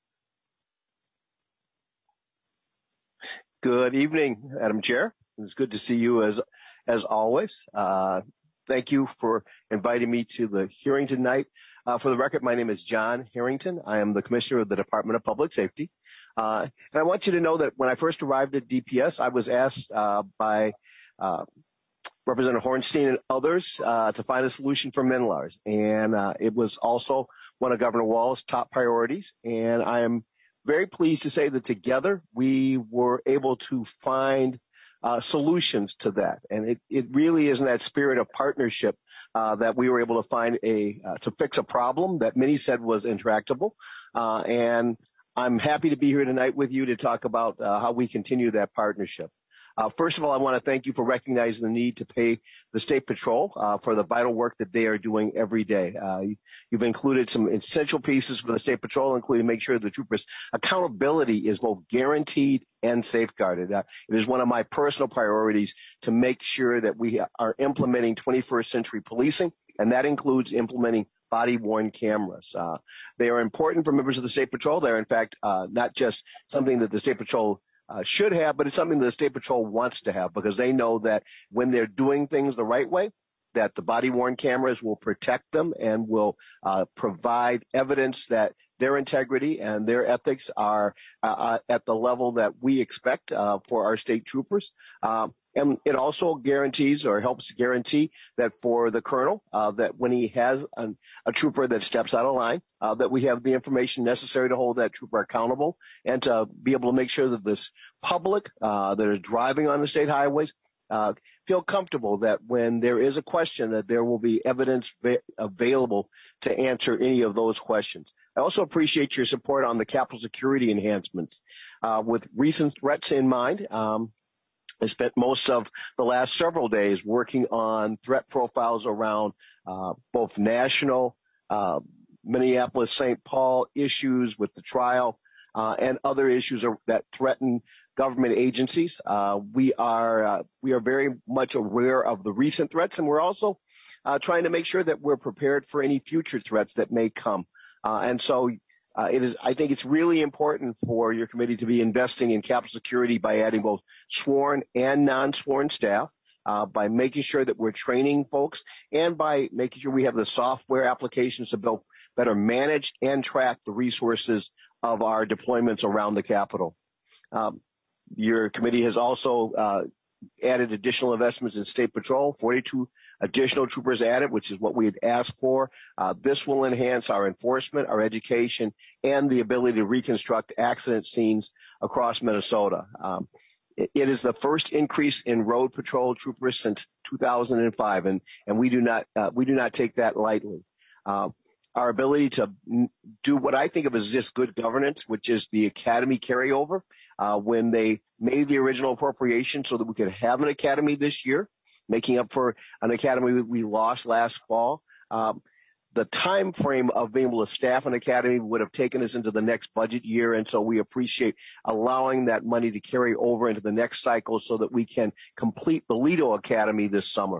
Good evening, Madam Chair. It's good to see you as as always. Uh, thank you for inviting me to the hearing tonight. Uh, for the record, my name is John Harrington. I am the Commissioner of the Department of Public Safety. Uh, and I want you to know that when I first arrived at D P S, I was asked uh, by uh, Representative Hornstein and others uh, to find a solution for Minlars. And uh, it was also one of Governor Walz's top priorities. And I am very pleased to say that together we were able to find uh, solutions to that. And it, it really is in that spirit of partnership uh, that we were able to find a, uh, to fix a problem that many said was intractable. Uh, and I'm happy to be here tonight with you to talk about uh, how we continue that partnership. Uh, first of all, I want to thank you for recognizing the need to pay the State Patrol uh, for the vital work that they are doing every day. Uh, you, you've included some essential pieces for the State Patrol, including make sure the troopers' accountability is both guaranteed and safeguarded. Uh, it is one of my personal priorities to make sure that we are implementing twenty-first century policing, and that includes implementing body-worn cameras. Uh, they are important for members of the State Patrol. They're, in fact, uh, not just something that the State Patrol Uh, should have, but it's something the State Patrol wants to have because they know that when they're doing things the right way, that the body-worn cameras will protect them and will uh, provide evidence that their integrity and their ethics are uh, at the level that we expect uh, for our state troopers. Um, and it also guarantees or helps guarantee that for the colonel, uh, that when he has an, a trooper that steps out of line, uh, that we have the information necessary to hold that trooper accountable and to be able to make sure that this public uh, that is driving on the state highways uh, feel comfortable that when there is a question that there will be evidence va- available to answer any of those questions. I also appreciate your support on the Capitol security enhancements. Uh, with recent threats in mind, um, I spent most of the last several days working on threat profiles around uh, both national, uh, Minneapolis, Saint Paul issues with the trial uh, and other issues are, that threaten government agencies. Uh, we are uh, we are very much aware of the recent threats, and we're also uh, trying to make sure that we're prepared for any future threats that may come. Uh, and so uh, it is. I think it's really important for your committee to be investing in Capitol security by adding both sworn and non-sworn staff, uh, by making sure that we're training folks, and by making sure we have the software applications to build, better manage and track the resources of our deployments around the Capitol. Um, Your committee has also uh, added additional investments in State Patrol, forty-two additional troopers added, which is what we had asked for. Uh, this will enhance our enforcement, our education, and the ability to reconstruct accident scenes across Minnesota. Um, it, it is the first increase in road patrol troopers since two thousand five, and, and we do not uh, we do not take that lightly. Uh, Our ability to do what I think of as just good governance, which is the academy carryover, uh, when they made the original appropriation so that we could have an academy this year, making up for an academy that we lost last fall. Um, the time frame of being able to staff an academy would have taken us into the next budget year, and so we appreciate allowing that money to carry over into the next cycle so that we can complete the Lido Academy this summer.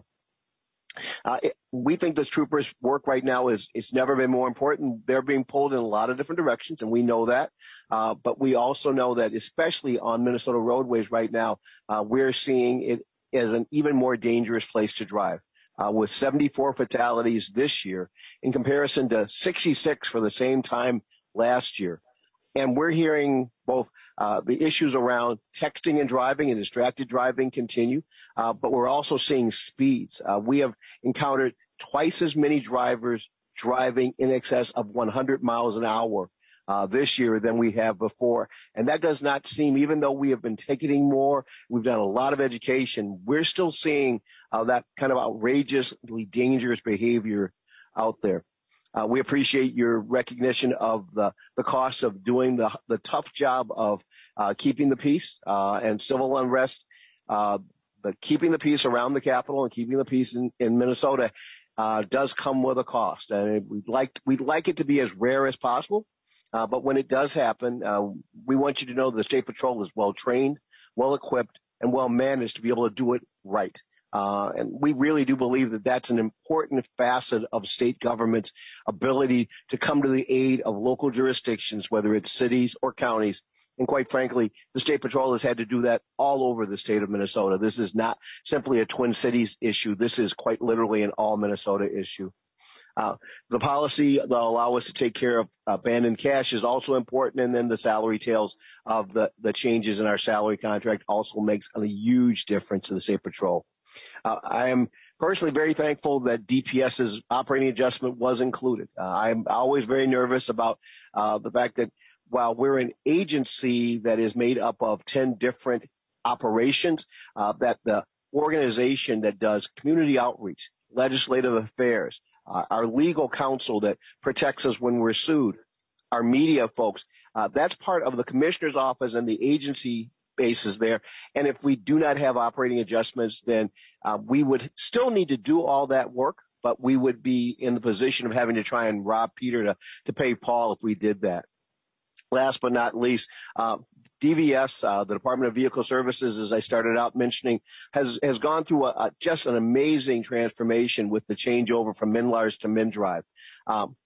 Uh, it, we think this troopers' work right now is it's never been more important. They're being pulled in a lot of different directions, and we know that. Uh, but we also know that, especially on Minnesota roadways right now, uh, we're seeing it as an even more dangerous place to drive, uh, with seventy-four fatalities this year in comparison to sixty-six for the same time last year. And we're hearing both uh, the issues around texting and driving and distracted driving continue, uh, but we're also seeing speeds. Uh, we have encountered twice as many drivers driving in excess of one hundred miles an hour uh, this year than we have before. And that does not seem, even though we have been ticketing more, we've done a lot of education, we're still seeing uh, that kind of outrageously dangerous behavior out there. Uh, we appreciate your recognition of the, the cost of doing the, the tough job of uh, keeping the peace uh, and civil unrest. Uh, but keeping the peace around the Capitol and keeping the peace in, in Minnesota uh, does come with a cost. And we'd like, we'd like it to be as rare as possible. Uh, but when it does happen, uh, we want you to know the State Patrol is well trained, well equipped, and well managed to be able to do it right. Uh, and we really do believe that that's an important facet of state government's ability to come to the aid of local jurisdictions, whether it's cities or counties. And quite frankly, the State Patrol has had to do that all over the state of Minnesota. This is not simply a Twin Cities issue. This is quite literally an all Minnesota issue. Uh, the policy that will allow us to take care of abandoned cash is also important. And then the salary tails of the, the changes in our salary contract also makes a huge difference to the State Patrol. Uh, I am personally very thankful that DPS's operating adjustment was included. Uh, I'm always very nervous about uh, the fact that while we're an agency that is made up of ten different operations, uh, that the organization that does community outreach, legislative affairs, uh, our legal counsel that protects us when we're sued, our media folks, uh, that's part of the commissioner's office and the agency bases there. And if we do not have operating adjustments, then uh, we would still need to do all that work, but we would be in the position of having to try and rob Peter to, to pay Paul if we did that. Last but not least, uh, D V S, uh, the Department of Vehicle Services, as I started out mentioning, has, has gone through a, a, just an amazing transformation with the changeover from MnLARS to MnDrive. Um,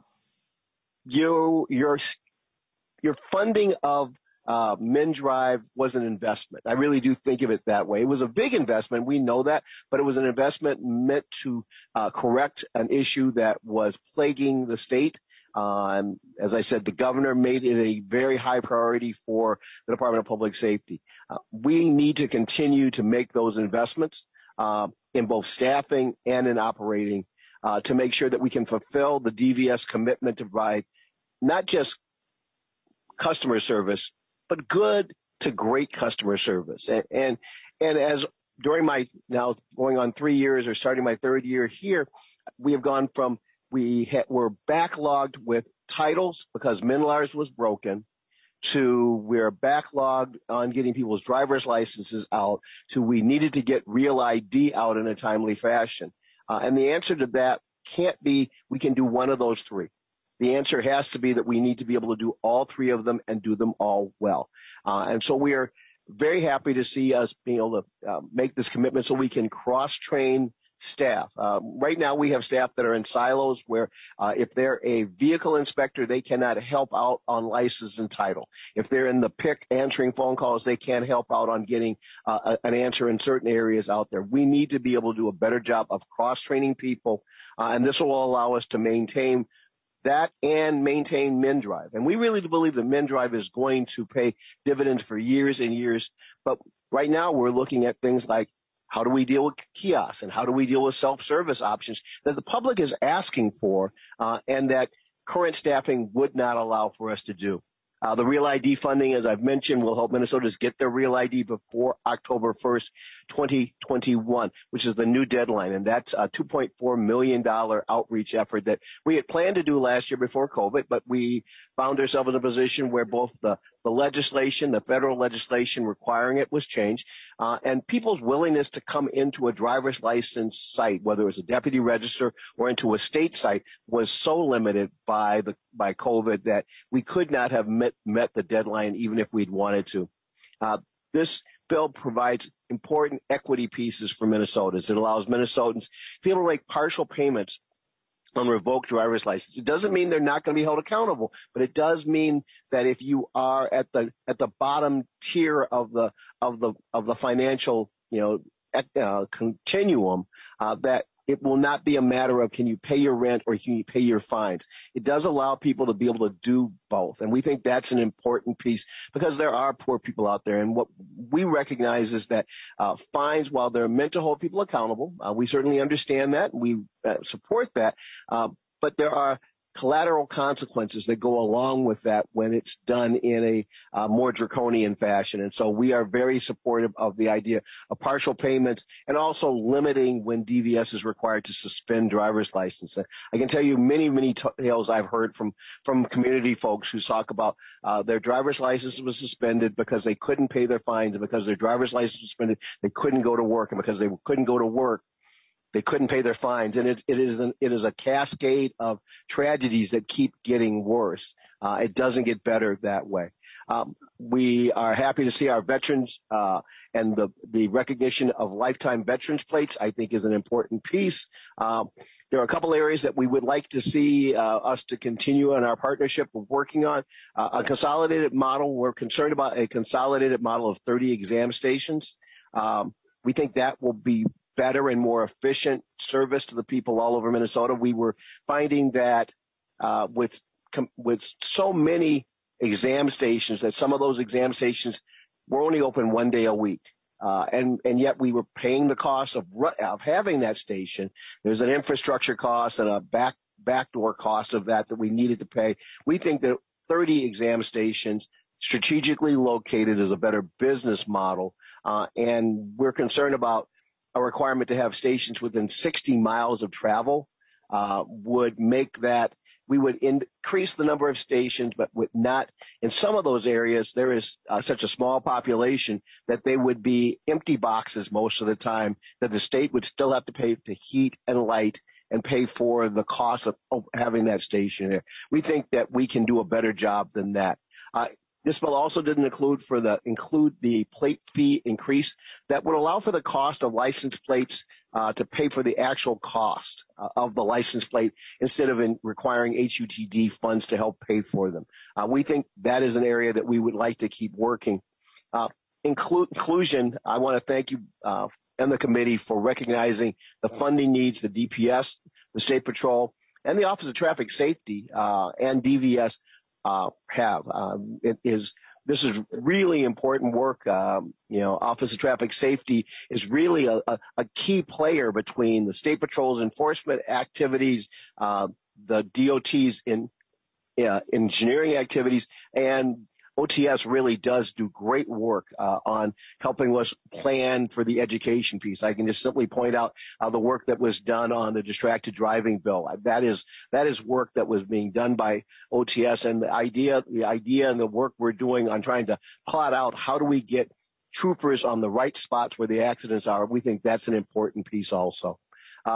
you, your, your funding of Uh, MnDrive was an investment. I really do think of it that way. It was a big investment. We know that, but it was an investment meant to uh, correct an issue that was plaguing the state. Uh, and as I said, the governor made it a very high priority for the Department of Public Safety. Uh, we need to continue to make those investments uh, in both staffing and in operating uh, to make sure that we can fulfill the D V S commitment to provide not just customer service, but good to great customer service. And, and, and as during my now going on three years or starting my third year here, we have gone from, we ha- were backlogged with titles because MnLARS was broken to we're backlogged on getting people's driver's licenses out to we needed to get Real I D out in a timely fashion. Uh, and the answer to that can't be we can do one of those three. The answer has to be that we need to be able to do all three of them and do them all well. Uh, and so we are very happy to see us being able to uh, make this commitment so we can cross-train staff. Uh, right now we have staff that are in silos where uh, if they're a vehicle inspector, they cannot help out on license and title. If they're in the P I C answering phone calls, they can't help out on getting uh, an answer in certain areas out there. We need to be able to do a better job of cross-training people, uh, and this will allow us to maintain that and maintain MnDrive. And we really do believe that MnDrive is going to pay dividends for years and years. But right now we're looking at things like how do we deal with kiosks and how do we deal with self-service options that the public is asking for uh, and that current staffing would not allow for us to do. Uh, the Real I D funding, as I've mentioned, will help Minnesotans get their Real I D before October first, twenty twenty-one, which is the new deadline. And that's a two point four million dollars outreach effort that we had planned to do last year before COVID, but we found ourselves in a position where both the, the legislation, the federal legislation requiring it was changed, uh, and people's willingness to come into a driver's license site, whether it's a deputy register or into a state site, was so limited by the by COVID that we could not have met, met the deadline even if we'd wanted to. Uh, this bill provides important equity pieces for Minnesotans. It allows Minnesotans to be able to make partial payments on revoked driver's license. It doesn't mean they're not going to be held accountable, but it does mean that if you are at the at the bottom tier of the of the of the financial, you know, uh, continuum, uh, that it will not be a matter of can you pay your rent or can you pay your fines. It does allow people to be able to do both. And we think that's an important piece because there are poor people out there. And what we recognize is that uh, fines, while they're meant to hold people accountable, uh, we certainly understand that. We uh, support that. Uh, but there are collateral consequences that go along with that when it's done in a uh, more draconian fashion. And so we are very supportive of the idea of partial payments and also limiting when D V S is required to suspend driver's license. I can tell you many, many tales I've heard from, from community folks who talk about uh, their driver's license was suspended because they couldn't pay their fines, and because their driver's license was suspended, they couldn't go to work, and because they couldn't go to work, they couldn't pay their fines, and it, it is an, it is a cascade of tragedies that keep getting worse. Uh, it doesn't get better that way. Um, we are happy to see our veterans uh, and the the recognition of lifetime veterans plates, I think, is an important piece. Um, there are a couple areas that we would like to see uh, us to continue on our partnership of working on. Uh, a consolidated model. We're concerned about a consolidated model of thirty exam stations. Um, we think that will be better and more efficient service to the people all over Minnesota. We were finding that uh, with with so many exam stations that some of those exam stations were only open one day a week. Uh, and, and yet we were paying the cost of, of having that station. There's an infrastructure cost and a back backdoor cost of that that we needed to pay. We think that thirty exam stations strategically located is a better business model. Uh, and we're concerned about a requirement to have stations within sixty miles of travel uh, would make that we would increase the number of stations, but would not. In some of those areas, there is uh, such a small population that they would be empty boxes most of the time, that the state would still have to pay to heat and light and pay for the cost of, of having that station there. We think that we can do a better job than that. Uh, This bill also didn't include for the include the plate fee increase that would allow for the cost of license plates uh, to pay for the actual cost uh, of the license plate instead of in requiring H U T D funds to help pay for them. Uh, we think that is an area that we would like to keep working. Uh, inclu- inclusion, I want to thank you uh, and the committee for recognizing the funding needs, the D P S, the State Patrol, and the Office of Traffic Safety uh, and D V S Uh, have. Um, it is, this is really important work. Um, you know, Office of Traffic Safety is really a, a, a key player between the State Patrol's enforcement activities, uh, the D O T's in, uh, engineering activities, and O T S really does do great work uh, on helping us plan for the education piece. I can just simply point out uh, the work that was done on the distracted driving bill. That is that is work that was being done by O T S, and the idea, the idea, and the work we're doing on trying to plot out how do we get troopers on the right spots where the accidents are. We think that's an important piece also. Um,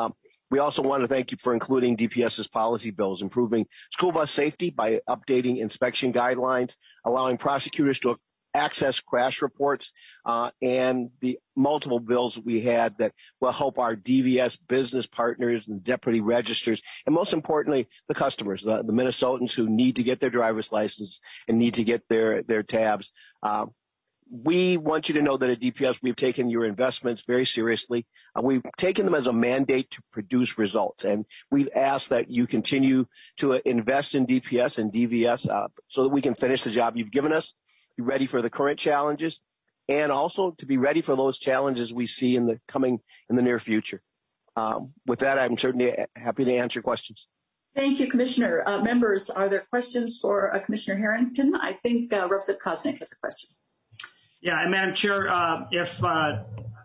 We also want to thank you for including DPS's policy bills, improving school bus safety by updating inspection guidelines, allowing prosecutors to access crash reports, uh, and the multiple bills we had that will help our D V S business partners and deputy registers, and most importantly, the customers, the, the Minnesotans who need to get their driver's license and need to get their, their tabs. Uh, we want you to know that at D P S, we've taken your investments very seriously. Uh, we've taken them as a mandate to produce results, and we've asked that you continue to uh, invest in D P S and D V S uh, so that we can finish the job you've given us, be ready for the current challenges, and also to be ready for those challenges we see in the coming in the near future. Um, with that, I'm certainly happy to answer questions. Thank you, Commissioner. Uh, members, are there questions for uh, Commissioner Harrington? I think uh, Representative Koznick has a question. Yeah, and Madam Chair, uh, if uh,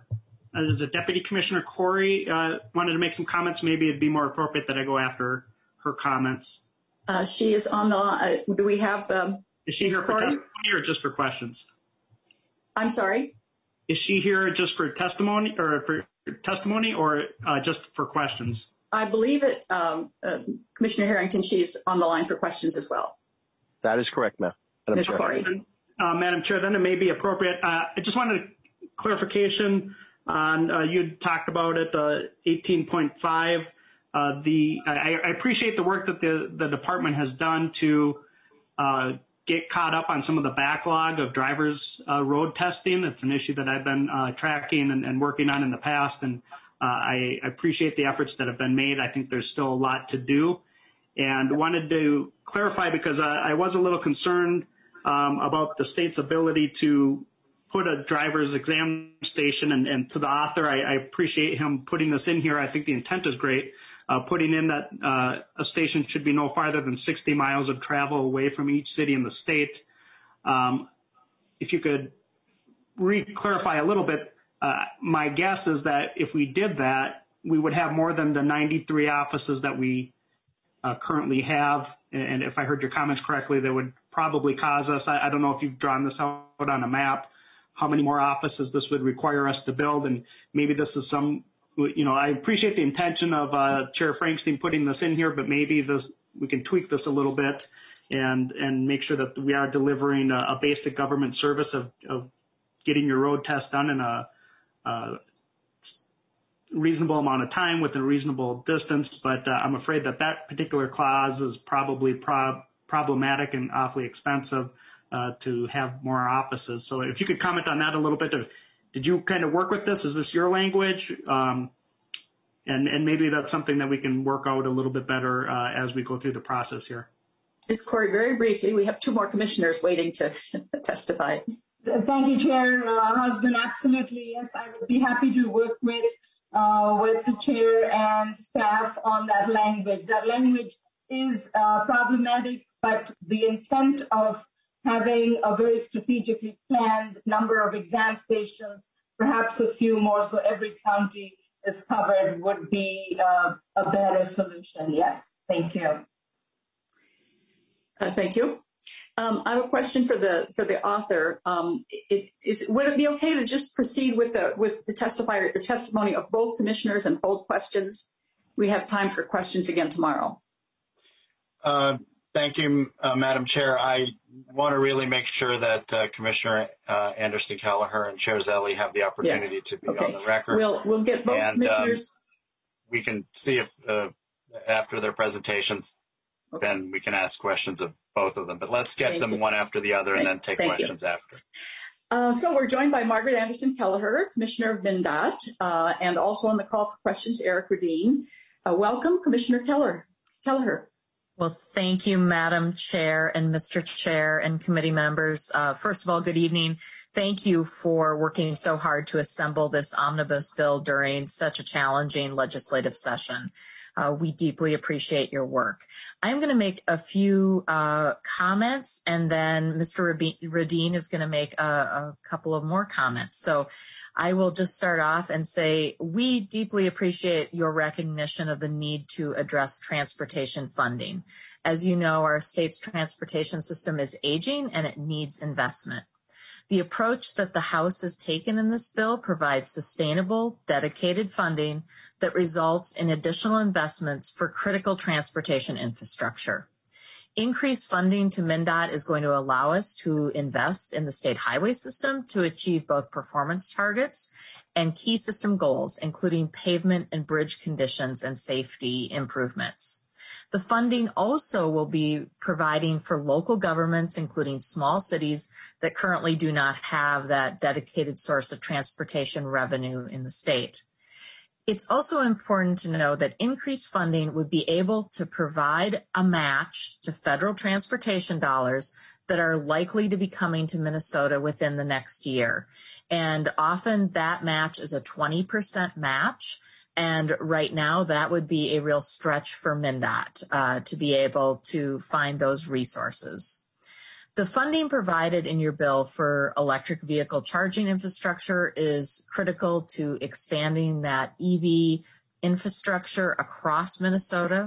as a Deputy Commissioner Corey uh, wanted to make some comments, maybe it'd be more appropriate that I go after her comments. Uh, she is on the line. Uh, do we have um, Is she here for Corey? testimony or just for questions? I'm sorry? Is she here just for testimony or for testimony or uh, just for questions? I believe it, um, uh, Commissioner Harrington, she's on the line for questions as well. That is correct, ma'am. Miz Corey. Uh, Madam Chair, then it may be appropriate. Uh, I just wanted clarification on, uh, you talked about it, uh, eighteen point five. Uh, the, I, I appreciate the work that the, the department has done to uh, get caught up on some of the backlog of drivers uh, road testing. It's an issue that I've been uh, tracking and, and working on in the past, and uh, I appreciate the efforts that have been made. I think there's still a lot to do, and wanted to clarify because I, I was a little concerned Um, about the state's ability to put a driver's exam station, and, and to the author, I, I appreciate him putting this in here. I think the intent is great, uh, putting in that uh, a station should be no farther than sixty miles of travel away from each city in the state. Um, if you could re-clarify a little bit, uh, my guess is that if we did that, we would have more than the ninety-three offices that we uh, currently have. And if I heard your comments correctly, that would probably cause us, I, I don't know if you've drawn this out on a map, how many more offices this would require us to build. And maybe this is some, you know, I appreciate the intention of uh, Chair Frankstein putting this in here, but maybe this we can tweak this a little bit and and make sure that we are delivering a, a basic government service of, of getting your road test done in a, a reasonable amount of time within a reasonable distance. But uh, I'm afraid that that particular clause is probably prob problematic and awfully expensive uh, to have more offices. So if you could comment on that a little bit. Of, did you kind of work with this? Is this your language? Um, and, and maybe that's something that we can work out a little bit better uh, as we go through the process here. Miz Corey, very briefly, we have two more commissioners waiting to testify. Thank you, Chair uh, Husband. Absolutely, yes, I would be happy to work with uh, with the chair and staff on that language. That language is uh, problematic, but the intent of having a very strategically planned number of exam stations, perhaps a few more so every county is covered, would be uh, a better solution. Yes, thank you. Uh, thank you. Um, I have a question for the for the author. Um, it, is would it be okay to just proceed with the with the testifier the testimony of both commissioners and hold questions? We have time for questions again tomorrow. Uh, thank you, uh, Madam Chair. I want to really make sure that uh, Commissioner uh, Anderson Kelleher and Chair Zelle have the opportunity yes. to be okay. on the record. We'll we'll get both and, commissioners. Um, we can see if uh, after their presentations, okay. then we can ask questions of both of them. But let's get Thank them you. one after the other, and Thank, then take thank questions you. after. Uh, so we're joined by Margaret Anderson Kelleher, Commissioner of MnDOT, uh, and also on the call for questions, Eric Radin. Uh, welcome, Commissioner Keller. Kelleher. Well, thank you, Madam Chair and Mister Chair and committee members. Uh, first of all, good evening. Thank you for working so hard to assemble this omnibus bill during such a challenging legislative session. Uh, we deeply appreciate your work. I'm going to make a few uh, comments, and then Mister Radin is going to make a, a couple of more comments. So I will just start off and say we deeply appreciate your recognition of the need to address transportation funding. As you know, our state's transportation system is aging and it needs investment. The approach that the House has taken in this bill provides sustainable, dedicated funding that results in additional investments for critical transportation infrastructure. Increased funding to MnDOT is going to allow us to invest in the state highway system to achieve both performance targets and key system goals, including pavement and bridge conditions and safety improvements. The funding also will be providing for local governments, including small cities that currently do not have that dedicated source of transportation revenue in the state. It's also important to know that increased funding would be able to provide a match to federal transportation dollars that are likely to be coming to Minnesota within the next year. And often that match is a twenty percent match. And right now that would be a real stretch for MnDOT uh, to be able to find those resources. The funding provided in your bill for electric vehicle charging infrastructure is critical to expanding that E V infrastructure across Minnesota.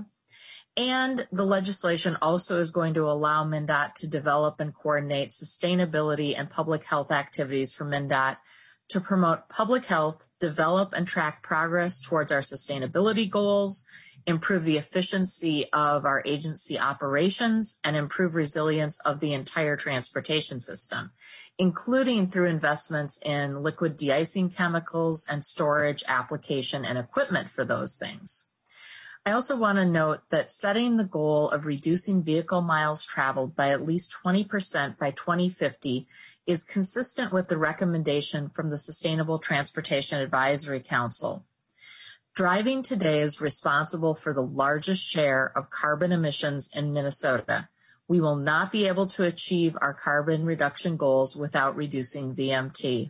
And the legislation also is going to allow MnDOT to develop and coordinate sustainability and public health activities for MnDOT to promote public health, develop and track progress towards our sustainability goals, improve the efficiency of our agency operations, and improve resilience of the entire transportation system, including through investments in liquid de-icing chemicals and storage, application, and equipment for those things. I also want to note that setting the goal of reducing vehicle miles traveled by at least twenty percent by twenty fifty is consistent with the recommendation from the Sustainable Transportation Advisory Council. Driving today is responsible for the largest share of carbon emissions in Minnesota. We will not be able to achieve our carbon reduction goals without reducing V M T.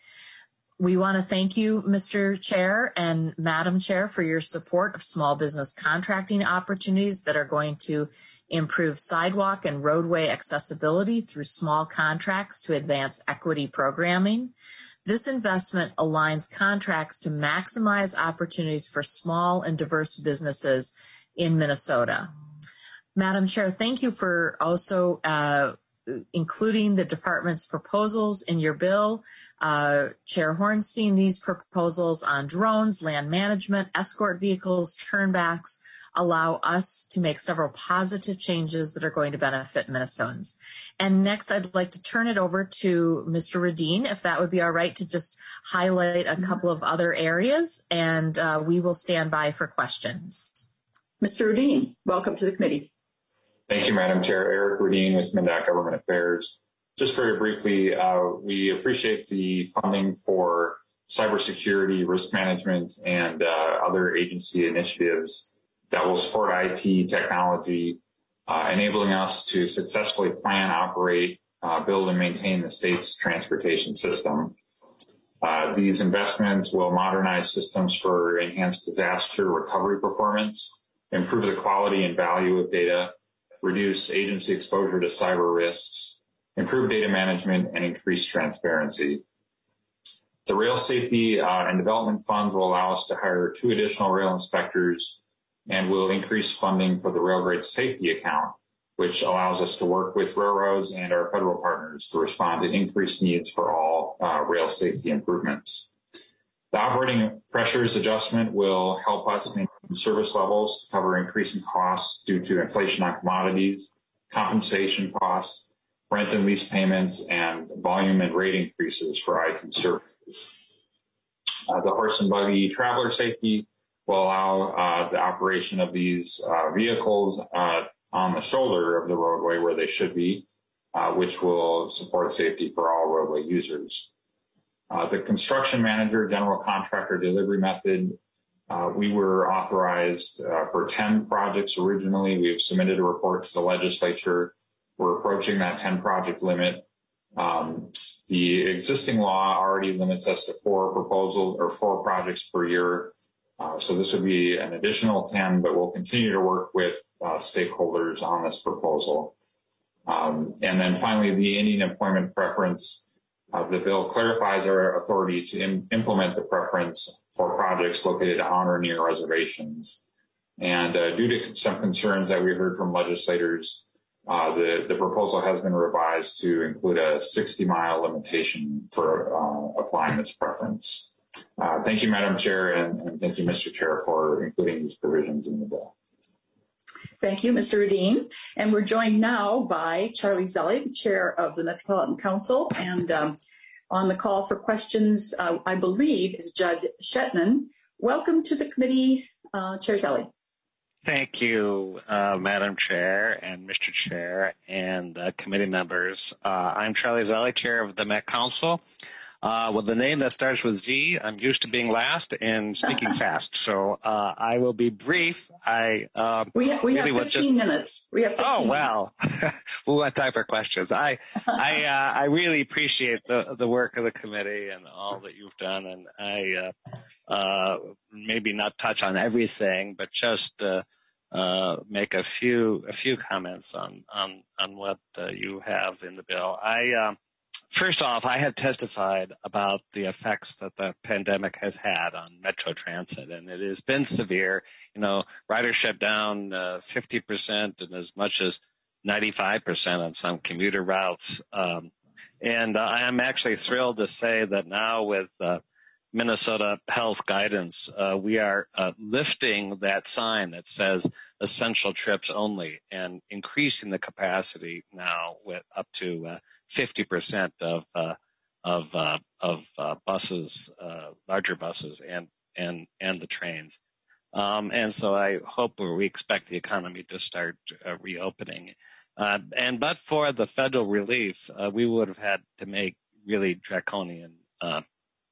We want to thank you, Mister Chair and Madam Chair, for your support of small business contracting opportunities that are going to improve sidewalk and roadway accessibility through small contracts to advance equity programming. This investment aligns contracts to maximize opportunities for small and diverse businesses in Minnesota. Madam Chair, thank you for also uh, including the department's proposals in your bill. Uh, Chair Hornstein, these proposals on drones, land management, escort vehicles, turnbacks, allow us to make several positive changes that are going to benefit Minnesotans. And next, I'd like to turn it over to Mister Radin, if that would be all right, to just highlight a couple of other areas, and uh, we will stand by for questions. Mister Radin, welcome to the committee. Thank you, Madam Chair. Eric Radin with MnDOT Government Affairs. Just very briefly, uh, we appreciate the funding for cybersecurity, risk management, and uh, other agency initiatives that will support I T technology, uh, enabling us to successfully plan, operate, uh, build, and maintain the state's transportation system. Uh, these investments will modernize systems for enhanced disaster recovery performance, improve the quality and value of data, reduce agency exposure to cyber risks, improve data management, and increase transparency. The Rail Safety uh, and Development Funds will allow us to hire two additional rail inspectors and will increase funding for the Railgrade Safety Account, which allows us to work with railroads and our federal partners to respond to increased needs for all uh, rail safety improvements. The operating pressures adjustment will help us maintain service levels to cover increasing costs due to inflation on commodities, compensation costs, rent and lease payments, and volume and rate increases for I T services. Uh, the horse and buggy traveler safety will allow uh, the operation of these uh, vehicles uh, on the shoulder of the roadway where they should be, uh, which will support safety for all roadway users. Uh, the construction manager general contractor delivery method, uh, we were authorized uh, for ten projects originally. We have submitted a report to the legislature. We're approaching that ten project limit. Um, the existing law already limits us to four proposals or four projects per year. Uh, so this would be an additional ten, but we'll continue to work with uh, stakeholders on this proposal. Um, and then finally, the Indian employment preference. Uh, the bill clarifies our authority to im- implement the preference for projects located on or near reservations. And uh, due to some concerns that we heard from legislators uh, the, the proposal has been revised to include a sixty mile limitation for uh, applying this preference. Uh, thank you, Madam Chair, and, and thank you, Mister Chair, for including these provisions in the bill. Thank you, Mister Rudin. And we're joined now by Charlie Zelle, the Chair of the Metropolitan Council. And um, on the call for questions, uh, I believe, is Judd Shetnan. Welcome to the committee, uh, Chair Zelle. Thank you, uh, Madam Chair and Mister Chair and uh, committee members. Uh, I'm Charlie Zelle, Chair of the Met Council. Uh, with a name that starts with Z, I'm used to being last and speaking fast, so uh, I will be brief. I uh, we have, we really have fifteen just, minutes. We have fifteen oh well, minutes. we want time for questions. I I uh, I really appreciate the the work of the committee and all that you've done, and I uh, uh, maybe not touch on everything, but just uh, uh, make a few a few comments on on on what uh, you have in the bill. I. Uh, First off, I have testified about the effects that the pandemic has had on Metro Transit, and it has been severe. You know, ridership down uh, fifty percent and as much as ninety-five percent on some commuter routes. Um, and uh, I am actually thrilled to say that now with uh, Minnesota health guidance, uh, we are uh, lifting that sign that says essential trips only and increasing the capacity now with up to uh, fifty percent of uh, of uh, of uh, buses, uh, larger buses, and and and the trains. Um, and so I hope, or we expect the economy to start uh, reopening. Uh, and but for the federal relief, uh, we would have had to make really draconian uh,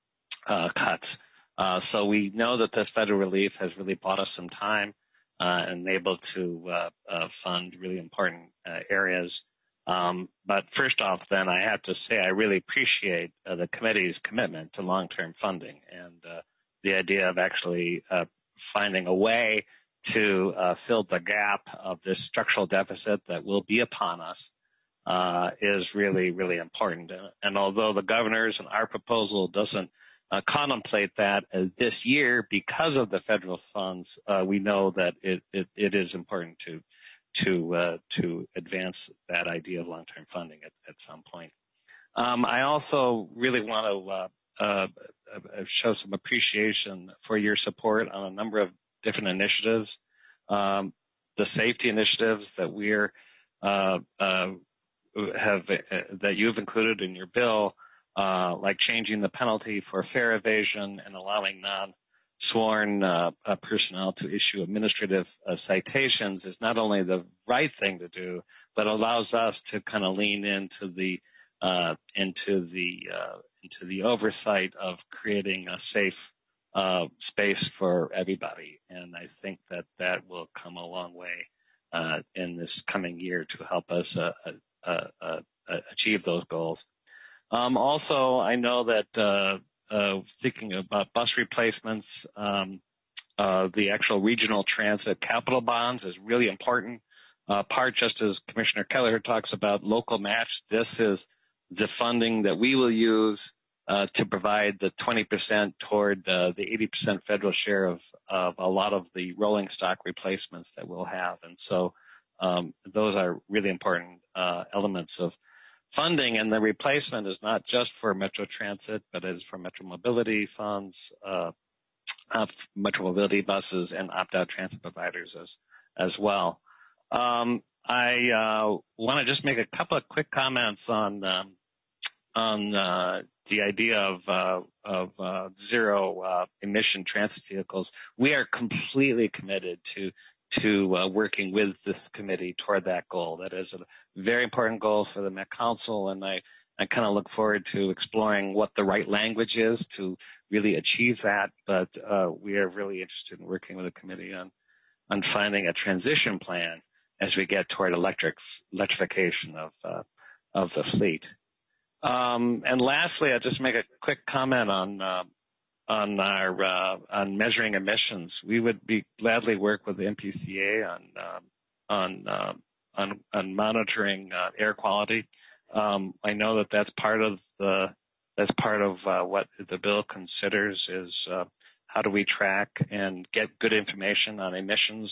uh, cuts. Uh, so we know that this federal relief has really bought us some time uh, and able to uh, uh, fund really important uh, areas. Um, but first off, then I have to say I really appreciate uh, the committee's commitment to long-term funding and uh, the idea of actually uh, finding a way to uh, fill the gap of this structural deficit that will be upon us uh, is really, really important. And, and although the governor's and our proposal doesn't uh, contemplate that uh, this year because of the federal funds, uh, we know that it, it, it is important to to uh, to advance that idea of long-term funding at, at some point. Um, I also really want to uh, uh, show some appreciation for your support on a number of different initiatives. Um, the safety initiatives that we're uh, uh, have uh, that you've included in your bill, uh, like changing the penalty for fare evasion and allowing non-sworn uh, uh, personnel to issue administrative uh, citations, is not only the right thing to do, but allows us to kind of lean into the uh, into the uh, into the oversight of creating a safe uh, space for everybody. And I think that that will come a long way uh, in this coming year to help us uh, uh, uh, uh, achieve those goals. Um, also, I know that uh, uh, thinking about bus replacements, um, uh, the actual regional transit capital bonds is really important. Uh, part, just as Commissioner Keller talks about local match, this is the funding that we will use uh, to provide the twenty percent toward uh, the eighty percent federal share of, of a lot of the rolling stock replacements that we'll have. And so um, those are really important uh, elements of funding. And the replacement is not just for Metro Transit, but it is for Metro Mobility funds, uh, uh, Metro Mobility buses, and opt-out transit providers as, as well. Um, I uh, want to just make a couple of quick comments on um, on uh, the idea of uh, of uh, zero uh, emission transit vehicles. We are completely committed to to uh, working with this committee toward that goal. That is a very important goal for the Met Council, and I, I kind of look forward to exploring what the right language is to really achieve that. But uh, we are really interested in working with the committee on on finding a transition plan as we get toward electric electrification of uh, of the fleet. Um, and lastly, I'll just make a quick comment on uh, on our uh, on measuring emissions. We would be gladly work with the M P C A on uh, on, uh, on on monitoring uh, air quality. Um, I know that that's part of the that's part of uh, what the bill considers is uh, how do we track and get good information on emissions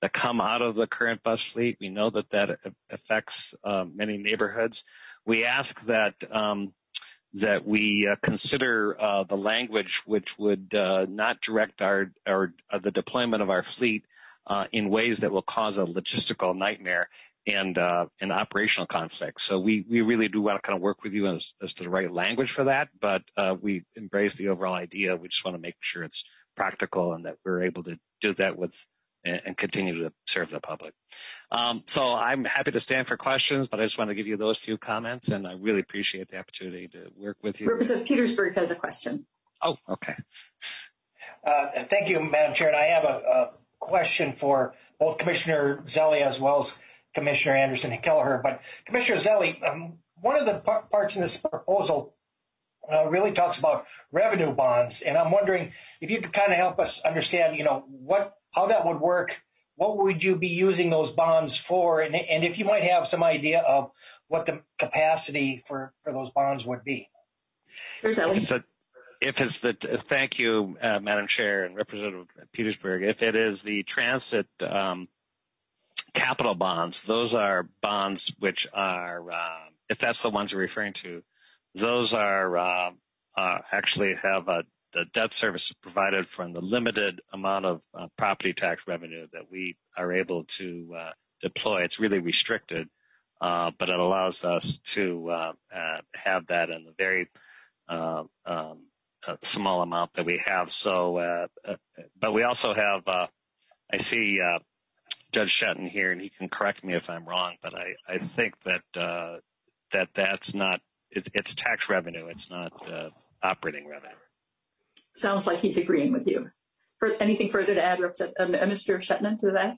that come out of the current bus fleet. We know that that affects uh, many neighborhoods. We ask that um, that we uh, consider uh, the language which would uh, not direct our, our uh, the deployment of our fleet uh, in ways that will cause a logistical nightmare and uh, an operational conflict. So we, we really do want to kind of work with you as, as to the right language for that, but uh, we embrace the overall idea. We just want to make sure it's practical and that we're able to do that with and, and continue to serve the public. Um, so I'm happy to stand for questions, but I just want to give you those few comments, and I really appreciate the opportunity to work with you. Representative Petersburg has a question. Oh, okay. Uh, thank you, Madam Chair. And I have a, a question for both Commissioner Zelle as well as Commissioner Anderson Kelleher. But Commissioner Zelle, um, one of the par- parts in this proposal uh, really talks about revenue bonds, and I'm wondering if you could kind of help us understand, you know, what how that would work. What would you be using those bonds for, and, and if you might have some idea of what the capacity for, for those bonds would be? There's Ellie. So if it's the thank you, uh, Madam Chair and Representative Petersburg. If it is the transit um, capital bonds, those are bonds which are, uh, if that's the ones you're referring to, those are uh, uh, actually have a the debt service provided from the limited amount of uh, property tax revenue that we are able to uh, deploy. It's really restricted, uh, but it allows us to uh, uh, have that in the very uh, um, uh, small amount that we have. So, uh, uh, but we also have, uh, I see uh, Judge Shetton here, and he can correct me if I'm wrong, but I, I think that uh, that that's not, it's, it's tax revenue. It's not uh, operating revenue. Sounds like he's agreeing with you. For anything further to add, Representative, uh, Mister Shetland, to that?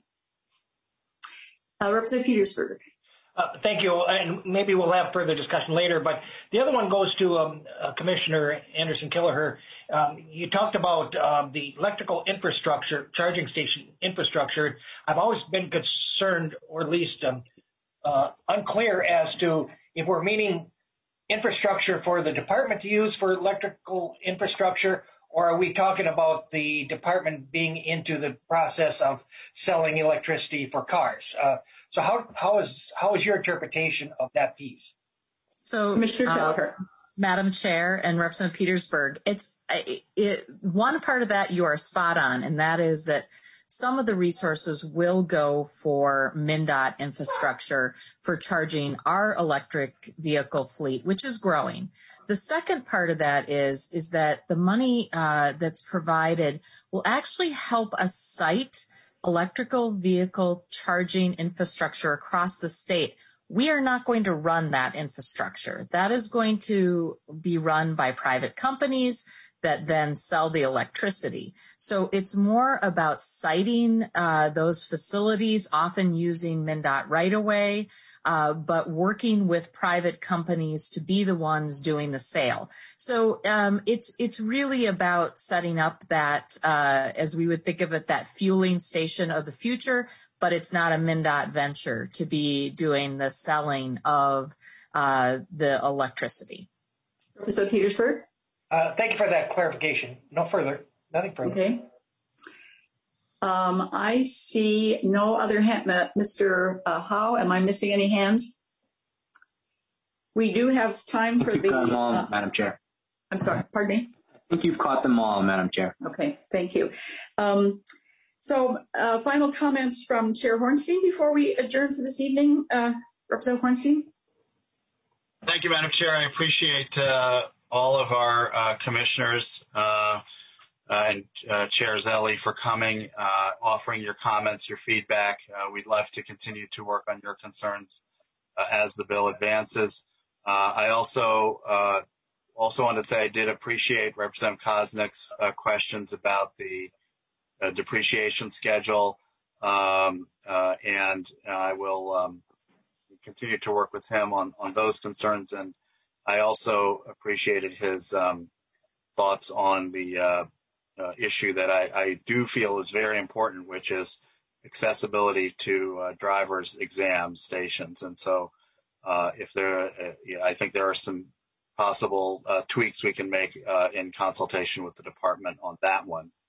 Uh, Representative Petersburg. Uh, thank you, and maybe we'll have further discussion later, but the other one goes to um, uh, Commissioner Anderson Kelleher. Um, you talked about um, the electrical infrastructure, charging station infrastructure. I've always been concerned, or at least um, uh, unclear as to if we're meaning infrastructure for the department to use for electrical infrastructure, or are we talking about the department being into the process of selling electricity for cars? Uh, so how how is how is your interpretation of that piece? So, Commissioner uh, Kelleher. Madam Chair and Representative Petersburg, it's it, it, one part of that you are spot on, and that is that some of the resources will go for MnDOT infrastructure for charging our electric vehicle fleet, which is growing. The second part of that is, is that the money uh, that's provided will actually help us site electrical vehicle charging infrastructure across the state. We are not going to run that infrastructure. That is going to be run by private companies that then sell the electricity. So it's more about siting uh, those facilities, often using MnDOT right away, uh, but working with private companies to be the ones doing the sale. So um, it's it's really about setting up that, uh, as we would think of it, that fueling station of the future, but it's not a MnDOT venture to be doing the selling of uh, the electricity. Representative Petersburg. Uh, thank you for that clarification. No further, nothing further. Okay. Um, I see no other hand. Mister Uh, Howe, am I missing any hands? We do have time for I think the. you've got them all, uh, Madam Chair. I'm sorry, pardon me? I think you've caught them all, Madam Chair. Okay, thank you. Um, so uh, final comments from Chair Hornstein before we adjourn for this evening. Uh, Representative Hornstein? Thank you, Madam Chair. I appreciate uh, all of our uh, commissioners uh, uh, and uh, Chair Zelle for coming, uh, offering your comments, your feedback. Uh, we'd love to continue to work on your concerns uh, as the bill advances. Uh, I also uh, also wanted to say I did appreciate Representative Koznick's uh, questions about the uh, depreciation schedule, um, uh, and I will um, continue to work with him on, on those concerns. And I also appreciated his um, thoughts on the uh, uh, issue that I, I do feel is very important, which is accessibility to uh, drivers' exam stations. And so uh, if there, uh, yeah, I think there are some possible uh, tweaks we can make uh, in consultation with the department on that one.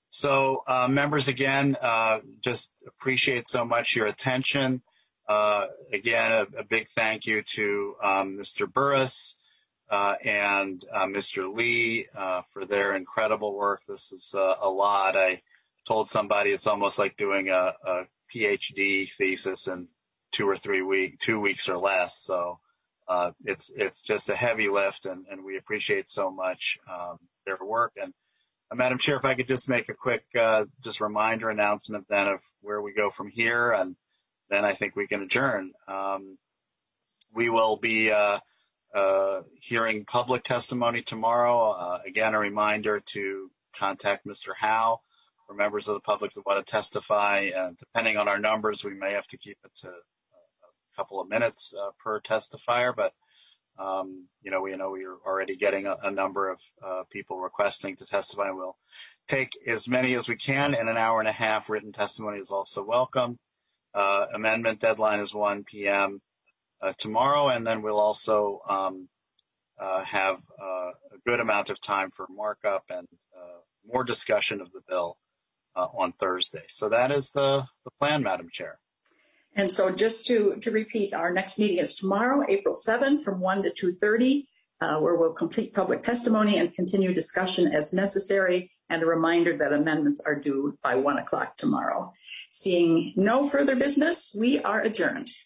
So, uh, members, again, uh, just appreciate so much your attention. Uh, again, a, a big thank you to um, Mister Burris uh, and uh, Mister Lee uh, for their incredible work. This is uh, a lot. I told somebody it's almost like doing a, a PhD thesis in two or three weeks, two weeks or less. So uh, it's it's just a heavy lift, and, and we appreciate so much um, their work. And uh, Madam Chair, if I could just make a quick uh, just reminder announcement then of where we go from here, and then I think we can adjourn. Um, we will be uh, uh, hearing public testimony tomorrow. Uh, again, a reminder to contact Mister Howe for members of the public who want to testify. And depending on our numbers, we may have to keep it to a couple of minutes uh, per testifier. But um, you know, we you know we are already getting a, a number of uh, people requesting to testify. We'll take as many as we can. In an hour and a half, written testimony is also welcome. Uh, amendment deadline is one p m Uh, tomorrow, and then we'll also um, uh, have uh, a good amount of time for markup and uh, more discussion of the bill uh, on Thursday. So that is the, the plan, Madam Chair. And so just to, to repeat, our next meeting is tomorrow, April seventh, from one to two thirty, uh, where we'll complete public testimony and continue discussion as necessary, and a reminder that amendments are due by one o'clock tomorrow. Seeing no further business, we are adjourned.